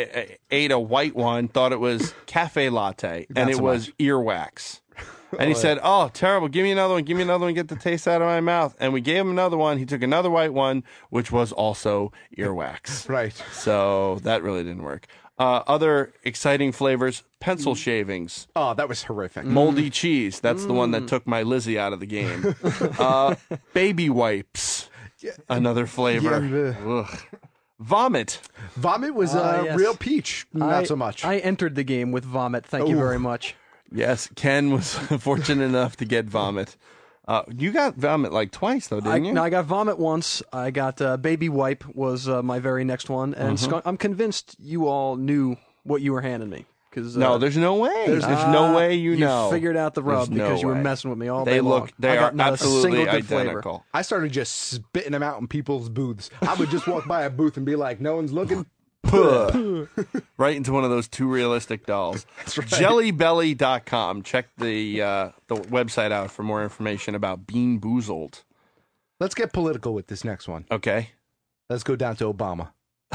a white one, thought it was cafe latte, and it was earwax. And he said, "Oh, terrible! Give me another one. Give me another one. Get the taste out of my mouth." And we gave him another one. He took another white one, which was also earwax. Right. So that really didn't work. Other exciting flavors: pencil shavings. Oh, that was horrific. Moldy cheese. That's the one that took my Lizzie out of the game. Baby wipes. Another flavor. Ugh. Vomit. Vomit was yes. real peach. Not so much. I entered the game with vomit. Thank you very much. Yes, Ken was fortunate enough to get vomit. You got vomit like twice, though, didn't you? No, I got vomit once. I got baby wipe was my very next one. And I'm convinced you all knew what you were handing me. No, there's no way. There's no way you know. You figured out the rub because you were messing with me all day long. They are absolutely identical. I started just spitting them out in people's booths. I would just walk by a booth and be like, "No one's looking." Right into one of those two realistic dolls. That's right. Jellybelly.com. Check the website out for more information about Bean Boozled. Let's get political with this next one. Okay. Let's go down to Obama.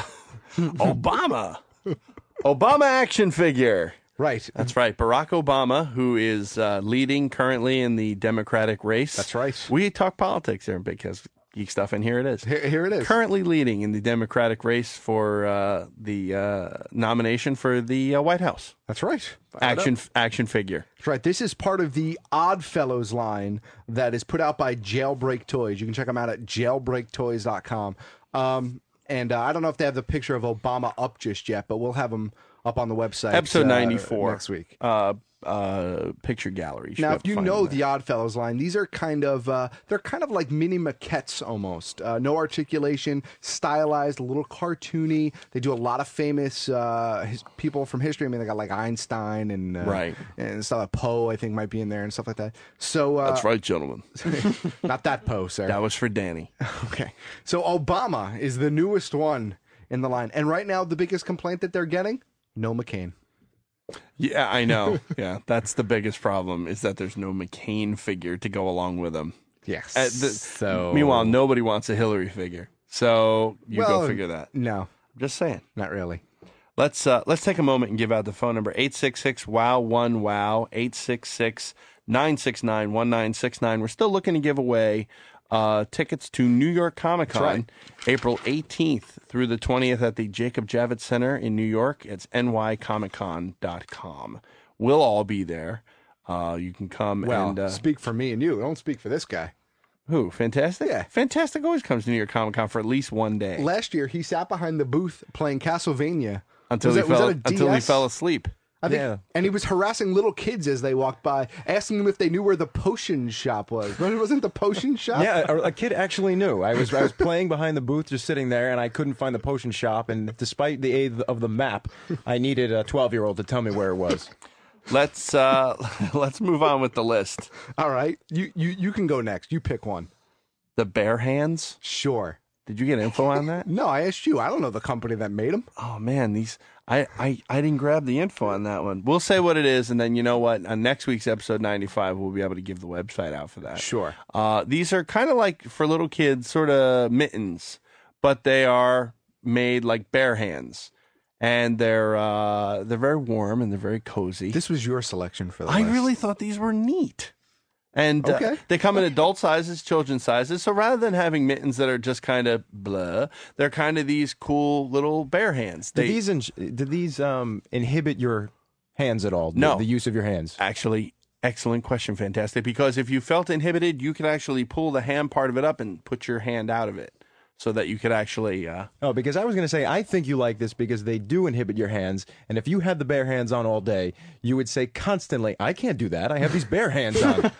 Obama action figure. Right. That's right. Barack Obama, who is leading currently in the Democratic race. That's right. We talk politics here in Big Kev's Geek Stuff, and here it is. Here it is. Currently leading in the Democratic race for the nomination for the White House. That's right. Action figure. That's right. This is part of the Oddfellows line that is put out by Jailbreak Toys. You can check them out at jailbreaktoys.com. And I don't know if they have the picture of Obama up just yet, but we'll have them up on the website. Episode 94 next week. Picture gallery. Now, if you know the Oddfellows line, these are kind of they're kind of like mini maquettes almost. No articulation, stylized, a little cartoony. They do a lot of famous people from history. I mean, they got like Einstein and and stuff. Like Poe, I think, might be in there and stuff like that. So that's right, gentlemen. Not that Poe, sir. That was for Danny. Okay. So Obama is the newest one in the line, and right now the biggest complaint that they're getting: no McCain. Yeah, I know. Yeah, that's the biggest problem is that there's no McCain figure to go along with him. Yes. Meanwhile, nobody wants a Hillary figure. So go figure that. No. I'm just saying. Not really. Let's take a moment and give out the phone number 866-WOW-1-WOW 866-969-1969. We're still looking to give away tickets to New York Comic Con, April 18th through the 20th at the Jacob Javits Center in New York. It's nycomiccon.com. We'll all be there. You can come and speak for me and you. Don't speak for this guy. Who? Fantastic? Yeah. Fantastic always comes to New York Comic Con for at least one day. Last year, he sat behind the booth playing Castlevania. Until he fell asleep. I think, and he was harassing little kids as they walked by, asking them if they knew where the potion shop was. But it wasn't the potion shop. Yeah, a kid actually knew. I was playing behind the booth, just sitting there, and I couldn't find the potion shop. And despite the aid of the map, I needed a 12-year-old to tell me where it was. Let's move on with the list. All right, you can go next. You pick one. The Bare Hands. Sure. Did you get info on that? No, I asked you. I don't know the company that made them. Oh man, I didn't grab the info on that one. We'll say what it is, and then you know what? On next week's episode 95, we'll be able to give the website out for that. Sure. These are kind of like for little kids, sort of mittens, but they are made like bare hands, and they're very warm and they're very cozy. This was your selection for the I list. really thought these were neat. And Okay. they come in adult sizes, children's sizes. So rather than having mittens that are just kind of blah, they're kind of these cool little bare hands. Did these inhibit your hands at all? No. The use of your hands? Actually, excellent question, Fantastic. Because if you felt inhibited, you could actually pull the hand part of it up and put your hand out of it so that you could actually... Oh, because I was going to say, I think you like this because they do inhibit your hands. And if you had the bare hands on all day, you would say constantly, I can't do that. I have these bare hands on.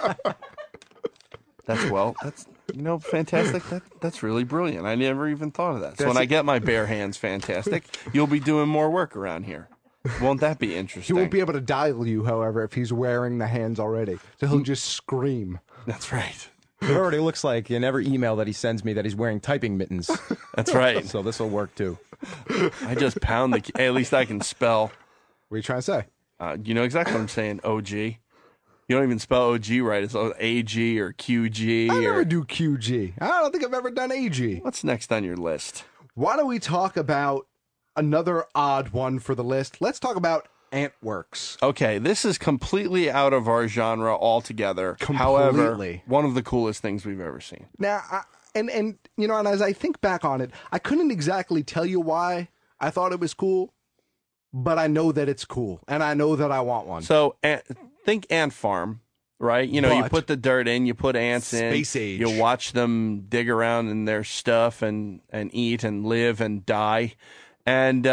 That's Fantastic. That's really brilliant. I never even thought of that. So when I get my bare hands, Fantastic, you'll be doing more work around here. Won't that be interesting? He won't be able to dial you, however, if he's wearing the hands already. So he'll just scream. That's right. It already looks like in every email that he sends me that he's wearing typing mittens. That's right. So this will work too. I just pound the... Hey, at least I can spell. What are you trying to say? You know exactly what I'm saying, OG. You don't even spell OG right. It's AG or QG. I never do QG. I don't think I've ever done AG. What's next on your list? Why don't we talk about another odd one for the list? Let's talk about Antworks. Okay, this is completely out of our genre altogether. However, one of the coolest things we've ever seen. Now, and as I think back on it, I couldn't exactly tell you why I thought it was cool, but I know that it's cool, and I know that I want one. So, think ant farm, right? You put the dirt in, you put ants in. Space age. You watch them dig around in their stuff and eat and live and die. And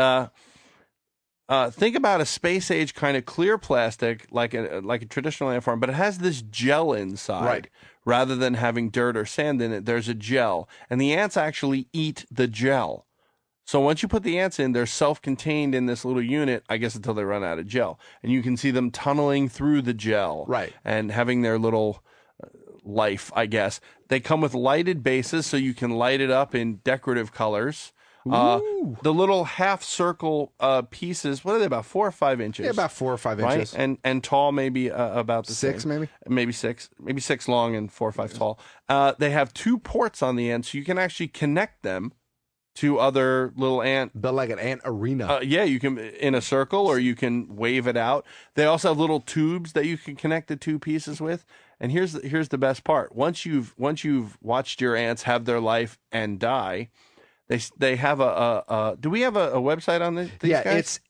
think about a space age kind of clear plastic, like a traditional ant farm, but it has this gel inside. Right. Rather than having dirt or sand in it, there's a gel. And the ants actually eat the gel. So once you put the ants in, they're self-contained in this little unit, I guess until they run out of gel. And you can see them tunneling through the gel. Right. And having their little life, I guess. They come with lighted bases, so you can light it up in decorative colors. The little half circle pieces, what are they, about 4 or 5 inches? Yeah, about 4 or 5 right? inches. And tall, maybe about the 6, same. maybe 6 long and 4 or 5 tall. They have 2 ports on the end, so you can actually connect them to other little ant. But like an ant arena. Yeah, you can in a circle, or you can wave it out. They also have little tubes that you can connect the 2 pieces with. And here's the best part. Once you've watched your ants have their life and die, they have do we have a website on this? Yeah, guys? It's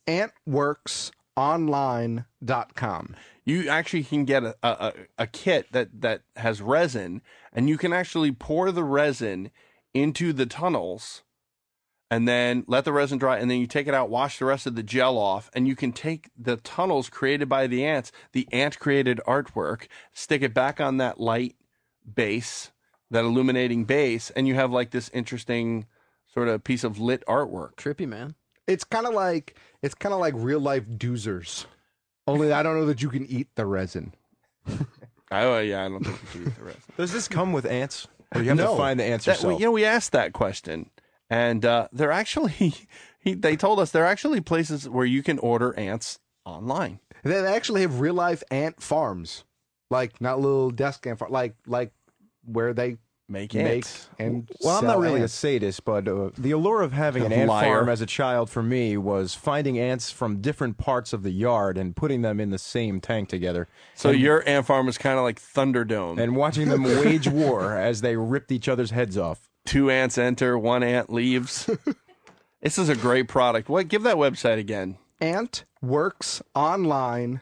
antworksonline.com. You actually can get a kit that has resin, and you can actually pour the resin into the tunnels and then let the resin dry, and then you take it out, wash the rest of the gel off, and you can take the tunnels created by the ants, the ant-created artwork, stick it back on that light base, that illuminating base, and you have like this interesting sort of piece of lit artwork. Trippy, man. It's kind of like real life doozers. Only I don't know that you can eat the resin. Oh yeah, I don't think you can eat the resin. Does this come with ants? Or you have to find the ants yourself? We asked that question, and they're actually they told us there are actually places where you can order ants online. They actually have real life ant farms, like not little desk ant farm, like where they make ants. And well, I'm not really a sadist, but the allure of having an ant farm as a child for me was finding ants from different parts of the yard and putting them in the same tank together. So your ant farm is kind of like Thunderdome. And watching them wage war as they ripped each other's heads off. 2 ants enter, 1 ant leaves. This is a great product. Give that website again. Antworksonline.com.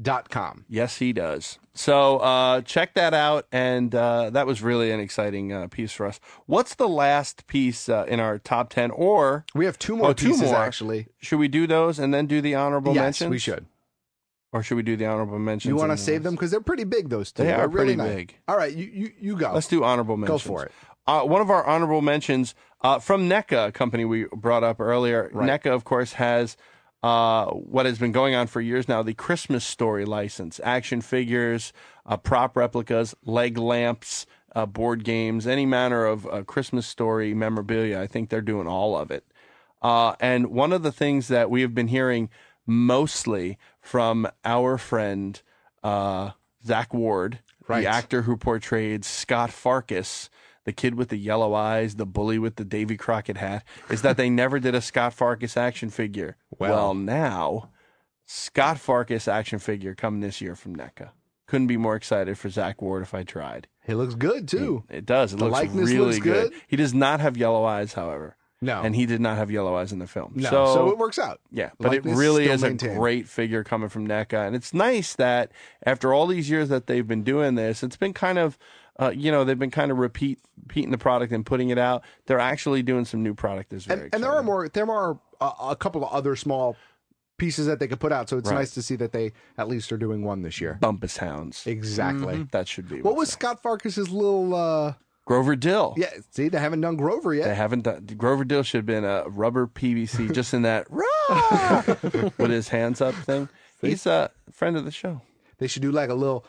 Yes, he does. So check that out, and that was really an exciting piece for us. What's the last piece in our top 10? Or we have two more pieces, actually. Should we do those and then do the honorable mentions? Yes, we should. Or should we do the honorable mentions? You want to save them? Because they're pretty big, those two. They are really pretty big. All right, you go. Let's do honorable mentions. Go for it. One of our honorable mentions from NECA, a company we brought up earlier. Right. NECA, of course, has what has been going on for years now, the Christmas Story license. Action figures, prop replicas, leg lamps, board games, any manner of Christmas Story memorabilia. I think they're doing all of it. And one of the things that we have been hearing mostly from our friend Zach Ward, the actor who portrayed Scott Farkas, the kid with the yellow eyes, the bully with the Davy Crockett hat, is that they never did a Scott Farkas action figure. Well, now, Scott Farkas action figure coming this year from NECA. Couldn't be more excited for Zach Ward if I tried. He looks good, too. It does. It the looks likeness really looks good. He does not have yellow eyes, however. No. And he did not have yellow eyes in the film. No, so it works out. Yeah, but it really is a great figure coming from NECA. And it's nice that after all these years that they've been doing this, it's been kind of, they've been kind of repeating the product and putting it out. They're actually doing some new product that's very exciting. And there are a couple of other small pieces that they could put out, so it's nice to see that they at least are doing one this year. Bumpus Hounds. Exactly. Mm-hmm. That should be. What was Scott Farkas's little... Grover Dill. Yeah, see, they haven't done Grover yet. They haven't done... Grover Dill should have been a rubber PVC just in that... with his hands up thing. He's a friend of the show. They should do like a little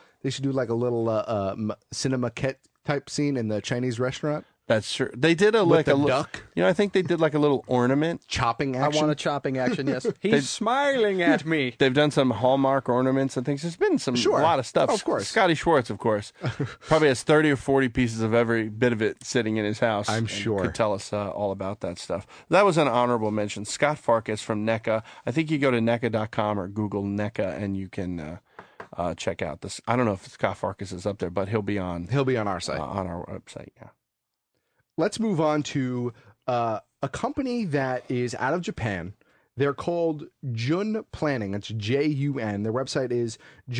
cinema type scene in the Chinese restaurant. That's true. They did a duck. I think they did like a little ornament. Chopping action. I want a chopping action, yes. He's smiling at me. They've done some Hallmark ornaments and things. There's been a lot of stuff. Of course. Scotty Schwartz, of course, probably has 30 or 40 pieces of every bit of it sitting in his house. I'm sure. Could tell us all about that stuff. That was an honorable mention. Scott Farkas from NECA. I think you go to NECA.com or Google NECA and you can... check out this. I don't know if Scott Farkas is up there, but he'll be on our site. On our website, yeah. Let's move on to a company that is out of Japan. They're called Jun Planning. It's Jun. Their website is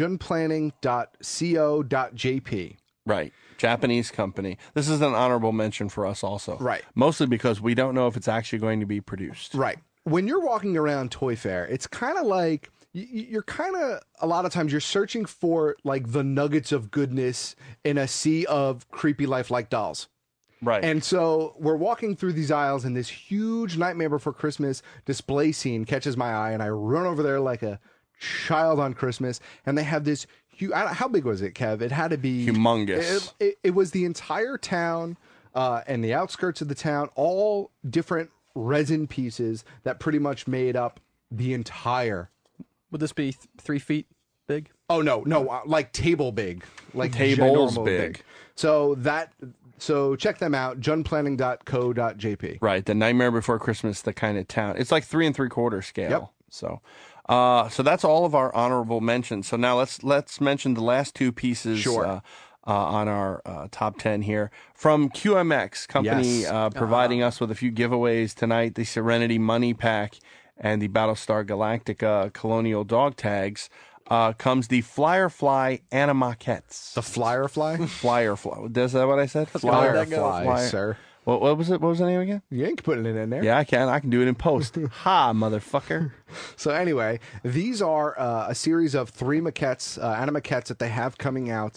junplanning.co.jp. Right. Japanese company. This is an honorable mention for us also. Right. Mostly because we don't know if it's actually going to be produced. Right. When you're walking around Toy Fair, it's kind of like... You're kind of, a lot of times, you're searching for, like, the nuggets of goodness in a sea of creepy lifelike dolls. Right. And so we're walking through these aisles, and this huge Nightmare Before Christmas display scene catches my eye, and I run over there like a child on Christmas, and they have this huge... How big was it, Kev? It had to be... humongous. It was the entire town and the outskirts of the town, all different resin pieces that pretty much made up the entire... Would this be 3 feet big? Oh, no, like table big. Like tables big. So check them out, junplanning.co.jp. Right, the Nightmare Before Christmas, the kind of town. It's like 3 3/4 scale. Yep. So that's all of our honorable mentions. So now let's mention the last two pieces. Sure. On our top 10 here from QMX company, providing us with a few giveaways tonight. The Serenity Money Pack and the Battlestar Galactica Colonial Dog Tags, comes the Flyerfly Animaquettes. The Flyerfly? Flyerfly. Is that what I said? Flyerfly, sir. What was it? What was the name again? You ain't putting it in there. Yeah, I can. I can do it in post. Ha, motherfucker. So anyway, these are a series of 3 maquettes, Animaquettes that they have coming out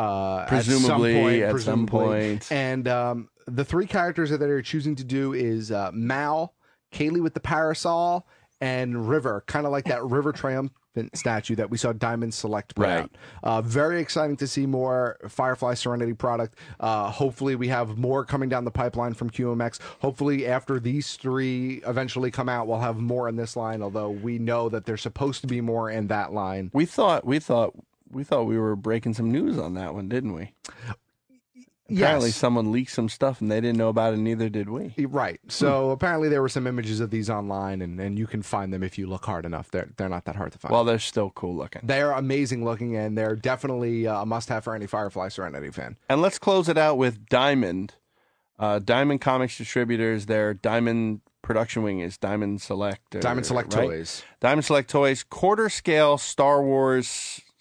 presumably at some point. And the 3 characters that they're choosing to do is Mal, Kaylee with the parasol, and River, kind of like that River Triumphant statue that we saw Diamond Select put out. Very exciting to see more Firefly Serenity product. Hopefully we have more coming down the pipeline from QMX. Hopefully after these 3 eventually come out, we'll have more in this line, although we know that there's supposed to be more in that line. We thought we were breaking some news on that one, didn't we? Apparently someone leaked some stuff and they didn't know about it, and neither did we. Right. So apparently there were some images of these online, and you can find them if you look hard enough. They're not that hard to find. Well, they're still cool looking. They're amazing looking, and they're definitely a must-have for any Firefly Serenity fan. And let's close it out with Diamond. Diamond Comics Distributors, their Diamond production wing is Diamond Select. Diamond Select Toys. Diamond Select Toys, quarter-scale Star Wars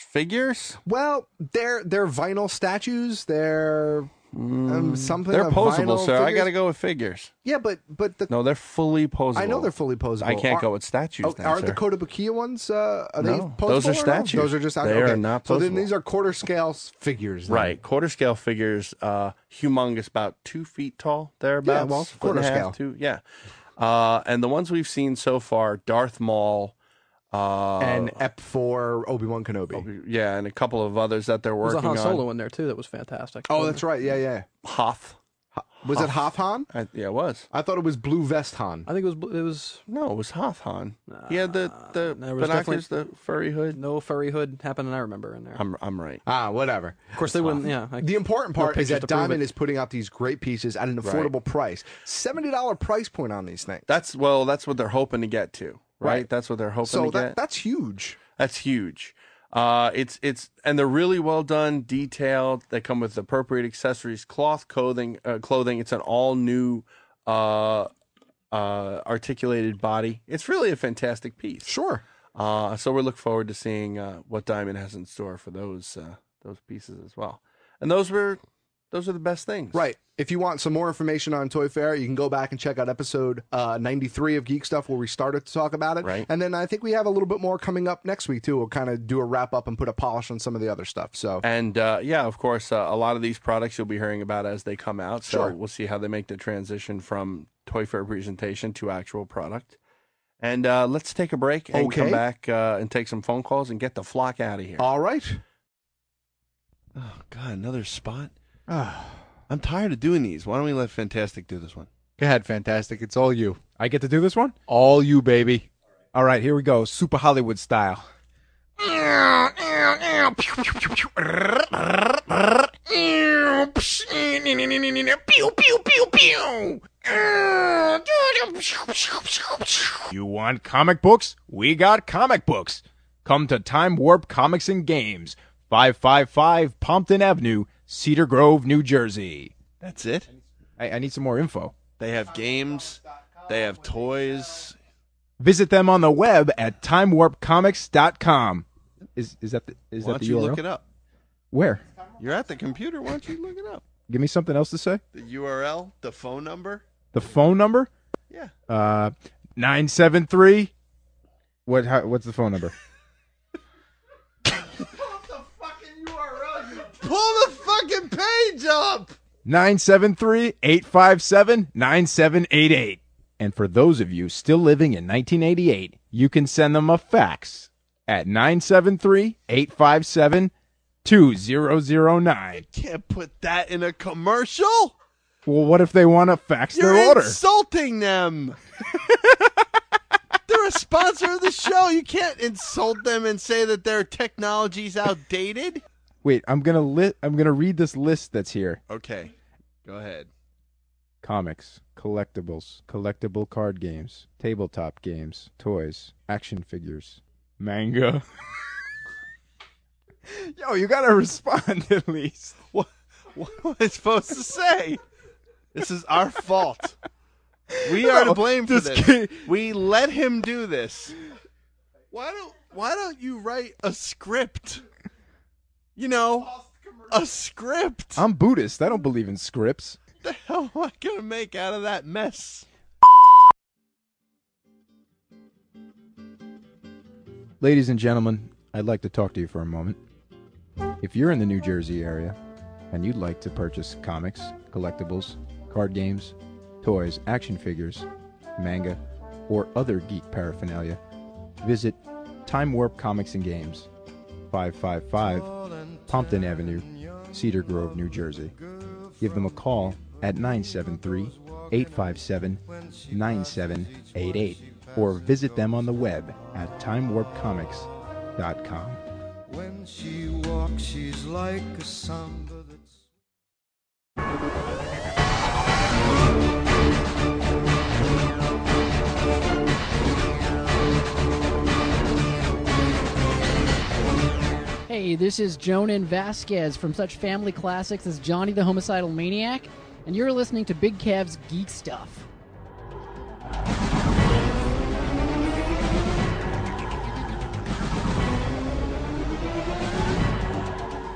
figures? Well, they're vinyl statues. They're something. They're posable, vinyl sir. I figures. got to go with figures. Yeah, but No, they're fully posable. I know they're fully posable. I can't go with statues. Oh, then, are sir. the Kotobukiya ones? Are they No, posable? those are or no? statues. Those are just They are not So then posable. these are quarter scale figures. Then. Right, quarter scale figures, humongous, about 2 feet tall, thereabouts. Yeah, well, foot and a half, quarter scale. Yeah, and the ones we've seen so far, Darth Maul, and Ep4 Obi-Wan Kenobi. Yeah, and a couple of others that they're There's working a Han on. Solo in there too. That was fantastic. Oh, that's right. Yeah. Hoth. Was it Hoth Han? Yeah, it was. I thought it was Blue Vest Han. I think it was. No, it was Hoth Han. He had the there was binoculars, the furry hood. No furry hood happened, and I remember in there. I'm right. Whatever. Of course, they wouldn't. Yeah. The important part no is pictures that to prove Diamond it. is putting out these great pieces at an affordable price. $70 price point on these things. That's what they're hoping to get to, right? That's what they're hoping So to get. that's huge. That's huge. It's and they're really well done, detailed. They come with appropriate accessories, cloth, clothing. It's an all new articulated body. It's really a fantastic piece. Sure. So we look forward to seeing what Diamond has in store for those pieces as well. And those are the best things. Right. If you want some more information on Toy Fair, you can go back and check out episode 93 of Geek Stuff where we started to talk about it. Right. And then I think we have a little bit more coming up next week, too. We'll kind of do a wrap-up and put a polish on some of the other stuff. So. And, of course, a lot of these products you'll be hearing about as they come out. So Sure. we'll see how they make the transition from Toy Fair presentation to actual product. And let's take a break and come back and take some phone calls and get the flock out of here. All right. Oh, God, another spot? I'm tired of doing these. Why don't we let Fantastic do this one? Go ahead, Fantastic. It's all you. I get to do this one? All you, baby. All right, here we go. Super Hollywood style. You want comic books? We got comic books. Come to Time Warp Comics and Games, 555 Pompton Avenue, Cedar Grove, New Jersey. That's it? I need some more info. They have games. They have toys. Visit them on the web at timewarpcomics.com. Is that the Why URL? don't you look it up? Where? You're at the computer. Why don't you look it up? Give me something else to say. The URL, the phone number. The phone number? Yeah. 973. What's the phone number? Pull the fucking page up. 973-857-9788. And for those of you still living in 1988, you can send them a fax at 973-857-2009. Can't put that in a commercial. Well, what if they want to fax You're their order? insulting them. They're a sponsor of the show. You can't insult them and say that their technology's outdated. Wait, I'm gonna read this list that's here. Okay, go ahead. Comics, collectibles, collectible card games, tabletop games, toys, action figures, manga. Yo, you gotta respond at least. What am I supposed to say? This is our fault. We are to blame for this. We let him do this. Why don't you write a script? You know, a script. I'm Buddhist. I don't believe in scripts. What the hell am I gonna make out of that mess? Ladies and gentlemen, I'd like to talk to you for a moment. If you're in the New Jersey area and you'd like to purchase comics, collectibles, card games, toys, action figures, manga, or other geek paraphernalia, visit Time Warp Comics and Games, 555 Pompton Avenue, Cedar Grove, New Jersey. Give them a call at 973-857-9788 or visit them on the web at timewarpcomics.com. When she walks, she's like a samba Hey, this is Jonan Vasquez from such family classics as Johnny the Homicidal Maniac, and you're listening to Big Kev's Geek Stuff.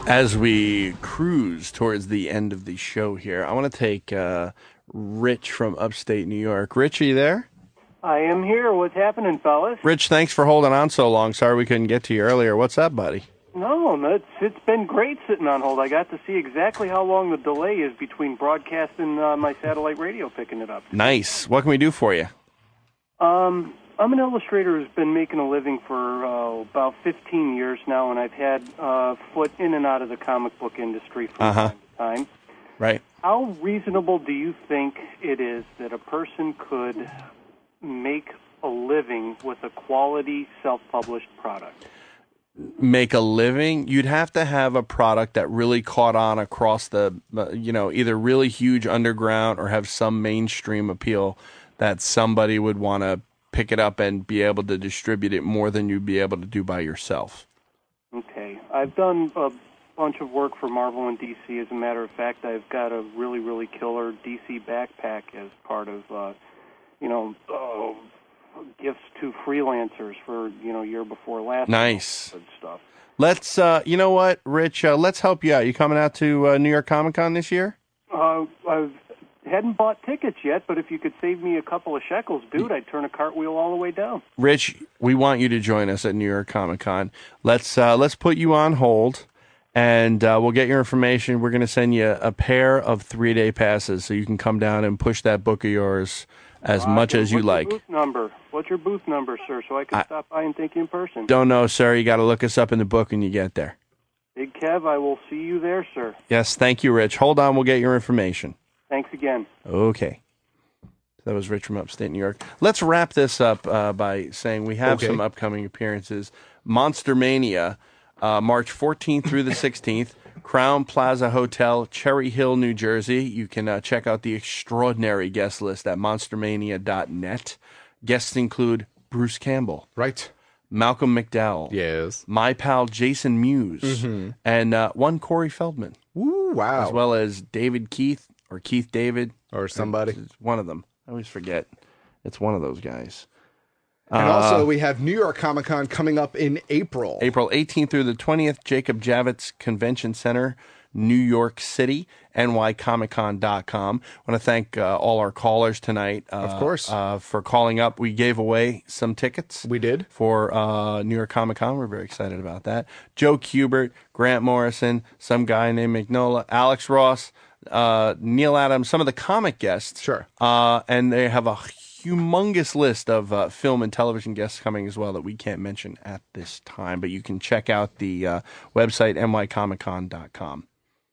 As we cruise towards the end of the show here, I want to take Rich from upstate New York. Rich, are you there? I am here. What's happening, fellas? Rich, thanks for holding on so long. Sorry we couldn't get to you earlier. What's up, buddy? No, it's been great sitting on hold. I got to see exactly how long the delay is between broadcast and my satellite radio picking it up. Nice. What can we do for you? I'm an illustrator who's been making a living for about 15 years now, and I've had foot in and out of the comic book industry from time to time. Right. How reasonable do you think it is that a person could make a living with a quality self-published product? Make a living? You'd have to have a product that really caught on across the, either really huge underground or have some mainstream appeal that somebody would want to pick it up and be able to distribute it more than you'd be able to do by yourself. Okay. I've done a bunch of work for Marvel and DC. As a matter of fact, I've got a really, really killer DC backpack as part of, gifts to freelancers for, year before last. Nice. Good stuff. Let's, you know what, Rich, let's help you out. You coming out to New York Comic Con this year? I hadn't bought tickets yet, but if you could save me a couple of shekels, dude, I'd turn a cartwheel all the way down. Rich, we want you to join us at New York Comic Con. Let's put you on hold, and we'll get your information. We're going to send you a pair of 3-day passes so you can come down and push that book of yours as much as you like. What's your booth number, sir, so I can stop by and thank you in person? Don't know, sir. You got to look us up in the book when you get there. Big Kev, I will see you there, sir. Yes, thank you, Rich. Hold on, we'll get your information. Thanks again. Okay. That was Rich from upstate New York. Let's wrap this up by saying we have some upcoming appearances. Monster Mania, March 14th through the 16th, Crown Plaza Hotel, Cherry Hill, New Jersey. You can check out the extraordinary guest list at monstermania.net. Guests include Bruce Campbell. Right. Malcolm McDowell. Yes. My pal Jason Mewes. And one Corey Feldman. Ooh, wow. As well as David Keith or Keith David. Or somebody. It's one of them. I always forget. It's one of those guys. And also, we have New York Comic Con coming up in April. April 18th through the 20th, Jacob Javits Convention Center, New York City, nycomiccon.com. I want to thank all our callers tonight. Of course. For calling up. We gave away some tickets. We did. For New York Comic Con. We're very excited about that. Joe Kubert, Grant Morrison, some guy named McNola, Alex Ross, Neil Adams, some of the comic guests. Sure. And they have a humongous list of film and television guests coming as well that we can't mention at this time. But you can check out the website, nycomiccon.com.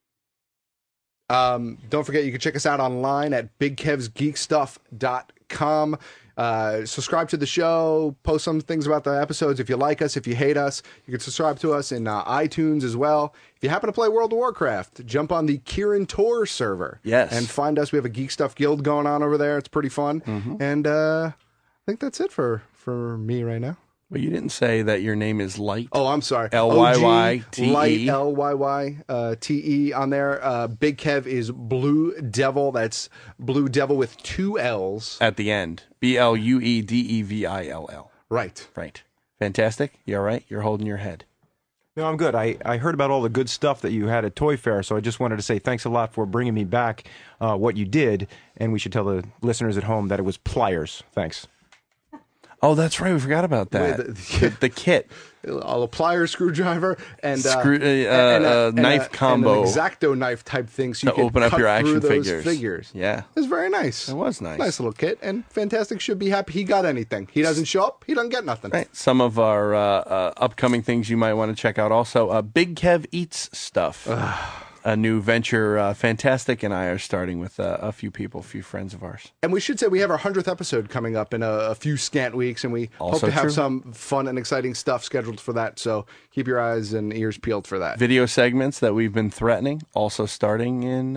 Don't forget, you can check us out online at bigkevsgeekstuff.com. Subscribe to the show, post some things about the episodes. If you like us, if you hate us, you can subscribe to us in iTunes as well. If you happen to play World of Warcraft, jump on the Kirin Tor server. Yes. And find us. We have a Geek Stuff Guild going on over there. It's pretty fun. And I think that's it for me right now. Well, you didn't say that your name is Light. Oh, I'm sorry. L-Y-Y-T-E. Light, L-Y-Y-T-E on there. Big Kev is Blue Devil. That's Blue Devil with 2 L's. At the end. B-L-U-E-D-E-V-I-L-L. Right. Right. Fantastic. You all right? You're holding your head. No, I'm good. I heard about all the good stuff that you had at Toy Fair, so I just wanted to say thanks a lot for bringing me back what you did, and we should tell the listeners at home that it was pliers. Thanks. Oh, that's right. We forgot about that. The kit. A pliers, screwdriver, and knife combo. And an X-Acto knife type thing so you can open up your action figures. Yeah. It was very nice. It was nice. Nice little kit, and Fantastic should be happy he got anything. He doesn't show up, he doesn't get nothing. Right. Some of our upcoming things you might want to check out also. Big Kev Eats Stuff. A new venture. Fantastic and I are starting with a few friends of ours. And we should say we have our 100th episode coming up in a few scant weeks, and we Also hope to have true. some fun and exciting stuff scheduled for that, so keep your eyes and ears peeled for that. Video segments that we've been threatening, also starting in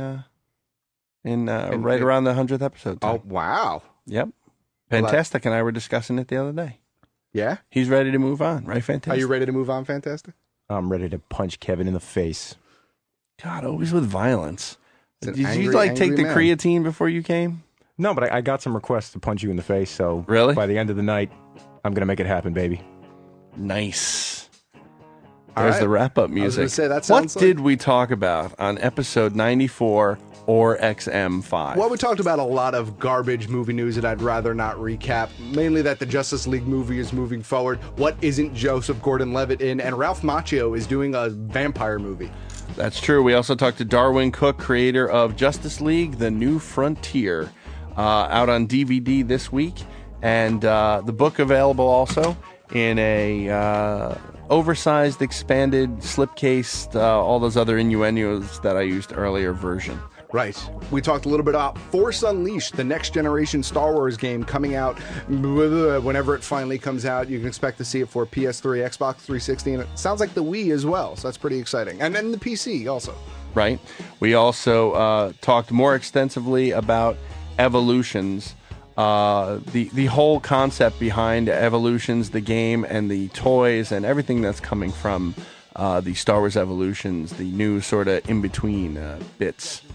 around the 100th episode time. Oh, wow. Yep. Fantastic and I were discussing it the other day. Yeah? He's ready to move on, right, Fantastic? Are you ready to move on, Fantastic? I'm ready to punch Kevin in the face. God, always with violence. It's Did an you angry, take the angry man. creatine before you came? No, but I got some requests to punch you in the face, so Really? by the end of the night, I'm going to make it happen, baby. Nice. There's the wrap-up music. I was going to say, that sounds What did we talk about on episode 94 or XM5? Well, we talked about a lot of garbage movie news that I'd rather not recap. Mainly that the Justice League movie is moving forward. What isn't Joseph Gordon-Levitt in? And Ralph Macchio is doing a vampire movie. That's true. We also talked to Darwyn Cooke, creator of Justice League: The New Frontier, out on DVD this week. And the book available also in a oversized, expanded, slipcased, all those other innuendos that I used earlier version. Right. We talked a little bit about Force Unleashed, the next generation Star Wars game coming out whenever it finally comes out. You can expect to see it for PS3, Xbox 360, and it sounds like the Wii as well, so that's pretty exciting. And then the PC also. Right. We also talked more extensively about Evolutions, the whole concept behind Evolutions, the game and the toys and everything that's coming from the Star Wars Evolutions, the new sort of in-between bits.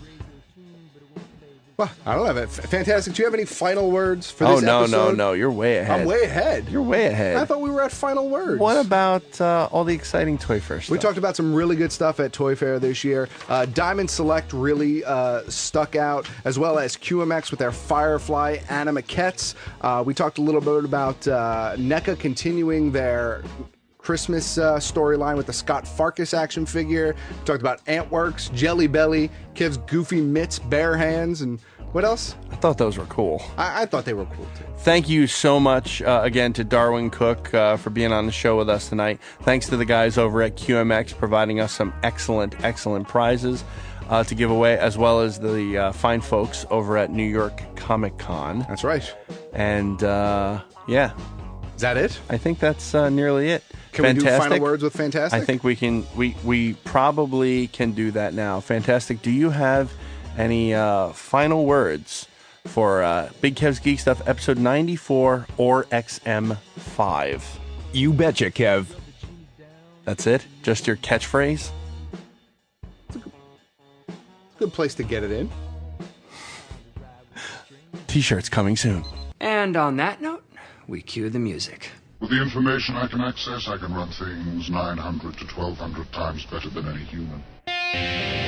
Well, I don't have it. Fantastic. Do you have any final words for this episode? No. You're way ahead. I'm way ahead. You're way ahead. I thought we were at final words. What about all the exciting Toy Fair stuff? We talked about some really good stuff at Toy Fair this year. Diamond Select really stuck out, as well as QMX with their Firefly Animaquettes. We talked a little bit about NECA continuing their Christmas storyline with the Scott Farkas action figure. We talked about Antworks, Jelly Belly, Kev's Goofy Mitts, Bare Hands, and what else? I thought those were cool. I thought they were cool too. Thank you so much again to Darwyn Cooke for being on the show with us tonight. Thanks to the guys over at QMX providing us some excellent prizes to give away, as well as the fine folks over at New York Comic Con. That's right. And yeah. Is that it? I think that's nearly it. Can we do final words with Fantastic? I think we can. We probably can do that now. Fantastic. Do you have any final words for Big Kev's Geek Stuff, episode 94 or XM5? You betcha, Kev. That's it? Just your catchphrase? It's a good place to get it in. T-shirts coming soon. And on that note, we cue the music. With the information I can access, I can run things 900 to 1,200 times better than any human.